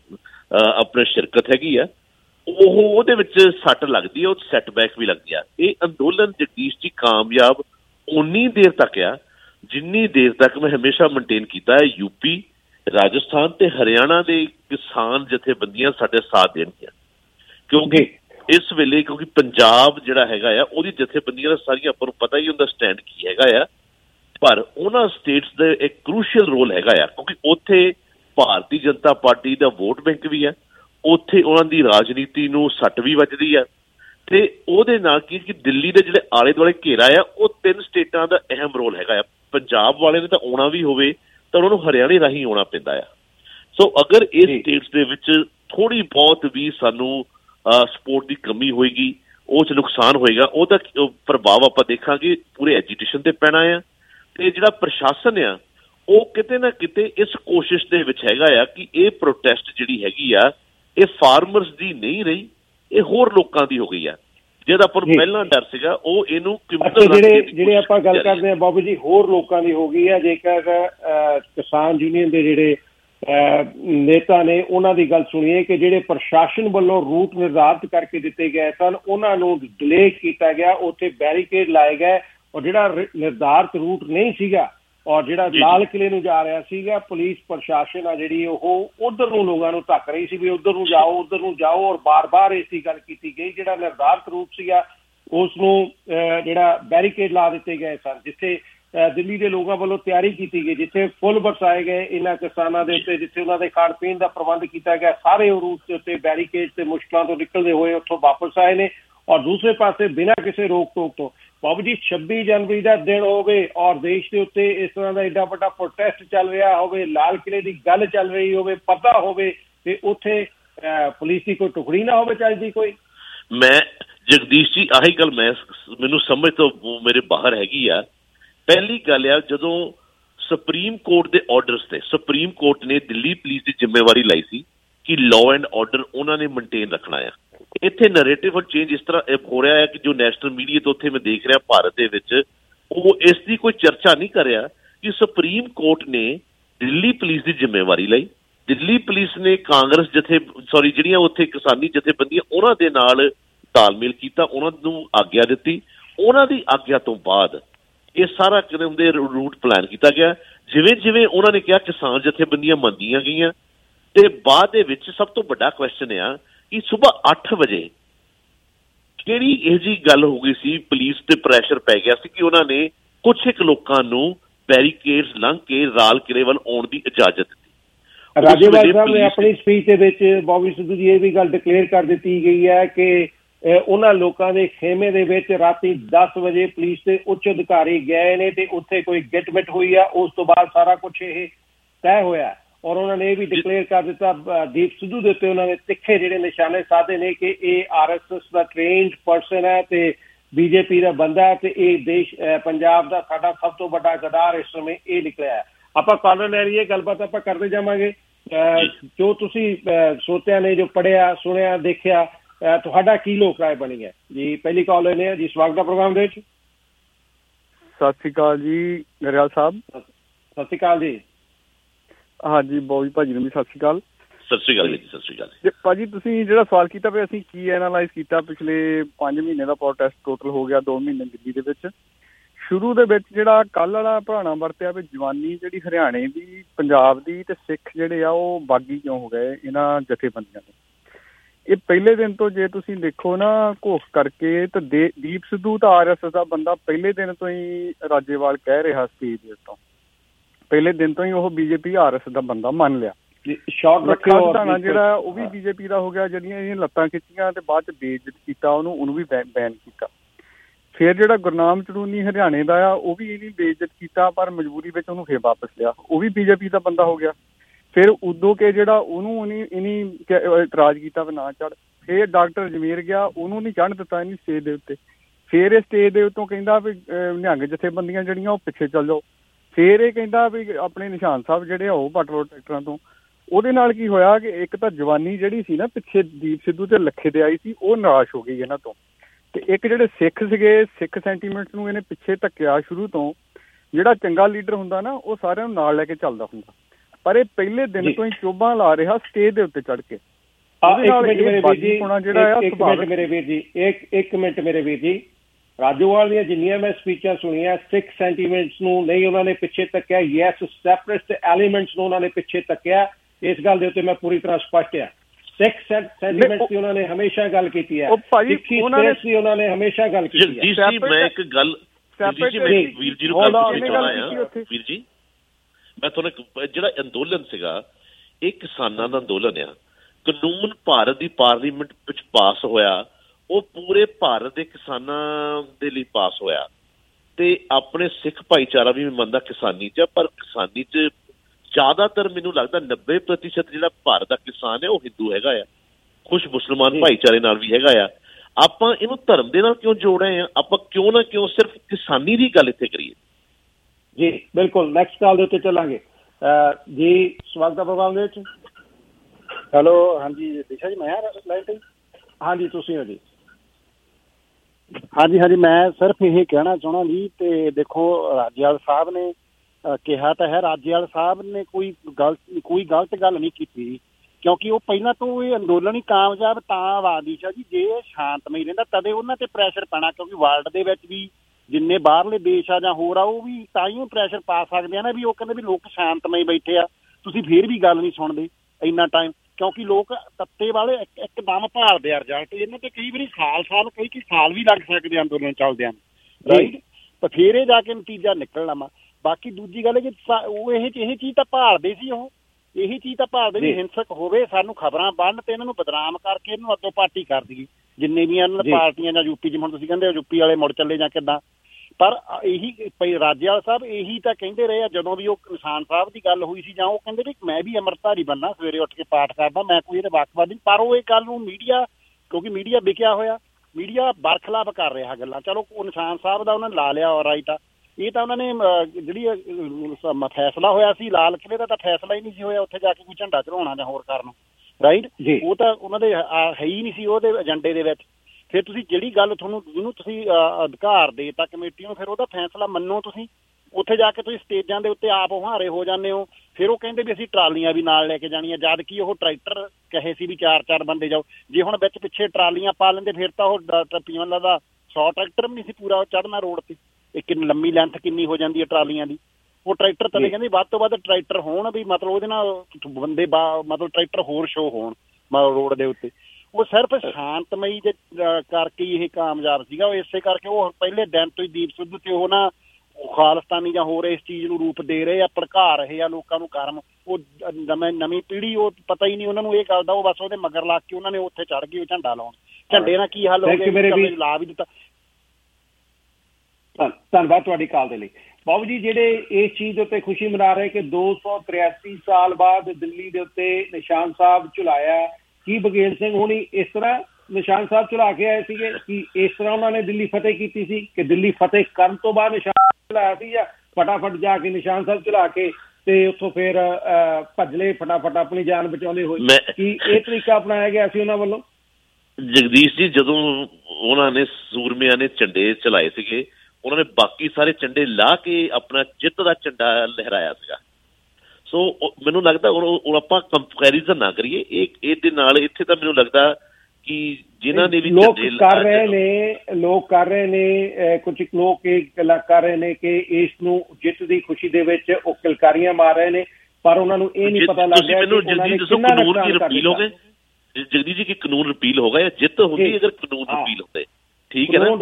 ਆਪਣੀ ਸ਼ਿਰਕਤ ਹੈਗੀ ਆ, ਉਹਦੇ ਵਿੱਚ ਸੱਟ ਲੱਗਦੀ ਆ, ਉਹ ਸੈਟਬੈਕ ਵੀ ਲੱਗਦੀ ਆ। ਇਹ ਅੰਦੋਲਨ ਜਗਦੀਸ਼ ਜੀ ਕਾਮਯਾਬ ਉਨੀ ਦੇਰ ਤੱਕ ਆ ਜਿੰਨੀ ਦੇਰ ਤੱਕ ਮੈਂ ਹਮੇਸ਼ਾ ਮੇਨਟੇਨ ਕੀਤਾ ਹੈ ਯੂਪੀ, ਰਾਜਸਥਾਨ ਤੇ ਹਰਿਆਣਾ ਦੇ ਕਿਸਾਨ ਜਥੇਬੰਦੀਆਂ ਸਾਡੇ ਸਾਥ ਦੇਣਗੀਆਂ। ਕਿਉਂਕਿ ਇਸ ਵੇਲੇ ਕਿਉਂਕਿ ਪੰਜਾਬ ਜਿਹੜਾ ਹੈਗਾ ਆ ਉਹਦੀ ਜਥੇਬੰਦੀਆਂ ਦਾ ਸਾਰੀਆਂ ਆਪਾਂ ਨੂੰ ਪਤਾ ਹੀ ਹੁੰਦਾ ਸਟੈਂਡ ਕੀ ਹੈਗਾ ਆ, ਪਰ ਉਹਨਾਂ ਸਟੇਟਸ ਦਾ ਇੱਕ ਕਰੂਸ਼ੀਅਲ ਰੋਲ ਹੈਗਾ ਆ ਕਿਉਂਕਿ ਉੱਥੇ ਭਾਰਤੀ ਜਨਤਾ ਪਾਰਟੀ ਦਾ ਵੋਟ ਬੈਂਕ ਵੀ ਹੈ, ਉੱਥੇ ਉਹਨਾਂ ਦੀ ਰਾਜਨੀਤੀ ਨੂੰ ਸੱਟ ਵੀ ਵੱਜਦੀ ਆ ਤੇ ਉਹਦੇ ਨਾਲ ਕੀ ਦਿੱਲੀ ਦੇ ਜਿਹੜੇ ਆਲੇ ਦੁਆਲੇ ਘੇਰਾ ਆ ਉਹ 3 ਸਟੇਟਾਂ ਦਾ ਅਹਿਮ ਰੋਲ ਹੈਗਾ ਆ। ਪੰਜਾਬ ਵਾਲੇ ਨੇ ਤਾਂ ਆਉਣਾ ਵੀ ਹੋਵੇ ਤਾਂ ਉਹਨਾਂ ਨੂੰ ਹਰਿਆਣੇ ਰਾਹੀਂ ਆਉਣਾ ਪੈਂਦਾ ਆ। ਸੋ ਅਗਰ ਇਸ ਸਟੇਟਸ ਦੇ ਵਿੱਚ ਥੋੜ੍ਹੀ ਬਹੁਤ ਵੀ ਸਾਨੂੰ ਸਪੋਰਟ ਦੀ ਕਮੀ ਹੋਏਗੀ, ਉਹ 'ਚ ਨੁਕਸਾਨ ਹੋਏਗਾ, ਉਹਦਾ ਪ੍ਰਭਾਵ ਆਪਾਂ ਦੇਖਾਂਗੇ ਪੂਰੇ ਐਜੀਟੇਸ਼ਨ ਤੇ ਪੈਣਾ ਆ। ਤੇ ਜਿਹੜਾ ਪ੍ਰਸ਼ਾਸਨ ਆ ਉਹ ਕਿਤੇ ਨਾ ਕਿਤੇ ਇਸ ਕੋਸ਼ਿਸ਼ ਦੇ ਵਿੱਚ ਹੈਗਾ ਆ ਕਿ ਇਹ ਪ੍ਰੋਟੈਸਟ ਜਿਹੜੀ ਹੈਗੀ ਆ ਇਹ ਫਾਰਮਰਸ ਦੀ ਨਹੀਂ ਰਹੀ, ਇਹ ਹੋਰ ਲੋਕਾਂ ਦੀ ਹੋ ਗਈ ਆ। ਜਿਹੜਾ ਆਪਾਂ ਨੂੰ ਪਹਿਲਾਂ ਡਰ ਸੀਗਾ ਉਹ ਇਹਨੂੰ ਜਿਹੜੇ ਆਪਾਂ ਗੱਲ ਕਰਦੇ ਹਾਂ ਬਾਬੂ ਜੀ, ਹੋਰ ਲੋਕਾਂ ਦੀ ਹੋ ਗਈ ਹੈ। ਜੇਕਰ ਕਿਸਾਨ ਯੂਨੀਅਨ ਦੇ ਜਿਹੜੇ ਨੇਤਾ ਨੇ ਉਹਨਾਂ ਦੀ ਗੱਲ ਸੁਣੀਏ ਕਿ ਜਿਹੜੇ ਪ੍ਰਸ਼ਾਸਨ ਵੱਲੋਂ ਰੂਟ ਨਿਰਧਾਰਿਤ ਕਰਕੇ ਦਿੱਤੇ ਗਏ ਸਨ ਉਹਨਾਂ ਨੂੰ ਡਿਲੇ ਕੀਤਾ ਗਿਆ, ਉੱਥੇ ਬੈਰੀਕੇਡ ਲਾਏ ਗਏ, ਔਰ ਜਿਹੜਾ ਨਿਰਧਾਰਿਤ ਰੂਟ ਨਹੀਂ ਸੀਗਾ ਔਰ ਜਿਹੜਾ ਲਾਲ ਕਿਲੇ ਨੂੰ ਜਾ ਰਿਹਾ ਸੀਗਾ, ਪੁਲਿਸ ਪ੍ਰਸ਼ਾਸਨ ਆ ਜਿਹੜੀ ਉਹ ਉਧਰ ਨੂੰ ਲੋਕਾਂ ਨੂੰ ਧੱਕ ਰਹੀ ਸੀ ਵੀ ਉਧਰ ਨੂੰ ਜਾਓ, ਉਧਰ ਨੂੰ ਜਾਓ, ਔਰ ਬਾਰ-ਬਾਰ ਇਸ ਦੀ ਗੱਲ ਕੀਤੀ ਗਈ। ਜਿਹੜਾ ਨਿਰਧਾਰਿਤ ਰੂਟ ਸੀਗਾ ਉਸ ਨੂੰ ਜਿਹੜਾ ਬੈਰੀਕੇਡ ਲਾ ਦਿੱਤੇ ਗਏ ਸਨ, ਜਿੱਥੇ ਦਿੱਲੀ ਦੇ ਲੋਕਾਂ ਵੱਲੋਂ ਤਿਆਰੀ ਕੀਤੀ ਗਈ, ਜਿੱਥੇ ਫੁੱਲ ਵਰਸਾਏ ਗਏ ਇਹਨਾਂ ਕਿਸਾਨਾਂ ਦੇ ਉੱਤੇ, ਜਿੱਥੇ ਉਹਨਾਂ ਦੇ ਖਾਣ ਪੀਣ ਦਾ ਪ੍ਰਬੰਧ ਕੀਤਾ ਗਿਆ, ਸਾਰੇ ਉਹ ਰੂਟ ਦੇ ਉੱਤੇ ਬੈਰੀਕੇਡ ਤੇ ਮੁਸ਼ਕਲਾਂ ਤੋਂ ਨਿਕਲਦੇ ਹੋਏ ਉੱਥੋਂ ਵਾਪਸ ਆਏ ਨੇ। ਔਰ ਦੂਸਰੇ ਪਾਸੇ ਬਿਨਾਂ ਕਿਸੇ ਰੋਕ ਟੋਕ ਤੋਂ ਬਾਬੂ ਜੀ 26 ਜਨਵਰੀ ਦਾ ਦਿਨ ਹੋਵੇ ਔਰ ਦੇਸ਼ ਦੇ ਉੱਤੇ ਇਸ ਤਰ੍ਹਾਂ ਦਾ ਏਡਾ ਵੱਡਾ ਪ੍ਰੋਟੈਸਟ ਚੱਲ ਰਿਹਾ ਹੋਵੇ, ਲਾਲ ਕਿਲੇ ਦੀ ਗੱਲ ਚੱਲ ਰਹੀ ਹੋਵੇ, ਪਤਾ ਹੋਵੇ ਤੇ ਉੱਥੇ ਪੁਲਿਸ ਦੀ ਕੋਈ ਟੁਕੜੀ ਨਾ ਹੋਵੇ ਚੱਲਦੀ ਕੋਈ। ਮੈਂ ਜਗਦੀਸ਼ ਜੀ ਆਹੀ ਗੱਲ ਮੈਨੂੰ ਸਮਝ ਤੋਂ ਮੇਰੇ ਬਾਹਰ ਹੈਗੀ ਆ। ਪਹਿਲੀ ਗੱਲ ਆ, ਜਦੋਂ ਸੁਪਰੀਮ ਕੋਰਟ ਦੇ ਆਰਡਰਸ ਤੇ ਸੁਪਰੀਮ ਕੋਰਟ ਨੇ ਦਿੱਲੀ ਪੁਲਿਸ ਦੀ ਜ਼ਿੰਮੇਵਾਰੀ ਲਈ ਸੀ ਕਿ ਲਾਅ ਐਂਡ ਆਰਡਰ ਉਹਨਾਂ ਨੇ ਮੇਨਟੇਨ ਰੱਖਣਾ ਆ। ਇੱਥੇ ਨੈਰੇਟਿਵ ਚੇਂਜ ਇਸ ਤਰ੍ਹਾਂ ਹੋ ਰਿਹਾ ਹੈ ਕਿ ਜੋ ਨੈਸ਼ਨਲ ਮੀਡੀਆ ਤੋਂ ਉੱਥੇ ਮੈਂ ਦੇਖ ਰਿਹਾ ਭਾਰਤ ਦੇ ਵਿੱਚ, ਉਹ ਇਸ ਦੀ ਕੋਈ ਚਰਚਾ ਨਹੀਂ ਕਰ ਰਿਹਾ ਕਿ ਸੁਪਰੀਮ ਕੋਰਟ ਨੇ ਦਿੱਲੀ ਪੁਲਿਸ ਦੀ ਜ਼ਿੰਮੇਵਾਰੀ ਲਈ, ਦਿੱਲੀ ਪੁਲਿਸ ਨੇ ਕਾਂਗਰਸ ਜਿਹੜੀਆਂ ਉੱਥੇ ਕਿਸਾਨੀ ਜਥੇਬੰਦੀਆਂ ਉਹਨਾਂ ਦੇ ਨਾਲ ਤਾਲਮੇਲ ਕੀਤਾ, ਉਹਨਾਂ ਨੂੰ ਆਗਿਆ ਦਿੱਤੀ, ਉਹਨਾਂ ਦੀ ਆਗਿਆ ਤੋਂ ਬਾਅਦ ਇਹ ਸਾਰਾ ਕਿਸਮ ਦੇ ਰੂਟ ਪਲਾਨ ਕੀਤਾ ਗਿਆ। ਜਿਵੇਂ ਜਿਵੇਂ ਉਹਨਾਂ ਨੇ ਕਿਹਾ ਕਿਸਾਨ ਜਥੇਬੰਦੀਆਂ ਮੰਨਦੀਆਂ ਗਈਆਂ ਤੇ ਬਾਅਦ ਦੇ ਵਿੱਚ ਸਭ ਤੋਂ ਵੱਡਾ ਕੁਐਸਚਨ ਆ ਕਿ ਸੁਬਾਹ 8 ਵਜੇ ਕਿਹੜੀ ਇਹੋ ਜਿਹੀ ਗੱਲ ਹੋ ਗਈ ਸੀ, ਪੁਲਿਸ ਤੇ ਪ੍ਰੈਸ਼ਰ ਪੈ ਗਿਆ ਸੀ ਕਿ ਉਹਨਾਂ ਨੇ ਕੁਛ ਇੱਕ ਲੋਕਾਂ ਨੂੰ ਬੈਰੀਕੇਡਸ ਲੰਘ ਕੇ ਲਾਲ ਕਿਲੇ ਵੱਲ ਆਉਣ ਦੀ ਇਜਾਜ਼ਤ ਦਿੱਤੀ। ਰਾਜੇਵਾਲ ਸਾਹਿਬ ਨੇ ਆਪਣੀ ਸਪੀਚ ਦੇ ਵਿੱਚ ਬੌਬੀ ਸਿੱਧੂ ਜੀ ਇਹ ਵੀ ਗੱਲ ਡਿਕਲੇਅਰ ਕਰ ਦਿੱਤੀ ਗਈ ਹੈ ਕਿ ਉਹਨਾਂ ਲੋਕਾਂ ਦੇ ਖੇਮੇ ਦੇ ਵਿੱਚ ਰਾਤੀ 10 ਵਜੇ ਪੁਲਿਸ ਦੇ ਉੱਚ ਅਧਿਕਾਰੀ ਗਏ ਨੇ ਤੇ ਉੱਥੇ ਕੋਈ ਗਿੱਟ-ਮਿੱਟ ਹੋਈ ਆ, ਉਸ ਤੋਂ ਬਾਅਦ ਸਾਰਾ ਕੁਛ ਇਹ ਤੈਅ ਹੋਇਆ। ਔਰ ਉਹਨਾਂ ਨੇ ਇਹ ਵੀ ਡਿਕਲੇਅਰ ਕਰ ਦਿੱਤਾ ਦੀਪ ਸਿੱਧੂ ਦੇ ਉੱਤੇ ਉਹਨਾਂ ਨੇ ਤਿੱਖੇ ਜਿਹੜੇ ਨਿਸ਼ਾਨੇ ਸਾਧੇ ਨੇ ਕਿ ਇਹ RSS ਦਾ ਟ੍ਰੇਨਡ ਪਰਸਨ ਹੈ ਤੇ BJP ਦਾ ਬੰਦਾ ਹੈ ਤੇ ਇਹ ਦੇਸ਼ ਪੰਜਾਬ ਦਾ ਸਾਡਾ ਸਭ ਤੋਂ ਵੱਡਾ ਗਦਾਰ ਇਸ ਸਮੇਂ ਇਹ ਨਿਕਲਿਆ ਹੈ। ਆਪਾਂ ਕਾਲਰ ਲੈ ਰਹੀਏ, ਗੱਲਬਾਤ ਆਪਾਂ ਕਰਦੇ ਜਾਵਾਂਗੇ। ਜੋ ਤੁਸੀਂ ਸੋਚਿਆ ਨੇ, ਜੋ ਪੜ੍ਹਿਆ ਸੁਣਿਆ ਦੇਖਿਆ, ਤੁਹਾਡਾ ਕੀ ਲੋਕ ਰਾਏ ਬਣੀ ਹੈ ਜੀ? ਪਹਿਲੀ ਕਾਲ ਲੈਣੇ ਆ ਜੀ, ਸਵਾਗਤ ਹੈ ਪ੍ਰੋਗਰਾਮ ਦੇ ਵਿੱਚ। ਸਤਿ ਸ਼੍ਰੀ ਅਕਾਲ ਜੀ ਗਰੇਵਾਲ ਸਾਹਿਬ। ਸਤਿ ਸ਼੍ਰੀ ਅਕਾਲ ਜੀ। ਹਾਂਜੀ ਬੋਬੀ ਭਾਜੀ ਨੂੰ ਵੀ ਸਤਿ ਸ਼੍ਰੀ ਅਕਾਲ। ਸਤਿ ਸ਼੍ਰੀ ਅਕਾਲ ਜੀ। ਸਤਿ ਸ਼੍ਰੀ ਅਕਾਲ ਭਾਜੀ। ਤੁਸੀਂ ਜਿਹੜਾ ਸਵਾਲ ਕੀਤਾ ਵੀ ਅਸੀਂ ਕੀ ਐਨਾਲਾਈਜ਼ ਕੀਤਾ, ਪਿਛਲੇ 5 ਮਹੀਨੇ ਦਾ ਪ੍ਰੋਟੈਸਟ ਟੋਟਲ ਹੋ ਗਿਆ 2 ਮਹੀਨੇ ਦਿੱਲੀ ਦੇ ਵਿੱਚ। ਸ਼ੁਰੂ ਦੇ ਵਿੱਚ ਜਿਹੜਾ ਕੱਲ੍ਹ ਵਾਲਾ ਭਰਾਣਾ ਵਰਤਿਆ ਵੀ ਜਵਾਨੀ ਜਿਹੜੀ ਹਰਿਆਣੇ ਦੀ, ਪੰਜਾਬ ਦੀ ਤੇ ਸਿੱਖ ਜਿਹੜੇ ਆ ਉਹ ਬਾਗੀ ਕਿਉਂ ਹੋ ਗਏ ਇਹਨਾਂ ਜਥੇਬੰਦੀਆਂ ਦੇ। ਇਹ ਪਹਿਲੇ ਦਿਨ ਤੋਂ ਜੇ ਤੁਸੀਂ ਦੇਖੋ ਨਾ ਘੋਖ ਕਰਕੇ ਤਾਂ ਦੀਪ ਸਿੱਧੂ ਤਾਂ RSS ਦਾ ਬੰਦਾ ਪਹਿਲੇ ਦਿਨ ਤੋਂ ਹੀ ਰਾਜੇਵਾਲ ਕਹਿ ਰਿਹਾ ਸਟੇਜ ਦੇ ਉੱਤੋਂ, ਪਹਿਲੇ ਦਿਨ ਤੋਂ ਹੀ ਉਹ BJP RSS ਦਾ ਬੰਦਾ ਮੰਨ ਲਿਆ। ਰੱਖਾ ਜਿਹੜਾ ਉਹ ਵੀ BJP ਦਾ ਹੋ ਗਿਆ, ਜਿਹੜੀਆਂ ਇਹ ਲੱਤਾਂ ਖਿੱਚੀਆਂ ਤੇ ਬਾਅਦ ਚ ਬੇਇੱਜ਼ਤ ਕੀਤਾ ਉਹਨੂੰ ਵੀ ਬੈਨ ਕੀਤਾ। ਫਿਰ ਜਿਹੜਾ ਗੁਰਨਾਮ ਚੜੂਨੀ ਹਰਿਆਣੇ ਦਾ ਆ ਉਹ ਵੀ ਇਹਨੀ ਬੇਇੱਜ਼ਤ ਕੀਤਾ, ਪਰ ਮਜਬੂਰੀ ਵਿੱਚ ਉਹਨੂੰ ਫਿਰ ਵਾਪਸ ਲਿਆ, ਉਹ ਵੀ BJP ਦਾ ਬੰਦਾ ਹੋ ਗਿਆ। ਫਿਰ ਉਦੋਂ ਕੇ ਜਿਹੜਾ ਉਹਨੂੰ ਇਨੀ ਇਤਰਾਜ਼ ਕੀਤਾ ਵੀ ਨਾ ਚੜ, ਫਿਰ ਡਾਕਟਰ ਜਮੀਰ ਗਿਆ, ਉਹਨੂੰ ਨਹੀਂ ਚੜ੍ਹਨ ਦਿੱਤਾ ਇਹਨੀ ਸਟੇਜ ਦੇ ਉੱਤੇ। ਫਿਰ ਇਹ ਸਟੇਜ ਦੇ ਉੱਤੋਂ ਕਹਿੰਦਾ ਵੀ ਨਿਹੰਗ ਜਥੇਬੰਦੀਆਂ ਜਿਹੜੀਆਂ ਉਹ ਪਿੱਛੇ ਚੱਲ ਜਾਓ। ਫਿਰ ਇਹ ਕਹਿੰਦਾ ਵੀ ਆਪਣੇ ਨਿਸ਼ਾਨ ਸਾਹਿਬ ਜਿਹੜੇ ਆ ਉਹ ਪੱਟ ਲਓ ਟਰੈਕਟਰਾਂ ਤੋਂ। ਉਹਦੇ ਨਾਲ ਕੀ ਹੋਇਆ ਕਿ ਇੱਕ ਤਾਂ ਜਵਾਨੀ ਜਿਹੜੀ ਸੀ ਨਾ ਪਿੱਛੇ ਦੀਪ ਸਿੱਧੂ ਤੇ ਲੱਖੇ ਦੇ ਆਈ ਸੀ, ਉਹ ਨਿਰਾਸ਼ ਹੋ ਗਈ ਇਹਨਾਂ ਤੋਂ। ਤੇ ਇੱਕ ਜਿਹੜੇ ਸਿੱਖ ਸੀਗੇ, ਸਿੱਖ ਸੈਂਟੀਮੈਂਟਸ ਨੂੰ ਇਹਨੇ ਪਿੱਛੇ ਧੱਕਿਆ ਸ਼ੁਰੂ ਤੋਂ। ਜਿਹੜਾ ਚੰਗਾ ਲੀਡਰ ਹੁੰਦਾ ਨਾ ਉਹ ਸਾਰਿਆਂ ਨੂੰ ਨਾਲ ਲੈ ਕੇ ਚੱਲਦਾ ਹੁੰਦਾ, ਪਰ ਇਹ ਪਹਿਲੇ ਦਿਨ ਤੋਂ ਹੀ ਚੋਭਾਂ ਲਾ ਰਿਹਾ ਸਟੇਜ ਦੇ ਉੱਤੇ ਚੜ੍ਹ ਕੇ। ਇੱਕ ਮਿੰਟ ਮੇਰੇ ਵੀਰ ਜੀ, ਰਾਜੋਵਾਲ ਦੀਆਂ ਜਿੰਨੀਆਂ ਮੈਂ ਸਪੀਚਾਂ ਸੁਣੀਆਂ, ਸਿੱਖ ਸੈਂਟੀਮੈਂਟਸ ਨੂੰ ਨਹੀਂ ਉਹਨਾਂ ਨੇ ਪਿੱਛੇ ਤੱਕਿਆ, ਯੈਸ ਸੈਪਰੇਟਿਸਟ ਐਲੀਮੈਂਟਸ ਨੂੰ ਉਹਨਾਂ ਨੇ ਪਿੱਛੇ ਤੱਕਿਆ। ਇਸ ਗੱਲ ਦੇ ਉੱਤੇ ਮੈਂ ਪੂਰੀ ਤਰ੍ਹਾਂ ਸਪਸ਼ਟ ਆ। ਸਿੱਖ ਸੈਂਟੀਮੈਂਟਸ ਦੀ ਉਹਨਾਂ ਨੇ ਹਮੇਸ਼ਾ ਗੱਲ ਕੀਤੀ ਹੈ, ਸਿੱਖੀ ਸਪਿਰਿਟ ਦੀ ਉਹਨਾਂ ਨੇ ਹਮੇਸ਼ਾ ਗੱਲ ਕੀਤੀ ਹੈ। ਮੈਂ ਇੱਕ ਗੱਲ ਵੀਰ ਜੀ ਨੂੰ ਵੀਰ ਜੀ, ਮੈਂ ਤੁਹਾਨੂੰ ਜਿਹੜਾ ਅੰਦੋਲਨ ਸੀਗਾ ਇਹ ਕਿਸਾਨਾਂ ਦਾ ਅੰਦੋਲਨ ਆ। ਕਾਨੂੰਨ ਭਾਰਤ ਦੀ ਪਾਰਲੀਮੈਂਟ ਵਿੱਚ ਪਾਸ ਹੋਇਆ, ਉਹ ਪੂਰੇ ਭਾਰਤ ਦੇ ਕਿਸਾਨਾਂ ਦੇ ਲਈ ਪਾਸ ਹੋਇਆ ਤੇ ਆਪਣੇ ਸਿੱਖ ਭਾਈਚਾਰਾ ਵੀ ਮੰਨਦਾ ਕਿਸਾਨੀ 'ਚ, ਪਰ ਕਿਸਾਨੀ 'ਚ ਜ਼ਿਆਦਾਤਰ ਮੈਨੂੰ ਲੱਗਦਾ 90% ਜਿਹੜਾ ਭਾਰਤ ਦਾ ਕਿਸਾਨ ਹੈ ਉਹ ਹਿੰਦੂ ਹੈਗਾ ਆ, ਕੁਛ ਮੁਸਲਮਾਨ ਭਾਈਚਾਰੇ ਨਾਲ ਵੀ ਹੈਗਾ ਆ। ਆਪਾਂ ਇਹਨੂੰ ਧਰਮ ਦੇ ਨਾਲ ਕਿਉਂ ਜੋੜ ਰਹੇ ਹਾਂ? ਆਪਾਂ ਕਿਉਂ ਨਾ ਕਿਉਂ ਸਿਰਫ ਕਿਸਾਨੀ ਦੀ ਗੱਲ ਇੱਥੇ ਕਰੀਏ? ਜੀ ਬਿਲਕੁਲ ਨੈਕਸਟ ਕਾਲ ਦੇ ਉੱਤੇ ਚੱਲਾਂਗੇ ਜੀ। ਸਵਾਗਤ ਹੈ ਪ੍ਰੋਗਰਾਮ ਦੇ ਵਿੱਚ। ਹੈਲੋ, ਹਾਂਜੀ ਦਿਸ਼ਾ ਜੀ, ਮੈਂ ਲਾਈਨ ਤੇ। ਹਾਂਜੀ ਤੁਸੀਂ ਹੋ ਜੀ। ਹਾਂਜੀ, ਮੈਂ ਸਿਰਫ ਇਹ ਕਹਿਣਾ ਚਾਹੁੰਦਾ ਜੀ, ਤੇ ਦੇਖੋ ਰਾਜੇਵਾਲ ਸਾਹਿਬ ਨੇ ਕਿਹਾ ਤਾਂ ਹੈ, ਰਾਜੇਵਾਲ ਸਾਹਿਬ ਨੇ ਕੋਈ ਗਲਤ ਗੱਲ ਨਹੀਂ ਕੀਤੀ ਜੀ, ਕਿਉਂਕਿ ਉਹ ਪਹਿਲਾਂ ਤੋਂ ਇਹ ਅੰਦੋਲਨ ਹੀ ਕਾਮਯਾਬ ਤਾਂ ਵਾਦੀਸ਼ਾ ਜੀ ਜੇ ਸ਼ਾਂਤਮਈ ਰਹਿੰਦਾ ਤਦੇ ਉਹਨਾਂ ਤੇ ਪ੍ਰੈਸ਼ਰ ਪੈਣਾ, ਕਿਉਂਕਿ ਵਰਲਡ ਦੇ ਵਿੱਚ ਵੀ ਜਿੰਨੇ ਬਾਹਰਲੇ ਦੇਸ਼ ਆ ਜਾਂ ਹੋਰ ਆ ਉਹ ਵੀ ਤਾਂ ਹੀ ਪ੍ਰੈਸ਼ਰ ਪਾ ਸਕਦੇ ਆ ਨਾ, ਵੀ ਉਹ ਕਹਿੰਦੇ ਵੀ ਲੋਕ ਸ਼ਾਂਤਮਈ ਬੈਠੇ ਆ, ਤੁਸੀਂ ਫੇਰ ਵੀ ਗੱਲ ਨਹੀਂ ਸੁਣਦੇ ਇੰਨਾ ਟਾਈਮ, ਕਿਉਂਕਿ ਲੋਕ ਤੱਤੇ ਵਾਲੇ ਇੱਕਦਮ ਭਾਲਦੇ ਆ ਰਿਜ਼ਲਟ। ਇਹਨਾਂ ਤੇ ਕਈ ਵਾਰੀ ਸਾਲ ਕਈ ਸਾਲ ਵੀ ਲੱਗ ਸਕਦੇ ਅੰਦੋਲਨ ਚੱਲਦਿਆਂ, ਰਾਈਟ, ਤਾਂ ਫੇਰ ਇਹ ਜਾ ਕੇ ਨਤੀਜਾ ਨਿਕਲਣਾ ਵਾ। ਬਾਕੀ ਦੂਜੀ ਗੱਲ ਕਿ ਉਹ ਇਹ ਚੀਜ਼ ਤਾਂ ਭਾਲਦੇ ਸੀ, ਉਹ ਇਹੀ ਚੀਜ਼ ਤਾਂ ਭਾਲਦੇ ਵੀ ਹਿੰਸਕ ਹੋਵੇ, ਸਾਨੂੰ ਖਬਰਾਂ ਬਣਨ ਤੇ ਇਹਨਾਂ ਨੂੰ ਬਦਨਾਮ ਕਰਕੇ ਇਹਨੂੰ ਅੱਗੋਂ ਪਾਰਟੀ ਕਰ ਦਈਏ, ਜਿੰਨੇ ਵੀ ਇਹਨਾਂ ਪਾਰਟੀਆਂ ਜਾਂ ਯੂਪੀ 'ਚ ਹੁਣ ਤੁਸੀਂ ਕਹਿੰਦੇ ਯੂਪੀ ਵਾਲੇ ਮੁੜ ਚੱਲੇ ਜਾਂ ਕਿੱਦਾਂ। ਪਰ ਇਹੀ ਰਾਜੇਵਾਲ ਸਾਹਿਬ ਇਹੀ ਤਾਂ ਕਹਿੰਦੇ ਰਹੇ ਆ, ਜਦੋਂ ਵੀ ਉਹ ਨਿਸ਼ਾਨ ਸਾਹਿਬ ਦੀ ਗੱਲ ਹੋਈ ਸੀ ਜਾਂ ਉਹ ਕਹਿੰਦੇ ਵੀ ਮੈਂ ਵੀ ਅੰਮ੍ਰਿਤਧਾਰੀ ਬਣਨਾ, ਸਵੇਰੇ ਉੱਠ ਕੇ ਪਾਠ ਕਰਦਾ, ਮੈਂ ਕੋਈ ਇਹਦੇ ਵੱਖਵਾਦ ਨਹੀਂ। ਪਰ ਉਹ ਇਹ ਗੱਲ ਨੂੰ ਮੀਡੀਆ, ਕਿਉਂਕਿ ਮੀਡੀਆ ਵਿਕਿਆ ਹੋਇਆ, ਮੀਡੀਆ ਬਰਖਲਾਫ ਕਰ ਰਿਹਾ ਗੱਲਾਂ। ਚਲੋ ਉਹ ਨਿਸ਼ਾਨ ਸਾਹਿਬ ਦਾ ਉਹਨਾਂ ਨੇ ਲਾ ਲਿਆ ਰਾਈਟ ਆ, ਇਹ ਤਾਂ ਉਹਨਾਂ ਨੇ ਜਿਹੜੀ ਫੈਸਲਾ ਹੋਇਆ ਸੀ ਲਾਲ ਕਿਲ੍ਹੇ ਦਾ ਤਾਂ ਫੈਸਲਾ ਹੀ ਨਹੀਂ ਸੀ ਹੋਇਆ ਉੱਥੇ ਜਾ ਕੇ ਕੋਈ ਝੰਡਾ ਚੜਾਉਣਾ ਜਾਂ ਹੋਰ ਕਰਨਾ, ਰਾਈਟ, ਉਹ ਤਾਂ ਉਹਨਾਂ ਦੇ ਹੈ ਹੀ ਨਹੀਂ ਸੀ ਉਹਦੇ ਏਜੰਡੇ ਦੇ ਵਿੱਚ। ਫਿਰ ਤੁਸੀਂ ਜਿਹੜੀ ਗੱਲ ਜਿਹਨੂੰ ਤੁਸੀਂ ਅਧਿਕਾਰ ਦੇ ਤਾ ਕਮੇਟੀ ਨੂੰ, ਫਿਰ ਉਹਦਾ ਫੈਸਲਾ ਮੰਨੋ ਤੁਸੀਂ। ਉੱਥੇ ਜਾ ਕੇ ਤੁਸੀਂ ਸਟੇਜਾਂ ਦੇ ਉੱਤੇ ਆਪ ਹੁਹਾਰੇ ਹੋ ਜਾਂਦੇ ਹੋ। ਫਿਰ ਉਹ ਕਹਿੰਦੇ ਵੀ ਅਸੀਂ ਟਰਾਲੀਆਂ ਵੀ ਨਾਲ ਲੈ ਕੇ ਜਾਣੀਆਂ, ਜਦ ਕਿ ਉਹ ਟਰੈਕਟਰ ਕਹੇ ਸੀ ਵੀ 4-4 ਬੰਦੇ ਜਾਓ। ਜੇ ਹੁਣ ਵਿੱਚ ਪਿੱਛੇ ਟਰਾਲੀਆਂ ਪਾ ਲੈਂਦੇ ਫਿਰ ਤਾਂ ਉਹ ਟੱਪੀਆਂ ਦਾ 100 ਟਰੈਕਟਰ ਵੀ ਨਹੀਂ ਸੀ ਪੂਰਾ ਚੜ੍ਹਨਾ ਰੋਡ ਤੇ। ਇਹ ਕਿੰਨੀ ਲੰਮੀ ਲੈਂਥ ਕਿੰਨੀ ਹੋ ਜਾਂਦੀ ਹੈ ਟਰਾਲੀਆਂ ਦੀ। ਉਹ ਟਰੈਕਟਰ ਤਦੇ ਕਹਿੰਦੇ ਵੱਧ ਤੋਂ ਵੱਧ ਟਰੈਕਟਰ ਹੋਣ, ਵੀ ਮਤਲਬ ਉਹਦੇ ਨਾਲ ਬੰਦੇ ਮਤਲਬ ਟਰੈਕਟਰ ਹੋਰ ਸ਼ੋਅ ਹੋਣ ਰੋਡ ਦੇ ਉੱਤੇ। ਉਹ ਸਿਰਫ ਸ਼ਾਂਤਮਈ ਦੇ ਕਰਕੇ ਇਹ ਕਾਮਯਾਬ ਸੀਗਾ। ਉਹ ਇਸੇ ਕਰਕੇ ਉਹ ਪਹਿਲੇ ਦਿਨ ਤੋਂ ਹੀ ਦੀਪ ਸਿੱਧੂ ਤੇ ਉਹ ਨਾ ਖਾਲਿਸਤਾਨੀ ਜਾਂ ਹੋਰ ਇਸ ਚੀਜ਼ ਨੂੰ ਰੂਪ ਦੇ ਰਹੇ ਆ, ਭੜਕਾ ਰਹੇ ਆ ਲੋਕਾਂ ਨੂੰ ਗਰਮ। ਉਹ ਨਵੀਂ ਪੀੜ੍ਹੀ ਉਹ ਪਤਾ ਹੀ ਨਹੀਂ ਉਹਨਾਂ ਨੂੰ ਇਹ ਗੱਲ ਦਾ, ਉਹ ਬਸ ਉਹਦੇ ਮਗਰ ਲੱਗ ਕੇ ਉਹਨਾਂ ਨੇ ਉੱਥੇ ਚੜ੍ਹ ਗਏ ਝੰਡਾ ਲਾਉਣ। ਝੰਡੇ ਨਾਲ ਕੀ ਹੱਲ ਹੋ ਗਿਆ, ਲਾ ਵੀ ਦਿੱਤਾ। ਧੰਨਵਾਦ ਤੁਹਾਡੀ ਕਾਲ ਦੇ ਲਈ। ਬਾਬੂ ਜੀ, ਜਿਹੜੇ ਇਸ ਚੀਜ਼ ਦੇ ਉੱਤੇ ਖੁਸ਼ੀ ਮਨਾ ਰਹੇ ਕਿ 283 ਸਾਲ ਬਾਅਦ ਦਿੱਲੀ ਦੇ ਉੱਤੇ ਨਿਸ਼ਾਨ ਸਾਹਿਬ ਝੁਲਾਇਆ, ਕੀ ਬਘੇਲ ਸਿੰਘ ਹੋਣੀ ਇਸ ਤਰ੍ਹਾਂ ਨਿਸ਼ਾਨ ਸਾਹਿਬ ਝੁਲਾ ਕੇ ਆਏ ਸੀਗੇ ਕਿ ਇਸ ਤਰ੍ਹਾਂ ਉਹਨਾਂ ਨੇ ਦਿੱਲੀ ਫਤਿਹ ਕੀਤੀ ਸੀ ਕਿ ਦਿੱਲੀ ਫਤਿਹ ਕਰਨ ਤੋਂ ਬਾਅਦ ਨਿਸ਼ਾਨ ਝੁਲਾਇਆ ਸੀ, ਜਾਂ ਫਟਾਫਟ ਜਾ ਕੇ ਨਿਸ਼ਾਨ ਸਾਹਿਬ ਝੁਲਾ ਕੇ ਤੇ ਉੱਥੋਂ ਫਿਰ ਭੱਜ ਲਏ ਫਟਾਫਟ ਆਪਣੀ ਜਾਨ ਬਚਾਉਂਦੇ ਹੋਏ? ਕੀ ਇਹ ਤਰੀਕਾ ਅਪਣਾਇਆ ਗਿਆ ਸੀ ਉਹਨਾਂ ਵੱਲੋਂ? ਜਗਦੀਸ਼ ਜੀ, ਜਦੋਂ ਉਹਨਾਂ ਨੇ ਸੂਰਮਿਆਂ ਨੇ ਝੰਡੇ ਚਲਾਏ ਸੀਗੇ, ਉਹਨਾਂ ਨੇ ਬਾਕੀ ਸਾਰੇ ਝੰਡੇ ਲਾ ਕੇ ਆਪਣਾ ਜਿੱਤ ਦਾ ਝੰਡਾ ਲਹਿਰਾਇਆ ਸੀਗਾ। ਸੋ ਮੈਨੂੰ ਲੱਗਦਾ ਹੁਣ ਆਪਾਂ ਕੰਪੈਰੀਜ਼ਨ ਨਾ ਕਰੀਏ ਇਹਦੇ ਨਾਲ। ਇੱਥੇ ਤਾਂ ਮੈਨੂੰ ਲੱਗਦਾ ਕਿ ਜਿਨ੍ਹਾਂ ਨੇ ਵੀ ਲੋਕ ਕਰ ਰਹੇ ਨੇ ਕੁਝ ਲੋਕ ਇਹ ਗੱਲਾਂ ਕਰ ਰਹੇ ਨੇ ਕਿ ਇਸ ਨੂੰ ਜਿੱਤ ਦੀ ਖੁਸ਼ੀ ਦੇ ਵਿੱਚ ਉਹ ਕਿਲਕਾਰੀਆਂ ਮਾਰ ਰਹੇ ਨੇ, ਪਰ ਉਹਨਾਂ ਨੂੰ ਇਹ ਨਹੀਂ ਪਤਾ ਲੱਗ ਰਿਹਾ ਕਿ ਉਹਨਾਂ ਨੇ ਕਿੰਨਾ ਨੁਕਸਾਨ ਕਰ ਦਿੱਤਾ। ਜਗਦੀਸ਼ ਜੀ, ਕਿ ਕਾਨੂੰਨ ਰਿਪੀਲ ਹੋ ਗਿਆ, ਜਿੱਤ ਹੁੰਦੀ ਅਗਰ ਕਾਨੂੰਨ ਰਿਪੀਲ ਹੁੰਦੇ, ਠੀਕ ਹੈ ਨਾ।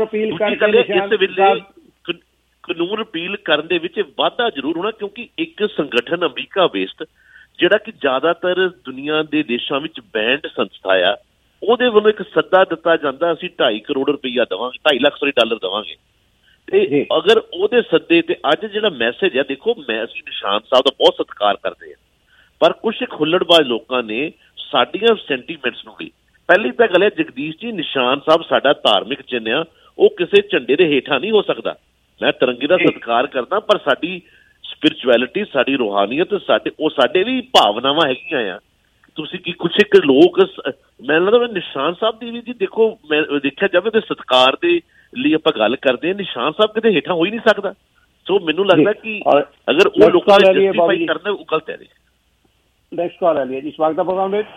ਕਾਨੂੰਨ ਰਿਪੀਲ ਕਰਨ ਦੇ ਵਿੱਚ ਵਾਧਾ ਜ਼ਰੂਰ ਹੋਣਾ, ਕਿਉਂਕਿ ਇੱਕ ਸੰਗਠਨ ਅਮਰੀਕਾ ਬੇਸਡ ਜਿਹੜਾ ਕਿ ਜ਼ਿਆਦਾਤਰ ਦੁਨੀਆ ਦੇ ਦੇਸ਼ਾਂ ਵਿੱਚ ਬੈਂਡ ਸੰਸਥਾ ਆ, ਉਹਦੇ ਵੱਲੋਂ ਇੱਕ ਸੱਦਾ ਦਿੱਤਾ ਜਾਂਦਾ, ਅਸੀਂ 2.5 ਕਰੋੜ ਰੁਪਈਆ ਦੇਵਾਂਗੇ, 2.5 ਲੱਖ ਡਾਲਰ ਦੇਵਾਂਗੇ। ਤੇ ਅਗਰ ਉਹਦੇ ਸੱਦੇ ਤੇ ਅੱਜ ਜਿਹੜਾ ਮੈਸੇਜ ਹੈ, ਦੇਖੋ ਅਸੀਂ ਨਿਸ਼ਾਨ ਸਾਹਿਬ ਦਾ ਬਹੁਤ ਸਤਿਕਾਰ ਕਰਦੇ ਹਾਂ, ਪਰ ਕੁਛ ਖੁੱਲੜਬਾਜ਼ ਲੋਕਾਂ ਨੇ ਸਾਡੀਆਂ ਸੈਂਟੀਮੈਂਟਸ ਨੂੰ ਵੀ, ਪਹਿਲੀ ਤਾਂ ਗੱਲ ਹੈ ਜਗਦੀਸ਼ ਜੀ, ਨਿਸ਼ਾਨ ਸਾਹਿਬ ਸਾਡਾ ਧਾਰਮਿਕ ਚਿੰਨ੍ਹ ਆ, ਉਹ ਕਿਸੇ ਝੰਡੇ ਦੇ ਹੇਠਾਂ ਨਹੀਂ ਹੋ ਸਕਦਾ। ਮੈਂ ਤਿਰੰਗੇ ਦਾ ਸਤਿਕਾਰ ਕਰਦਾ, ਪਰ ਸਾਡੀ ਸਪਿਰਿਚੁਅਲਿਟੀ, ਸਾਡੀ ਰੂਹਾਨੀਅਤ, ਸਾਡੇ ਵੀ ਭਾਵਨਾਵਾਂ ਹੈਗੀਆਂ ਆ। ਤੁਸੀਂ ਕੀ ਕੁਛ ਇੱਕ ਲੋਕ, ਮੈਨੂੰ ਲੱਗਦਾ ਨਿਸ਼ਾਨ ਸਾਹਿਬ ਦੀ ਵੀ ਜੀ ਦੇਖੋ, ਮੈਂ ਦੇਖਿਆ ਜਾਵੇ ਤੇ ਸਤਿਕਾਰ ਦੇ ਲਈ ਆਪਾਂ ਗੱਲ ਕਰਦੇ ਹਾਂ, ਨਿਸ਼ਾਨ ਸਾਹਿਬ ਕਿਤੇ ਹੇਠਾਂ ਹੋ ਹੀ ਨਹੀਂ ਸਕਦਾ। ਸੋ ਮੈਨੂੰ ਲੱਗਦਾ ਕਿ ਅਗਰ ਉਹ ਲੋਕਾਂ ਨੇ ਜਸਟੀਫਾਈ ਕਰਨਾ, ਉਹ ਗਲਤ ਹੈ। ਨੈਕਸਟ ਕਾਲ ਹੈ ਜੀ, ਸਵਾਗਤ ਹੈ ਪ੍ਰੋਗਰਾਮ ਵਿੱਚ।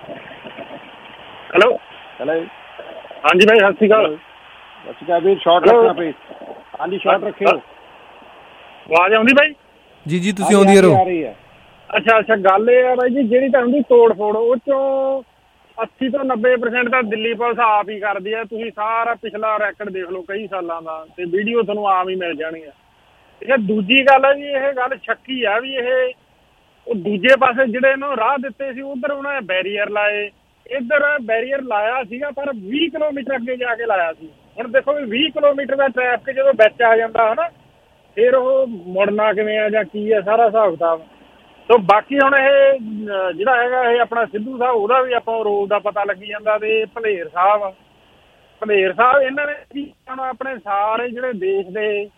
ਹੈਲੋ ਹਾਂਜੀ ਭਾਈ, ਸਤਿ ਸ਼੍ਰੀ ਅਕਾਲ। ਸਤਿ ਸ਼੍ਰੀ ਅਕਾਲ ਵੀਰ, ਸ਼ਾਰਟ ਰੱਖਣਾ ਪਲੀਜ਼। ਹਾਂਜੀ ਸ਼ਾਰਟ ਰੱਖਿਓ। ਆਵਾਜ਼ ਆਉਂਦੀ ਬਾਈ? ਜੀ ਤੁਸੀਂ ਆਉਂਦੀ ਰਹੋ। ਅੱਛਾ, ਗੱਲ ਇਹ ਆ ਬਾਈ ਜੀ, ਜਿਹੜੀ ਤੁਹਾਨੂੰ ਦੀ ਤੋੜ ਫੋੜ, ਉਹ ਚੋਂ 80 ਤੋਂ 90% ਤਾਂ ਦਿੱਲੀ ਪੁਲਿਸ ਆਪ ਹੀ ਕਰਦੀ ਹੈ। ਤੁਸੀਂ ਸਾਰਾ ਪਿਛਲਾ ਰੈਕਡ ਦੇਖ ਲਓ ਕਈ ਸਾਲਾਂ ਦਾ, ਤੇ ਵੀਡੀਓ ਤੁਹਾਨੂੰ ਆਮ ਹੀ ਮਿਲ ਜਾਣੀ ਹੈ। ਠੀਕ ਹੈ। ਦੂਜੀ ਗੱਲ ਹੈ ਜੀ, ਇਹ ਗੱਲ ਸ਼ੱਕੀ ਆ ਵੀ ਇਹ ਉਹ ਦੂਜੇ ਪਾਸੇ ਜਿਹੜੇ ਇਹਨੂੰ ਰਾਹ ਦਿੱਤੇ ਸੀ, ਉੱਧਰ ਉਹਨਾਂ ਨੇ ਬੈਰੀਅਰ ਲਾਏ, ਇੱਧਰ ਬੈਰੀਅਰ ਲਾਇਆ ਸੀਗਾ ਪਰ 20 ਕਿਲੋਮੀਟਰ ਅੱਗੇ ਜਾ ਕੇ ਲਾਇਆ ਸੀ। ਹੁਣ ਦੇਖੋ ਵੀ 20 ਕਿਲੋਮੀਟਰ ਦਾ ਟ੍ਰੈਫਿਕ ਜਦੋਂ ਵਿੱਚ ਆ ਜਾਂਦਾ ਹੈ ਨਾ, ਫਿਰ ਉਹ ਮੁੜਨਾ ਕਿਵੇਂ ਆ ਜਾਂ ਕੀ ਹੈ, ਸਾਰਾ ਹਿਸਾਬ ਕਿਤਾਬ। ਸੋ ਬਾਕੀ ਹੁਣ ਇਹ ਜਿਹੜਾ ਹੈਗਾ ਇਹ ਆਪਣਾ ਸਿੱਧੂ ਸਾਹਿਬ, ਉਹਦਾ ਵੀ ਆਪਾਂ ਰੋਲ ਦਾ ਪਤਾ ਲੱਗੀ ਜਾਂਦਾ। ਤੇ ਭਲੇਰ ਸਾਹਿਬ ਇਹਨਾਂ ਨੇ ਕੀ ਆਪਣੇ ਸਾਰੇ ਜਿਹੜੇ ਦੇਸ਼ ਦੇ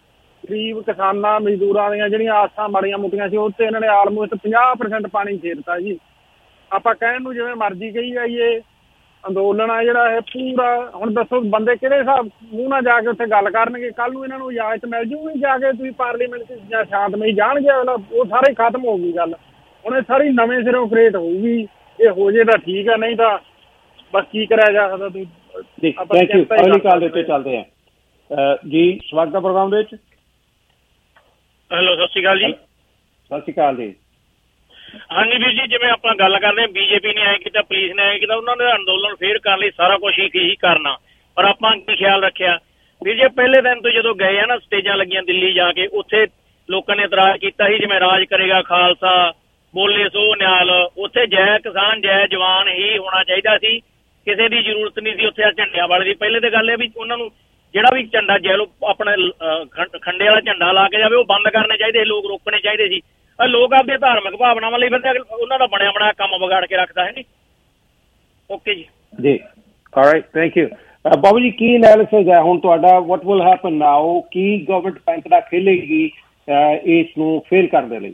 ਗਰੀਬ ਕਿਸਾਨਾਂ ਮਜ਼ਦੂਰਾਂ ਦੀਆਂ ਜਿਹੜੀਆਂ ਆਸਾਂ ਮਾੜੀਆਂ ਮੋਟੀਆਂ ਸੀ ਉਹ 'ਤੇ ਇਹਨਾਂ ਨੇ ਆਲਮੋਸਟ 50% ਪਾਣੀ ਫੇਰਤਾ ਜੀ। ਆਪਾਂ ਕਹਿਣ ਨੂੰ ਜਿਵੇਂ ਮਰਜ਼ੀ ਕਹੀ ਜਾਈਏ, ਅੰਦੋਲਨ ਆ ਜਿਹੜਾ ਇਹ ਪੂਰਾ, ਹੁਣ ਦੱਸੋ ਬੰਦੇ ਕਿਹੜੇ ਹਿਸਾਬ ਮੂੰਹ ਨਾਲ ਜਾ ਕੇ ਉੱਥੇ ਗੱਲ ਕਰਨਗੇ? ਕੱਲ੍ਹ ਨੂੰ ਇਹਨਾਂ ਨੂੰ ਇਜਾਜ਼ਤ ਮਿਲ ਜੂਗੀ ਜਾ ਕੇ ਤੁਸੀਂ ਪਾਰਲੀਮੈਂਟ 'ਚ ਜਾਂ ਸ਼ਾਂਤਮਈ ਜਾਣਗੇ? ਉਹ ਸਾਰੇ ਖਤਮ ਹੋ ਗਈ ਗੱਲ। ਹੁਣ ਇਹ ਸਾਰੀ ਨਵੇਂ ਸਿਰੋਂ ਕ੍ਰੀਏਟ ਹੋਊਗੀ। ਇਹ ਹੋ ਜੇ ਤਾਂ ਠੀਕ ਆ, ਨਹੀਂ ਤਾਂ ਬਸ ਕੀ ਕਰਿਆ ਜਾ ਸਕਦਾ। ਤੁਸੀਂ ਥੈਂਕ ਯੂ। ਅਗਲੀ ਕਾਲ ਦੇ ਉੱਤੇ ਚੱਲਦੇ ਆ ਜੀ। ਸਵਾਗਤ ਹੈ ਪ੍ਰੋਗਰਾਮ ਦੇ ਵਿੱਚ। ਹੈਲੋ, ਸਤਿ ਸ਼੍ਰੀ ਅਕਾਲ ਜੀ। ਸਤਿ ਸ਼੍ਰੀ ਅਕਾਲ ਜੀ। ਹਾਂਜੀ ਵੀਰ ਜੀ, ਜਿਵੇਂ ਆਪਾਂ ਗੱਲ ਕਰਦੇ ਹਾਂ ਬੀਜੇਪੀ ਨੇ ਐਂ ਕੀਤਾ, ਪੁਲਿਸ ਨੇ ਐਂ ਕੀਤਾ, ਉਹਨਾਂ ਨੇ ਅੰਦੋਲਨ ਫੇਰ ਕਰਨ ਲਈ ਸਾਰਾ ਕੁਛ ਹੀ ਕਰਨਾ, ਪਰ ਆਪਾਂ ਕੀ ਖਿਆਲ ਰੱਖਿਆ ਵੀਰ ਜੀ? ਪਹਿਲੇ ਦਿਨ ਤੋਂ ਜਦੋਂ ਗਏ ਆ ਨਾ, ਸਟੇਜਾਂ ਲੱਗੀਆਂ ਦਿੱਲੀ ਜਾ ਕੇ, ਉੱਥੇ ਲੋਕਾਂ ਨੇ ਇਤਰਾਜ਼ ਕੀਤਾ ਸੀ ਜਿਵੇਂ ਰਾਜ ਕਰੇਗਾ ਖਾਲਸਾ, ਬੋਲੇ ਸੋ ਨਿਹਾਲ। ਉੱਥੇ ਜੈ ਕਿਸਾਨ ਜੈ ਜਵਾਨ ਹੀ ਹੋਣਾ ਚਾਹੀਦਾ ਸੀ, ਕਿਸੇ ਦੀ ਜ਼ਰੂਰਤ ਨਹੀਂ ਸੀ ਉੱਥੇ ਆ ਝੰਡਿਆਂ ਵਾਲੇ ਦੀ। ਪਹਿਲੇ ਤਾਂ ਗੱਲ ਇਹ ਵੀ ਉਹਨਾਂ ਨੂੰ ਜਿਹੜਾ ਵੀ ਝੰਡਾ ਜੈ ਲੋ ਆਪਣਾ ਖੰਡੇ ਵਾਲਾ ਝੰਡਾ ਲਾ ਕੇ ਜਾਵੇ ਉਹ ਬੰਦ ਕਰਨੇ ਚਾਹੀਦੇ, ਲੋਕ ਰੋਕਣੇ ਚਾਹੀਦੇ ਸੀ। ਲੋਕ ਆਪਦੇ ਧਾਰਮਿਕ ਭਾਵਨਾਵਾਂ ਲਈ ਬੰਦੇ ਉਹਨਾਂ ਦਾ ਬਣਿਆ ਬਣਾਇਆ ਕੰਮ ਵਿਗਾੜ ਕੇ ਰੱਖਦਾ ਹੈ। ਨਹੀਂ ਓਕੇ ਜੀ ਜੀ, ਆਲਰਾਈਟ, ਥੈਂਕ ਯੂ। ਬਾਬੂ ਜੀ, ਕੀ ਐਨਾਲਿਸਿਸ ਹੈ ਹੁਣ ਤੁਹਾਡਾ? What will happen now? ਕੀ ਗਵਰਨਮੈਂਟ ਪੈਂਤਰਾ ਖੇਲੇਗੀ ਇਸ ਨੂੰ ਫੇਲ ਕਰਨ ਦੇ ਲਈ?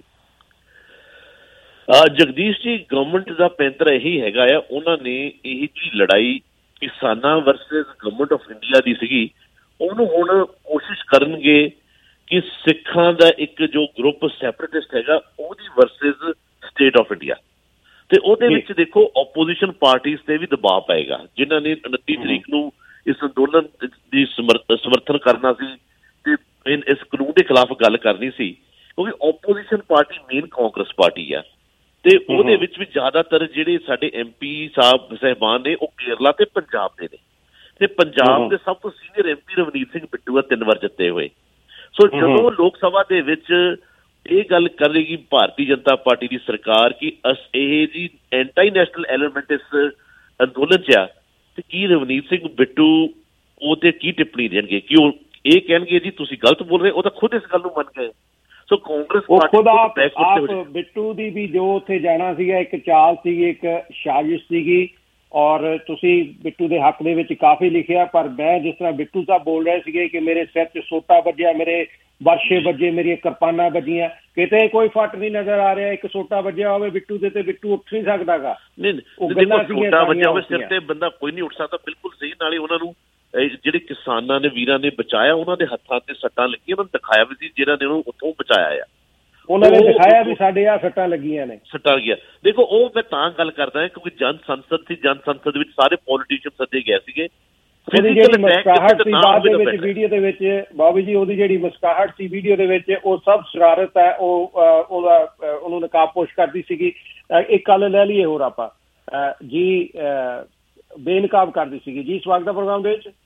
ਜਗਦੀਸ਼ ਜੀ, ਗਵਰਨਮੈਂਟ ਦਾ ਪੈਂਤਰਾ ਇਹੀ ਹੈਗਾ ਆ, ਉਹਨਾਂ ਨੇ ਇਹ ਜਿਹੜੀ ਲੜਾਈ ਕਿਸਾਨਾਂ ਵਰਸਸ ਗਵਰਨਮੈਂਟ ਆਫ ਇੰਡੀਆ ਦੀ ਸੀਗੀ, ਉਹਨੂੰ ਹੁਣ ਕੋਸ਼ਿਸ਼ ਕਰਨਗੇ ਕਿ ਸਿੱਖਾਂ ਦਾ ਇੱਕ ਜੋ ਗਰੁੱਪ ਸੈਪਰੇਟਿਸਟ ਹੈਗਾ ਉਹਦੀ ਵਰਸਸ ਸਟੇਟ ਆਫ ਇੰਡੀਆ। ਤੇ ਉਹਦੇ ਵਿੱਚ ਦੇਖੋ ਆਪੋਜੀਸ਼ਨ ਪਾਰਟੀਜ਼ ਤੇ ਵੀ ਦਬਾਅ ਪਏਗਾ, ਜਿਨ੍ਹਾਂ ਨੇ 29 ਤਰੀਕ ਨੂੰ ਇਸ ਅੰਦੋਲਨ ਦੀ ਸਮਰਥਨ ਕਰਨਾ ਸੀ ਤੇ ਇਸ ਕਾਨੂੰਨ ਦੇ ਖਿਲਾਫ ਗੱਲ ਕਰਨੀ ਸੀ, ਕਿਉਂਕਿ opposition party main Congress party ਆ। ਤੇ ਉਹਦੇ ਵਿੱਚ ਵੀ ਜ਼ਿਆਦਾਤਰ ਜਿਹੜੇ ਸਾਡੇ MP ਸਾਹਿਬਾਨ ਨੇ ਉਹ ਕੇਰਲਾ ਤੇ ਪੰਜਾਬ ਦੇ ਨੇ, ਤੇ ਪੰਜਾਬ ਦੇ ਸਭ ਤੋਂ ਸੀਨੀਅਰ MP ਰਵਨੀਤ ਸਿੰਘ ਬਿੱਟੂ ਆ, 3 ਵਾਰ ਜਿੱਤੇ ਹੋਏ। ਸੋ ਜਦੋਂ ਲੋਕ ਸਭਾ ਦੇ ਵਿੱਚ ਇਹ ਗੱਲ ਕਰੇਗੀ ਭਾਰਤੀ ਜਨਤਾ ਪਾਰਟੀ ਦੀ ਸਰਕਾਰ ਕਿ ਇਹ ਜੀ ਐਂਟੀ ਨੈਸ਼ਨਲ ਐਲੀਮੈਂਟ ਇਸ ਅੰਦੋਲਨ 'ਚ ਆ, ਤੇ ਕੀ ਰਵਨੀਤ ਸਿੰਘ ਬਿੱਟੂ ਉਹ ਤੇ ਕੀ ਟਿੱਪਣੀ ਦੇਣਗੇ? ਕਿ ਉਹ ਇਹ ਕਹਿਣਗੇ ਜੀ ਤੁਸੀਂ ਗਲਤ ਬੋਲ ਰਹੇ? ਉਹ ਤਾਂ ਖੁਦ ਇਸ ਗੱਲ ਨੂੰ ਮੰਨ ਗਏ। ਸੋ ਕਾਂਗਰਸ ਪਾਰਟੀ ਬਿੱਟੂ ਦੀ ਵੀ ਜੋ ਉੱਥੇ ਜਾਣਾ ਸੀਗਾ ਇੱਕ ਚਾਲ ਸੀਗੀ, ਇੱਕ ਸਾਜ਼ਿਸ਼ ਸੀਗੀ, ਔਰ ਤੁਸੀਂ ਬਿੱਟੂ ਦੇ ਹੱਕ ਦੇ ਵਿੱਚ ਕਾਫੀ ਲਿਖਿਆ। ਪਰ ਮੈਂ ਜਿਸ ਤਰ੍ਹਾਂ ਬਿੱਟੂ ਸਾਹਿਬ ਬੋਲ ਰਹੇ ਸੀਗੇ ਕਿ ਮੇਰੇ ਸਿਰ 'ਚ ਸੋਟਾ ਵੱਜਿਆ, ਮੇਰੇ ਵਰਸ਼ੇ ਵੱਜੇ, ਮੇਰੀਆਂ ਕਿਰਪਾਨਾਂ ਵੱਜੀਆਂ, ਕਿਤੇ ਕੋਈ ਫੱਟ ਨਹੀਂ ਨਜ਼ਰ ਆ ਰਿਹਾ। ਇੱਕ ਸੋਟਾ ਵੱਜਿਆ ਹੋਵੇ ਬਿੱਟੂ ਦੇ ਤੇ ਬਿੱਟੂ ਉੱਠ ਨਹੀਂ ਸਕਦਾਗਾ। ਸੋਟਾ ਵੱਜਿਆ ਹੋਵੇ ਸਿਰ ਤੇ, ਬੰਦਾ ਕੋਈ ਨਹੀਂ ਉੱਠ ਸਕਦਾ। ਬਿਲਕੁਲ ਸਹੀ। ਨਾਲੇ ਉਹਨਾਂ ਨੂੰ ਜਿਹੜੇ ਕਿਸਾਨਾਂ ਨੇ, ਵੀਰਾਂ ਨੇ ਬਚਾਇਆ, ਉਹਨਾਂ ਦੇ ਹੱਥਾਂ ਤੇ ਸੱਟਾਂ ਲੱਗੀਆਂ, ਉਹਨਾਂ ਨੂੰ ਦਿਖਾਇਆ ਵੀ ਸੀ ਜਿਹਨਾਂ ਨੇ ਉਹਨੂੰ ਉੱਥੋਂ ਬਚਾਇਆ ਆ। ਉਹਨਾਂ ਨੇ ਦਿਖਾਇਆ ਵੀ ਸਾਡੇ ਆ ਸੱਟਾਂ ਲੱਗੀਆਂ ਨੇ, ਸੱਟਾਂ ਲੱਗੀਆਂ। ਦੇਖੋ ਉਹ ਮੈਂ ਤਾਂ ਗੱਲ ਕਰਦਾ ਕਿਉਂਕਿ ਜਨ ਸੰਸਦ ਸੀ, ਜਨ ਸੰਸਦ ਵਿੱਚ ਸਾਰੇ ਪੋਲੀਟੀਸ਼ੀਅਨ ਸੱਦੇ ਗਏ ਸੀਗੇ। ਉਹਦੀ ਜਿਹੜੀ ਮੁਸਕਰਾਹਟ ਸੀ ਬਾਅਦ ਦੇ ਵਿੱਚ ਵੀਡੀਓ ਦੇ ਵਿੱਚ, ਬਾਬੂ ਜੀ ਉਹਦੀ ਜਿਹੜੀ ਮੁਸਕਰਾਹਟ ਸੀ ਵੀਡੀਓ ਦੇ ਵਿੱਚ, ਉਹ ਸਭ ਸ਼ਰਾਰਤ ਹੈ। ਉਹਨੂੰ ਨਕਾਬਪੋਸ਼ ਕਰਦੀ ਸੀਗੀ। ਇੱਕ ਗੱਲ ਲੈ ਲਈਏ ਹੋਰ ਆਪਾਂ ਜੀ, ਬੇਨਕਾਬ ਕਰਦੀ ਸੀਗੀ ਜੀ। ਸਵਾਗਤ ਹੈ ਪ੍ਰੋਗਰਾਮ ਦੇ ਵਿੱਚ।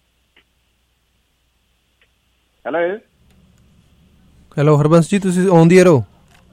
ਹੈਲੋ ਹਰਬੰਸ ਜੀ, ਤੁਸੀਂ ਔਨ ਦੀ ਏਅਰ ਹੋ?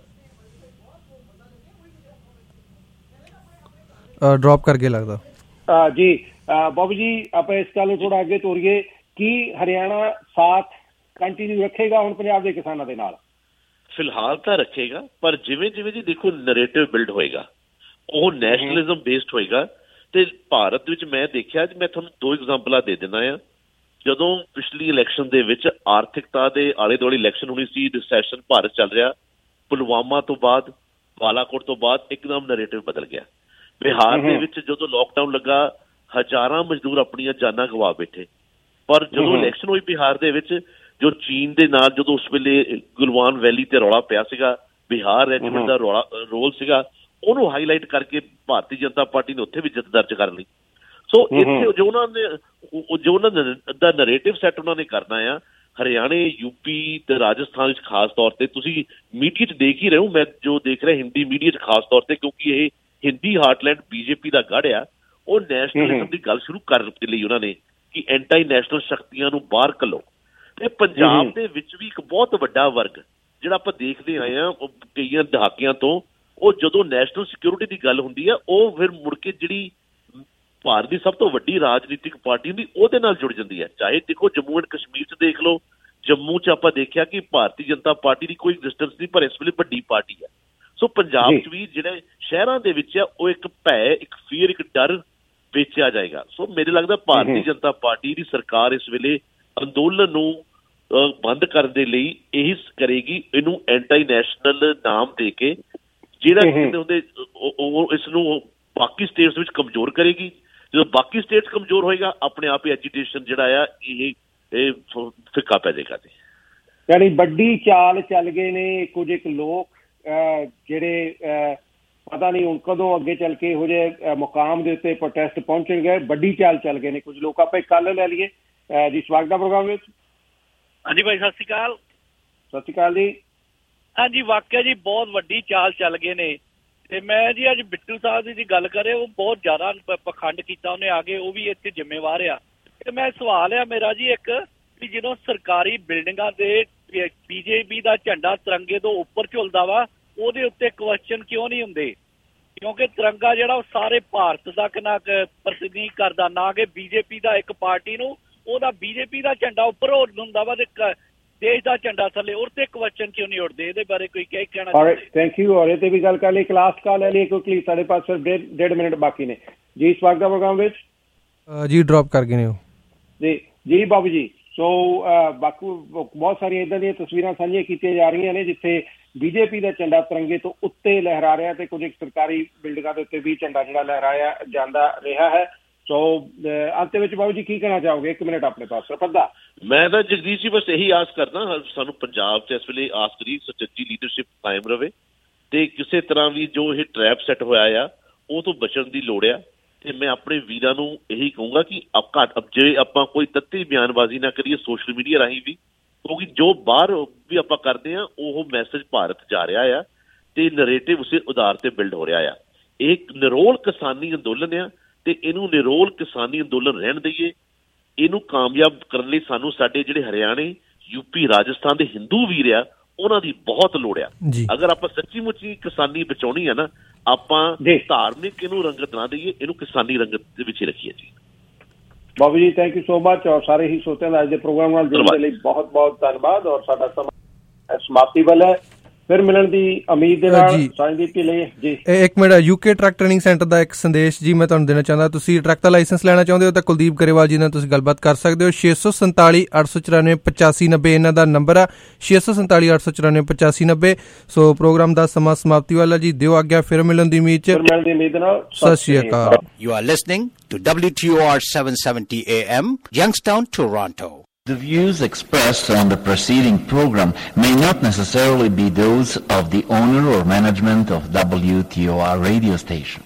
ਡ੍ਰੌਪ ਕਰ ਗਿਆ ਲੱਗਦਾ ਜੀ। ਬਾਬੂ ਜੀ, ਆਪਾਂ ਇਸ ਗੱਲ ਨੂੰ ਥੋੜਾ ਅੱਗੇ ਤੋਰੀਏ। ਕੀ ਹਰਿਆਣਾ ਸਾਥ ਕੰਟੀਨਿਊ ਰੱਖੇਗਾ ਹੁਣ ਪੰਜਾਬ ਦੇ ਕਿਸਾਨਾਂ ਦੇ ਨਾਲ? ਫਿਲਹਾਲ ਤਾਂ ਰੱਖੇਗਾ, ਪਰ ਜਿਵੇਂ ਜਿਵੇਂ ਜੀ ਦੇਖੋ ਨੈਰੇਟਿਵ ਬਿਲਡ ਹੋਏਗਾ, ਉਹ ਨੈਸ਼ਨਲਿਜ਼ਮ ਬੇਸਡ ਹੋਏਗਾ। ਤੇ ਭਾਰਤ ਵਿੱਚ ਮੈਂ ਦੇਖਿਆ, ਮੈਂ ਤੁਹਾਨੂੰ 2 ਐਗਜ਼ਾਮਪਲਾਂ ਦੇ ਦਿੰਦਾ ਆ। ਜਦੋਂ ਪਿਛਲੀ ਇਲੈਕਸ਼ਨ ਦੇ ਵਿੱਚ ਆਰਥਿਕਤਾ ਦੇ ਆਲੇ ਦੁਆਲੇ ਇਲੈਕਸ਼ਨ ਹੋਣੀ ਸੀ, ਰਿਸੈਸ਼ਨ ਭਾਰਤ ਚੱਲ ਰਿਹਾ, ਪੁਲਵਾਮਾ ਤੋਂ ਬਾਅਦ, ਬਾਲਾਕੋਟ ਤੋਂ ਬਾਅਦ ਇੱਕਦਮ ਨੈਰੇਟਿਵ ਬਦਲ ਗਿਆ। ਬਿਹਾਰ ਦੇ ਵਿੱਚ ਜਦੋਂ ਲੋਕਡਾਊਨ ਲੱਗਾ, ਹਜ਼ਾਰਾਂ ਮਜ਼ਦੂਰ ਆਪਣੀਆਂ ਜਾਨਾਂ ਗਵਾ ਬੈਠੇ। ਪਰ ਜਦੋਂ ਇਲੈਕਸ਼ਨ ਹੋਈ ਬਿਹਾਰ ਦੇ ਵਿੱਚ, ਜੋ ਚੀਨ ਦੇ ਨਾਲ ਜਦੋਂ ਉਸ ਵੇਲੇ ਗੁਲਵਾਨ ਵੈਲੀ ਤੇ ਰੌਲਾ ਪਿਆ ਸੀਗਾ, ਬਿਹਾਰ ਰੈਜੀਮੈਂਟ ਦਾ ਰੋਲ ਸੀਗਾ, ਉਹਨੂੰ ਹਾਈਲਾਈਟ ਕਰਕੇ ਭਾਰਤੀ ਜਨਤਾ ਪਾਰਟੀ ਨੇ ਉੱਥੇ ਵੀ ਜਿੱਤ ਦਰਜ ਕਰ ਲਈ। ਸੋ ਇੱਥੇ ਜੋ ਉਹਨਾਂ ਦਾ ਨੈਰੇਟਿਵ ਸੈੱਟ ਉਹਨਾਂ ਨੇ ਕਰਨਾ ਆ। ਹਰਿਆਣੇ, ਯੂਪੀ ਤੇ ਰਾਜਸਥਾਨ ਵਿੱਚ ਖਾਸ ਤੌਰ ਤੇ ਤੁਸੀਂ ਮੀਡੀਆ 'ਚ ਦੇਖ ਹੀ ਰਹੇ ਹੋ, ਮੈਂ ਜੋ ਦੇਖ ਰਿਹਾ ਹਿੰਦੀ ਮੀਡੀਆ 'ਚ ਖਾਸ ਤੌਰ ਤੇ, ਕਿਉਂਕਿ ਇਹ ਹਿੰਦੀ ਹਾਰਟਲੈਂਡ ਬੀਜੇਪੀ ਦਾ ਗੜ੍ਹ ਆ। ਉਹ ਨੈਸ਼ਨਲਿਜ਼ਮ ਦੀ ਗੱਲ ਸ਼ੁਰੂ ਕਰਨ ਦੇ ਲਈ ਉਹਨਾਂ ਨੇ ਕਿ ਐਂਟੀ ਨੈਸ਼ਨਲ ਸ਼ਕਤੀਆਂ ਨੂੰ ਬਾਹਰ ਘੱਲੋ। ਤੇ ਪੰਜਾਬ ਦੇ ਵਿੱਚ ਵੀ ਇੱਕ ਬਹੁਤ ਵੱਡਾ ਵਰਗ ਜਿਹੜਾ ਆਪਾਂ ਦੇਖਦੇ ਆਏ ਆ ਕਈਆਂ ਦਹਾਕਿਆਂ ਤੋਂ, ਉਹ ਜਦੋਂ ਨੈਸ਼ਨਲ ਸਿਕਿਉਰਿਟੀ ਦੀ ਗੱਲ ਹੁੰਦੀ ਆ, ਉਹ ਫਿਰ ਮੁੜ ਕੇ ਜਿਹੜੀ ਭਾਰਤ ਦੀ ਸਭ ਤੋਂ ਵੱਡੀ ਰਾਜਨੀਤਿਕ ਪਾਰਟੀ ਹੁੰਦੀ ਉਹਦੇ ਨਾਲ ਜੁੜ ਜਾਂਦੀ ਹੈ। ਚਾਹੇ ਦੇਖੋ ਜੰਮੂ ਐਂਡ ਕਸ਼ਮੀਰ 'ਚ ਦੇਖ ਲਓ, ਜੰਮੂ 'ਚ ਆਪਾਂ ਦੇਖਿਆ ਕਿ ਭਾਰਤੀ ਜਨਤਾ ਪਾਰਟੀ ਦੀ ਕੋਈ ਐਗਜ਼ਿਸਟੈਂਸ ਨਹੀਂ, ਪਰ ਇਸ ਵੇਲੇ ਵੱਡੀ ਪਾਰਟੀ ਹੈ। ਸੋ ਪੰਜਾਬ 'ਚ ਵੀ ਜਿਹੜੇ ਸ਼ਹਿਰਾਂ ਦੇ ਵਿੱਚ ਆ, ਉਹ ਇੱਕ ਭੈ, ਇੱਕ ਫੀਅਰ, ਇੱਕ ਡਰ ਵੇਚਿਆ ਜਾਏਗਾ। ਸੋ ਮੇਰੇ ਲੱਗਦਾ ਭਾਰਤੀ ਜਨਤਾ ਪਾਰਟੀ ਦੀ ਸਰਕਾਰ ਇਸ ਵੇਲੇ ਅੰਦੋਲਨ ਨੂੰ ਬੰਦ ਕਰਨ ਦੇ ਲਈ ਇਹੀ ਕਰੇਗੀ, ਇਹਨੂੰ ਐਂਟੀ ਨੈਸ਼ਨਲ ਨਾਮ ਦੇ ਕੇ ਜਿਹੜਾ ਕਹਿੰਦੇ ਹੁੰਦੇ ਉਹ ਇਸ ਨੂੰ ਬਾਕੀ ਸਟੇਟਸ ਵਿੱਚ ਕਮਜ਼ੋਰ ਕਰੇਗੀ। ਜਦੋਂ ਬਾਕੀ ਸਟੇਟਸ ਕਮਜ਼ੋਰ ਹੋਏਗਾ ਆਪਣੇ ਆਪ ਹੀ ਐਜੀਟੇਸ਼ਨ ਜਿਹੜਾ ਆ ਇਹ ਫਿੱਕਾ ਪੈ ਜਾਏਗਾ। ਯਾਨੀ ਵੱਡੀ ਚਾਲ ਚੱਲ ਗਏ ਨੇ ਕੁਝ ਇੱਕ ਲੋਕ ਜਿਹੜੇ ਪਤਾ ਨਹੀਂ ਹੁਣ ਕਦੋਂ ਅੱਗੇ ਚੱਲ ਕੇ ਇਹੋ ਜਿਹੇ ਮੁਕਾਮ ਦੇ ਉੱਤੇ ਪ੍ਰੋਟੈਸਟ ਪਹੁੰਚਣਗੇ। ਵੱਡੀ ਚਾਲ ਚੱਲ ਗਏ ਨੇ ਕੁਝ ਲੋਕ। ਆਪਾਂ ਇੱਕ ਕੱਲ ਲੈ ਲਈਏ ਜੀ ਸਵਾਗਤ ਦਾ ਪ੍ਰੋਗਰਾਮ ਵਿੱਚ। ਹਾਂਜੀ ਭਾਈ, ਸਤਿ ਸ਼੍ਰੀ ਅਕਾਲ। ਸਤਿ ਸ਼੍ਰੀ ਅਕਾਲ ਜੀ। ਹਾਂਜੀ, ਵਾਕਿਆ ਜੀ ਬਹੁਤ ਵੱਡੀ ਚਾਲ ਚੱਲ ਗਏ ਨੇ। ਤੇ ਮੈਂ ਜੀ ਅੱਜ ਬਿੱਟੂ ਸਾਹਿਬ ਦੀ ਗੱਲ ਕਰੇ, ਉਹ ਬਹੁਤ ਜ਼ਿਆਦਾ ਪਖੰਡ ਕੀਤਾ ਉਹਨੇ ਆ ਕੇ, ਉਹ ਵੀ ਇੱਥੇ ਜ਼ਿੰਮੇਵਾਰ ਆ। ਤੇ ਮੈਂ ਸਵਾਲ ਆ ਮੇਰਾ ਜੀ ਇੱਕ, ਵੀ ਜਦੋਂ ਸਰਕਾਰੀ ਬਿਲਡਿੰਗਾਂ ਦੇ ਬੀਜੇਪੀ ਦਾ ਝੰਡਾ ਤਿਰੰਗੇ ਤੋਂ ਉੱਪਰ ਝੁਲਦਾ ਵਾ, ਉਹਦੇ ਉੱਤੇ ਕੁਐਸਚਨ ਕਿਉਂ ਨਹੀਂ ਹੁੰਦੇ? ਕਿਉਂਕਿ ਤਿਰੰਗਾ ਜਿਹੜਾ ਉਹ ਸਾਰੇ ਭਾਰਤ ਦਾ ਕਿੰਨਾ ਪ੍ਰਤੀਨਿਧ ਕਰਦਾ, ਨਾ ਕਿ ਬੀਜੇਪੀ ਦਾ ਇੱਕ ਪਾਰਟੀ ਨੂੰ। ਉਹਦਾ ਬੀਜੇਪੀ ਦਾ ਝੰਡਾ ਉੱਪਰ ਹੁੰਦਾ ਵਾ ਤੇ ਦੇਸ਼ ਦਾ ਝੰਡਾ ਥੱਲੇ, ਉਹਦੇ ਤੇ ਕੁਐਸਚਨ ਕਿਉਂ ਨਹੀਂ ਉੱਠਦੇ? ਇਹਦੇ ਬਾਰੇ ਕੋਈ ਕਹਿ ਕਹਿਣਾ ਚਾਹੁੰਦੇ? Thank you. ਔਰ ਇਹ ਤੇ ਵੀ ਗੱਲ ਕਰ ਲਈ। ਕਲਾਸ ਕਾਲ ਲੈ ਲਈ ਕਿਉਂਕਿ ਸਾਡੇ ਪਾਸ ਸਿਰਫ 1.5 ਮਿੰਟ ਬਾਕੀ ਨੇ ਜੀ ਸਵਾਗਤ ਦਾ ਪ੍ਰੋਗਰਾਮ ਵਿੱਚ। ਜੀ ਡ੍ਰੌਪ ਕਰ ਗਏ ਨੇ ਉਹ ਜੀ ਬਾਬੂ ਜੀ। ਸੋ ਬਾਕੀ ਬਹੁਤ ਸਾਰੀਆਂ ਇੱਦਾਂ ਦੀਆਂ ਤਸਵੀਰਾਂ ਸਾਂਝੀਆਂ ਕੀਤੀਆਂ ਜਾ ਰਹੀਆਂ ਨੇ ਜਿੱਥੇ ਬੀਜੇਪੀ ਦਾ ਝੰਡਾ ਤਿਰੰਗੇ ਤੋਂ ਉੱਤੇ ਲਹਿਰਾ ਰਿਹਾ ਤੇ ਕੁਝ ਸਰਕਾਰੀ ਬਿਲਡਿੰਗਾਂ ਦੇ ਉੱਤੇ ਵੀ ਝੰਡਾ ਜਿਹੜਾ ਲਹਿਰਾਇਆ ਜਾਂਦਾ ਰਿਹਾ ਹੈ। ਸੋ ਅੰਤ ਵਿੱਚ ਬਾਬੂ ਜੀ ਕੀ ਕਹਿਣਾ ਚਾਹੋਗੇ? 1 ਮਿੰਟ ਆਪਣੇ ਪਾਸ ਸਰਪੰਦਾ। ਮੈਂ ਤਾਂ ਜਗਦੀਸ਼ ਜੀ ਬਸ ਇਹੀ ਆਸ ਕਰਦਾ ਸਾਨੂੰ ਪੰਜਾਬ 'ਚ ਇਸ ਵੇਲੇ ਆਸ ਕਰੀ ਸੁਚੱਜੀ ਲੀਡਰਸ਼ਿਪ ਕਾਇਮ ਰਵੇ ਤੇ ਕਿਸੇ ਤਰ੍ਹਾਂ ਵੀ ਜੋ ਇਹ ਟਰੈਪ ਸੈੱਟ ਹੋਇਆ ਆ ਉਹ ਤੋਂ ਬਚਣ ਦੀ ਲੋੜ ਆ। ਤੇ ਮੈਂ ਆਪਣੇ ਵੀਰਾਂ ਨੂੰ ਇਹੀ ਕਹੂੰਗਾ ਕਿ ਜੇ ਆਪਾਂ ਕੋਈ ਤੱਤੀ ਬਿਆਨਬਾਜ਼ੀ ਨਾ ਕਰੀਏ ਸੋਸ਼ਲ ਮੀਡੀਆ ਰਾਹੀਂ ਵੀ, ਕਿਉਂਕਿ ਜੋ ਬਾਹਰ ਵੀ ਆਪਾਂ ਕਰਦੇ ਆ ਉਹ ਮੈਸੇਜ ਭਾਰਤ ਜਾ ਰਿਹਾ ਆ ਤੇ ਨਰੇਟਿਵ ਉਸੇ ਆਧਾਰ ਤੇ ਬਿਲਡ ਹੋ ਰਿਹਾ ਆ। ਇਹ ਨਿਰੋਲ ਕਿਸਾਨੀ ਅੰਦੋਲਨ ਆ ਤੇ ਇਹਨੂੰ ਨਿਰੋਲ ਕਿਸਾਨੀ ਅੰਦੋਲਨ ਰਹਿਣ ਦਈਏ। ਇਹਨੂੰ ਕਾਮਯਾਬ ਕਰਨ ਲਈ ਸਾਨੂੰ ਸਾਡੇ ਜਿਹੜੇ ਹਰਿਆਣੇ, ਯੂਪੀ, ਰਾਜਸਥਾਨ ਦੇ ਹਿੰਦੂ ਵੀਰ ਆ ਉਹਨਾਂ ਦੀ ਬਹੁਤ ਲੋੜ ਆ। ਅਗਰ ਆਪਾਂ ਸੱਚੀ ਮੁੱਚੀ ਕਿਸਾਨੀ ਬਚਾਉਣੀ ਆ ਨਾ, ਆਪਾਂ ਧਾਰਮਿਕ ਇਹਨੂੰ ਰੰਗਤ ਨਾ ਦਈਏ, ਇਹਨੂੰ ਕਿਸਾਨੀ ਰੰਗਤ ਦੇ ਵਿੱਚ ਹੀ ਰੱਖੀਏ ਜੀ। ਬਾਬੂ ਜੀ ਥੈਂਕ ਯੂ ਸੋ ਮਚ। ਔਰ ਸਾਰੇ ਹੀ ਸਰੋਤਿਆਂ ਦਾ ਅੱਜ ਦੇ ਪ੍ਰੋਗਰਾਮ ਨਾਲ ਜੁੜਨ ਦੇ ਲਈ ਬਹੁਤ ਬਹੁਤ ਧੰਨਵਾਦ। ਔਰ ਸਾਡਾ ਸਮਾਂ ਸਮਾਪਤੀ ਵੱਲ ਹੈ, ਫਿਰ ਮਿਲਣ ਦੀ ਉਮੀਦ ਦੇ ਨਾਲ ਸਾਂਝੀ ਲਈ ਜੀ। ਇੱਕ minute, UK truck training centre ਦਾ ਇੱਕ ਸੰਦੇਸ਼ ਜੀ ਮੈਂ ਤੁਹਾਨੂੰ ਦੇਣਾ ਚਾਹੁੰਦਾ। ਤੁਸੀਂ ਟਰੱਕ ਦਾ ਲਾਇਸੈਂਸ ਲੈਣਾ ਚਾਹੁੰਦੇ ਹੋ ਤਾਂ ਕੁਲਦੀਪ ਗਰੇਵਾਲ ਜੀ ਨਾਲ ਤੁਸੀਂ ਗੱਲਬਾਤ ਕਰ ਸਕਦੇ ਹੋ। 647 894 8590 ਇਹਨਾਂ ਦਾ ਨੰਬਰ ਆ, 647 894 8590। ਸੋ ਪ੍ਰੋਗਰਾਮ ਦਾ ਸਮਾਂ ਸਮਾਪਤੀ ਵਾਲਾ ਜੀ। ਦਿਓ ਆਗਿਆ, ਫਿਰ ਮਿਲਣ ਦੀ ਉਮੀਦ ਚ। ਸਤਿ ਸ਼੍ਰੀ ਅਕਾਲ। You are listening to WTOR 770 AM, Youngstown, Toronto. The views expressed on the preceding program may not necessarily be those of the owner or management of WTOR radio station.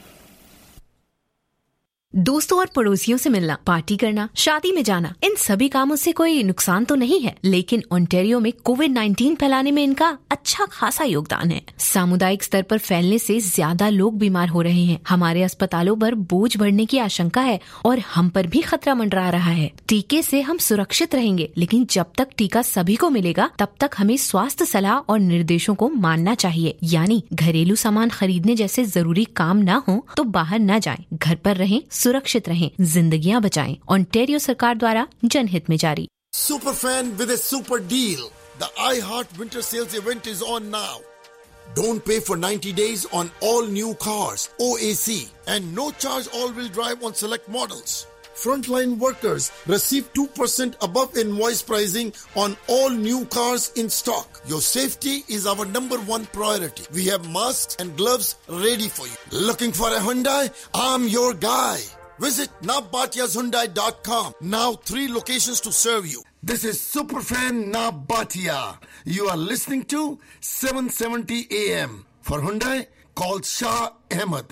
दोस्तों और पड़ोसियों से मिलना, पार्टी करना, शादी में जाना, इन सभी कामों से कोई नुकसान तो नहीं है, लेकिन ओंटारियो में कोविड-19 फैलाने में इनका अच्छा खासा योगदान है। सामुदायिक स्तर पर फैलने से ज्यादा लोग बीमार हो रहे हैं। हमारे अस्पतालों पर बोझ बढ़ने की आशंका है और हम पर भी खतरा मंडरा रहा है। टीके से हम सुरक्षित रहेंगे, लेकिन जब तक टीका सभी को मिलेगा तब तक हमें स्वास्थ्य सलाह और निर्देशों को मानना चाहिए। यानी घरेलू सामान खरीदने जैसे जरूरी काम न हो तो बाहर न जाएं, घर पर रहें, सुरक्षित रहें, जिंदगियां बचाएं। ओंटारियो सरकार द्वारा जनहित में जारी। Superfan with a super deal. The iHeart Winter Sales event is on now. Don't pay for 90 days on all new cars, OAC, and no charge all-wheel drive on select models. Frontline workers receive 2% above invoice pricing on all new cars in stock. Your safety is our #1 priority. We have masks and gloves ready for you. Looking for a Hyundai? I'm your guy. Visit nabatiahyundai.com. Now 3 locations to serve you. This is Superfan Nabatia. You are listening to 770 AM. For Hyundai, call Shah Ahmed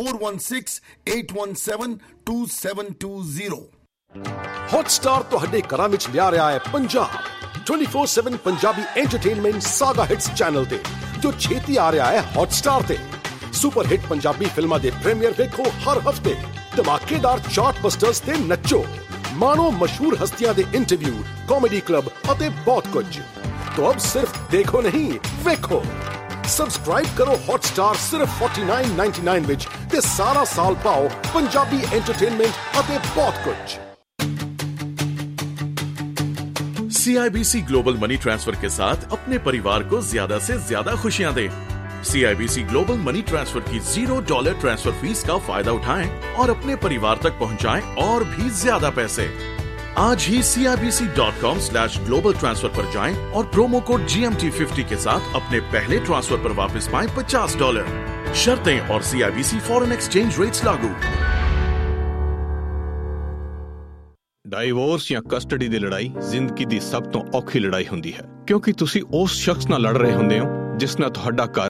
416-817-2720. Hotstar ਤੁਹਾਡੇ ਘਰਾਂ ਵਿੱਚ ਲਿਆ ਰਿਹਾ ਹੈ Punjab 24/7 Punjabi entertainment Saga Hits channel ਤੇ, ਜੋ ਛੇਤੀ ਆ ਰਿਹਾ ਹੈ Hotstar ਤੇ। ਸੁਪਰ ਹਿੱਟ ਪੰਜਾਬੀ ਫਿਲਮਾਂ ਦੇ ਪ੍ਰੀਮੀਅਰ ਵੇਖੋ ਹਰ ਹਫਤੇ, ਧਮਾਕੇਦਾਰ ਚਾਰਟਬਸਟਰਸ ਤੇ ਨੱਚੋ, ਮਾਣੋ ਮਸ਼ਹੂਰ ਹਸਤੀਆਂ ਦੇ ਇੰਟਰਵਿਊ, ਕਾਮੇਡੀ ਕਲੱਬ ਅਤੇ ਬਹੁਤ ਕੁਝ। तो अब सिर्फ देखो नहीं, वेखो। सब्सक्राइब करो हॉटस्टार सिर्फ 49.99 विच ते सारा साल पाओ पंजाबी एंटरटेनमेंट अते बहुत कुछ। CIBC ग्लोबल मनी ट्रांसफर के साथ अपने परिवार को ज्यादा से ज्यादा खुशियां दें। CIBC ग्लोबल मनी ट्रांसफर की $0 ट्रांसफर फीस का फायदा उठाएं और अपने परिवार तक पहुंचाएं और भी ज्यादा पैसे। आज ही CIBC.com/global transfer पर जाएं और प्रोमो कोड GMT50 के साथ अपने पहले ट्रांसफर पर वापस पाएं $50। शर्तें और CIBC फॉरेन एक्सचेंज रेट्स लागू। ਡਾਈਵੋਰਸ ਜਾਂ ਕਸਟਡੀ ਦੀ ਲੜਾਈ ਜ਼ਿੰਦਗੀ ਦੀ ਸਭ ਤੋਂ ਔਖੀ ਲੜਾਈ ਹੁੰਦੀ ਹੈ, ਕਿਉਂਕਿ ਤੁਸੀਂ ਉਸ ਸ਼ਖਸ ਨਾਲ ਲੜ ਰਹੇ ਹੁੰਦੇ ਹੋ ਜਿਸ ਨਾਲ ਤੁਹਾਡਾ ਘਰ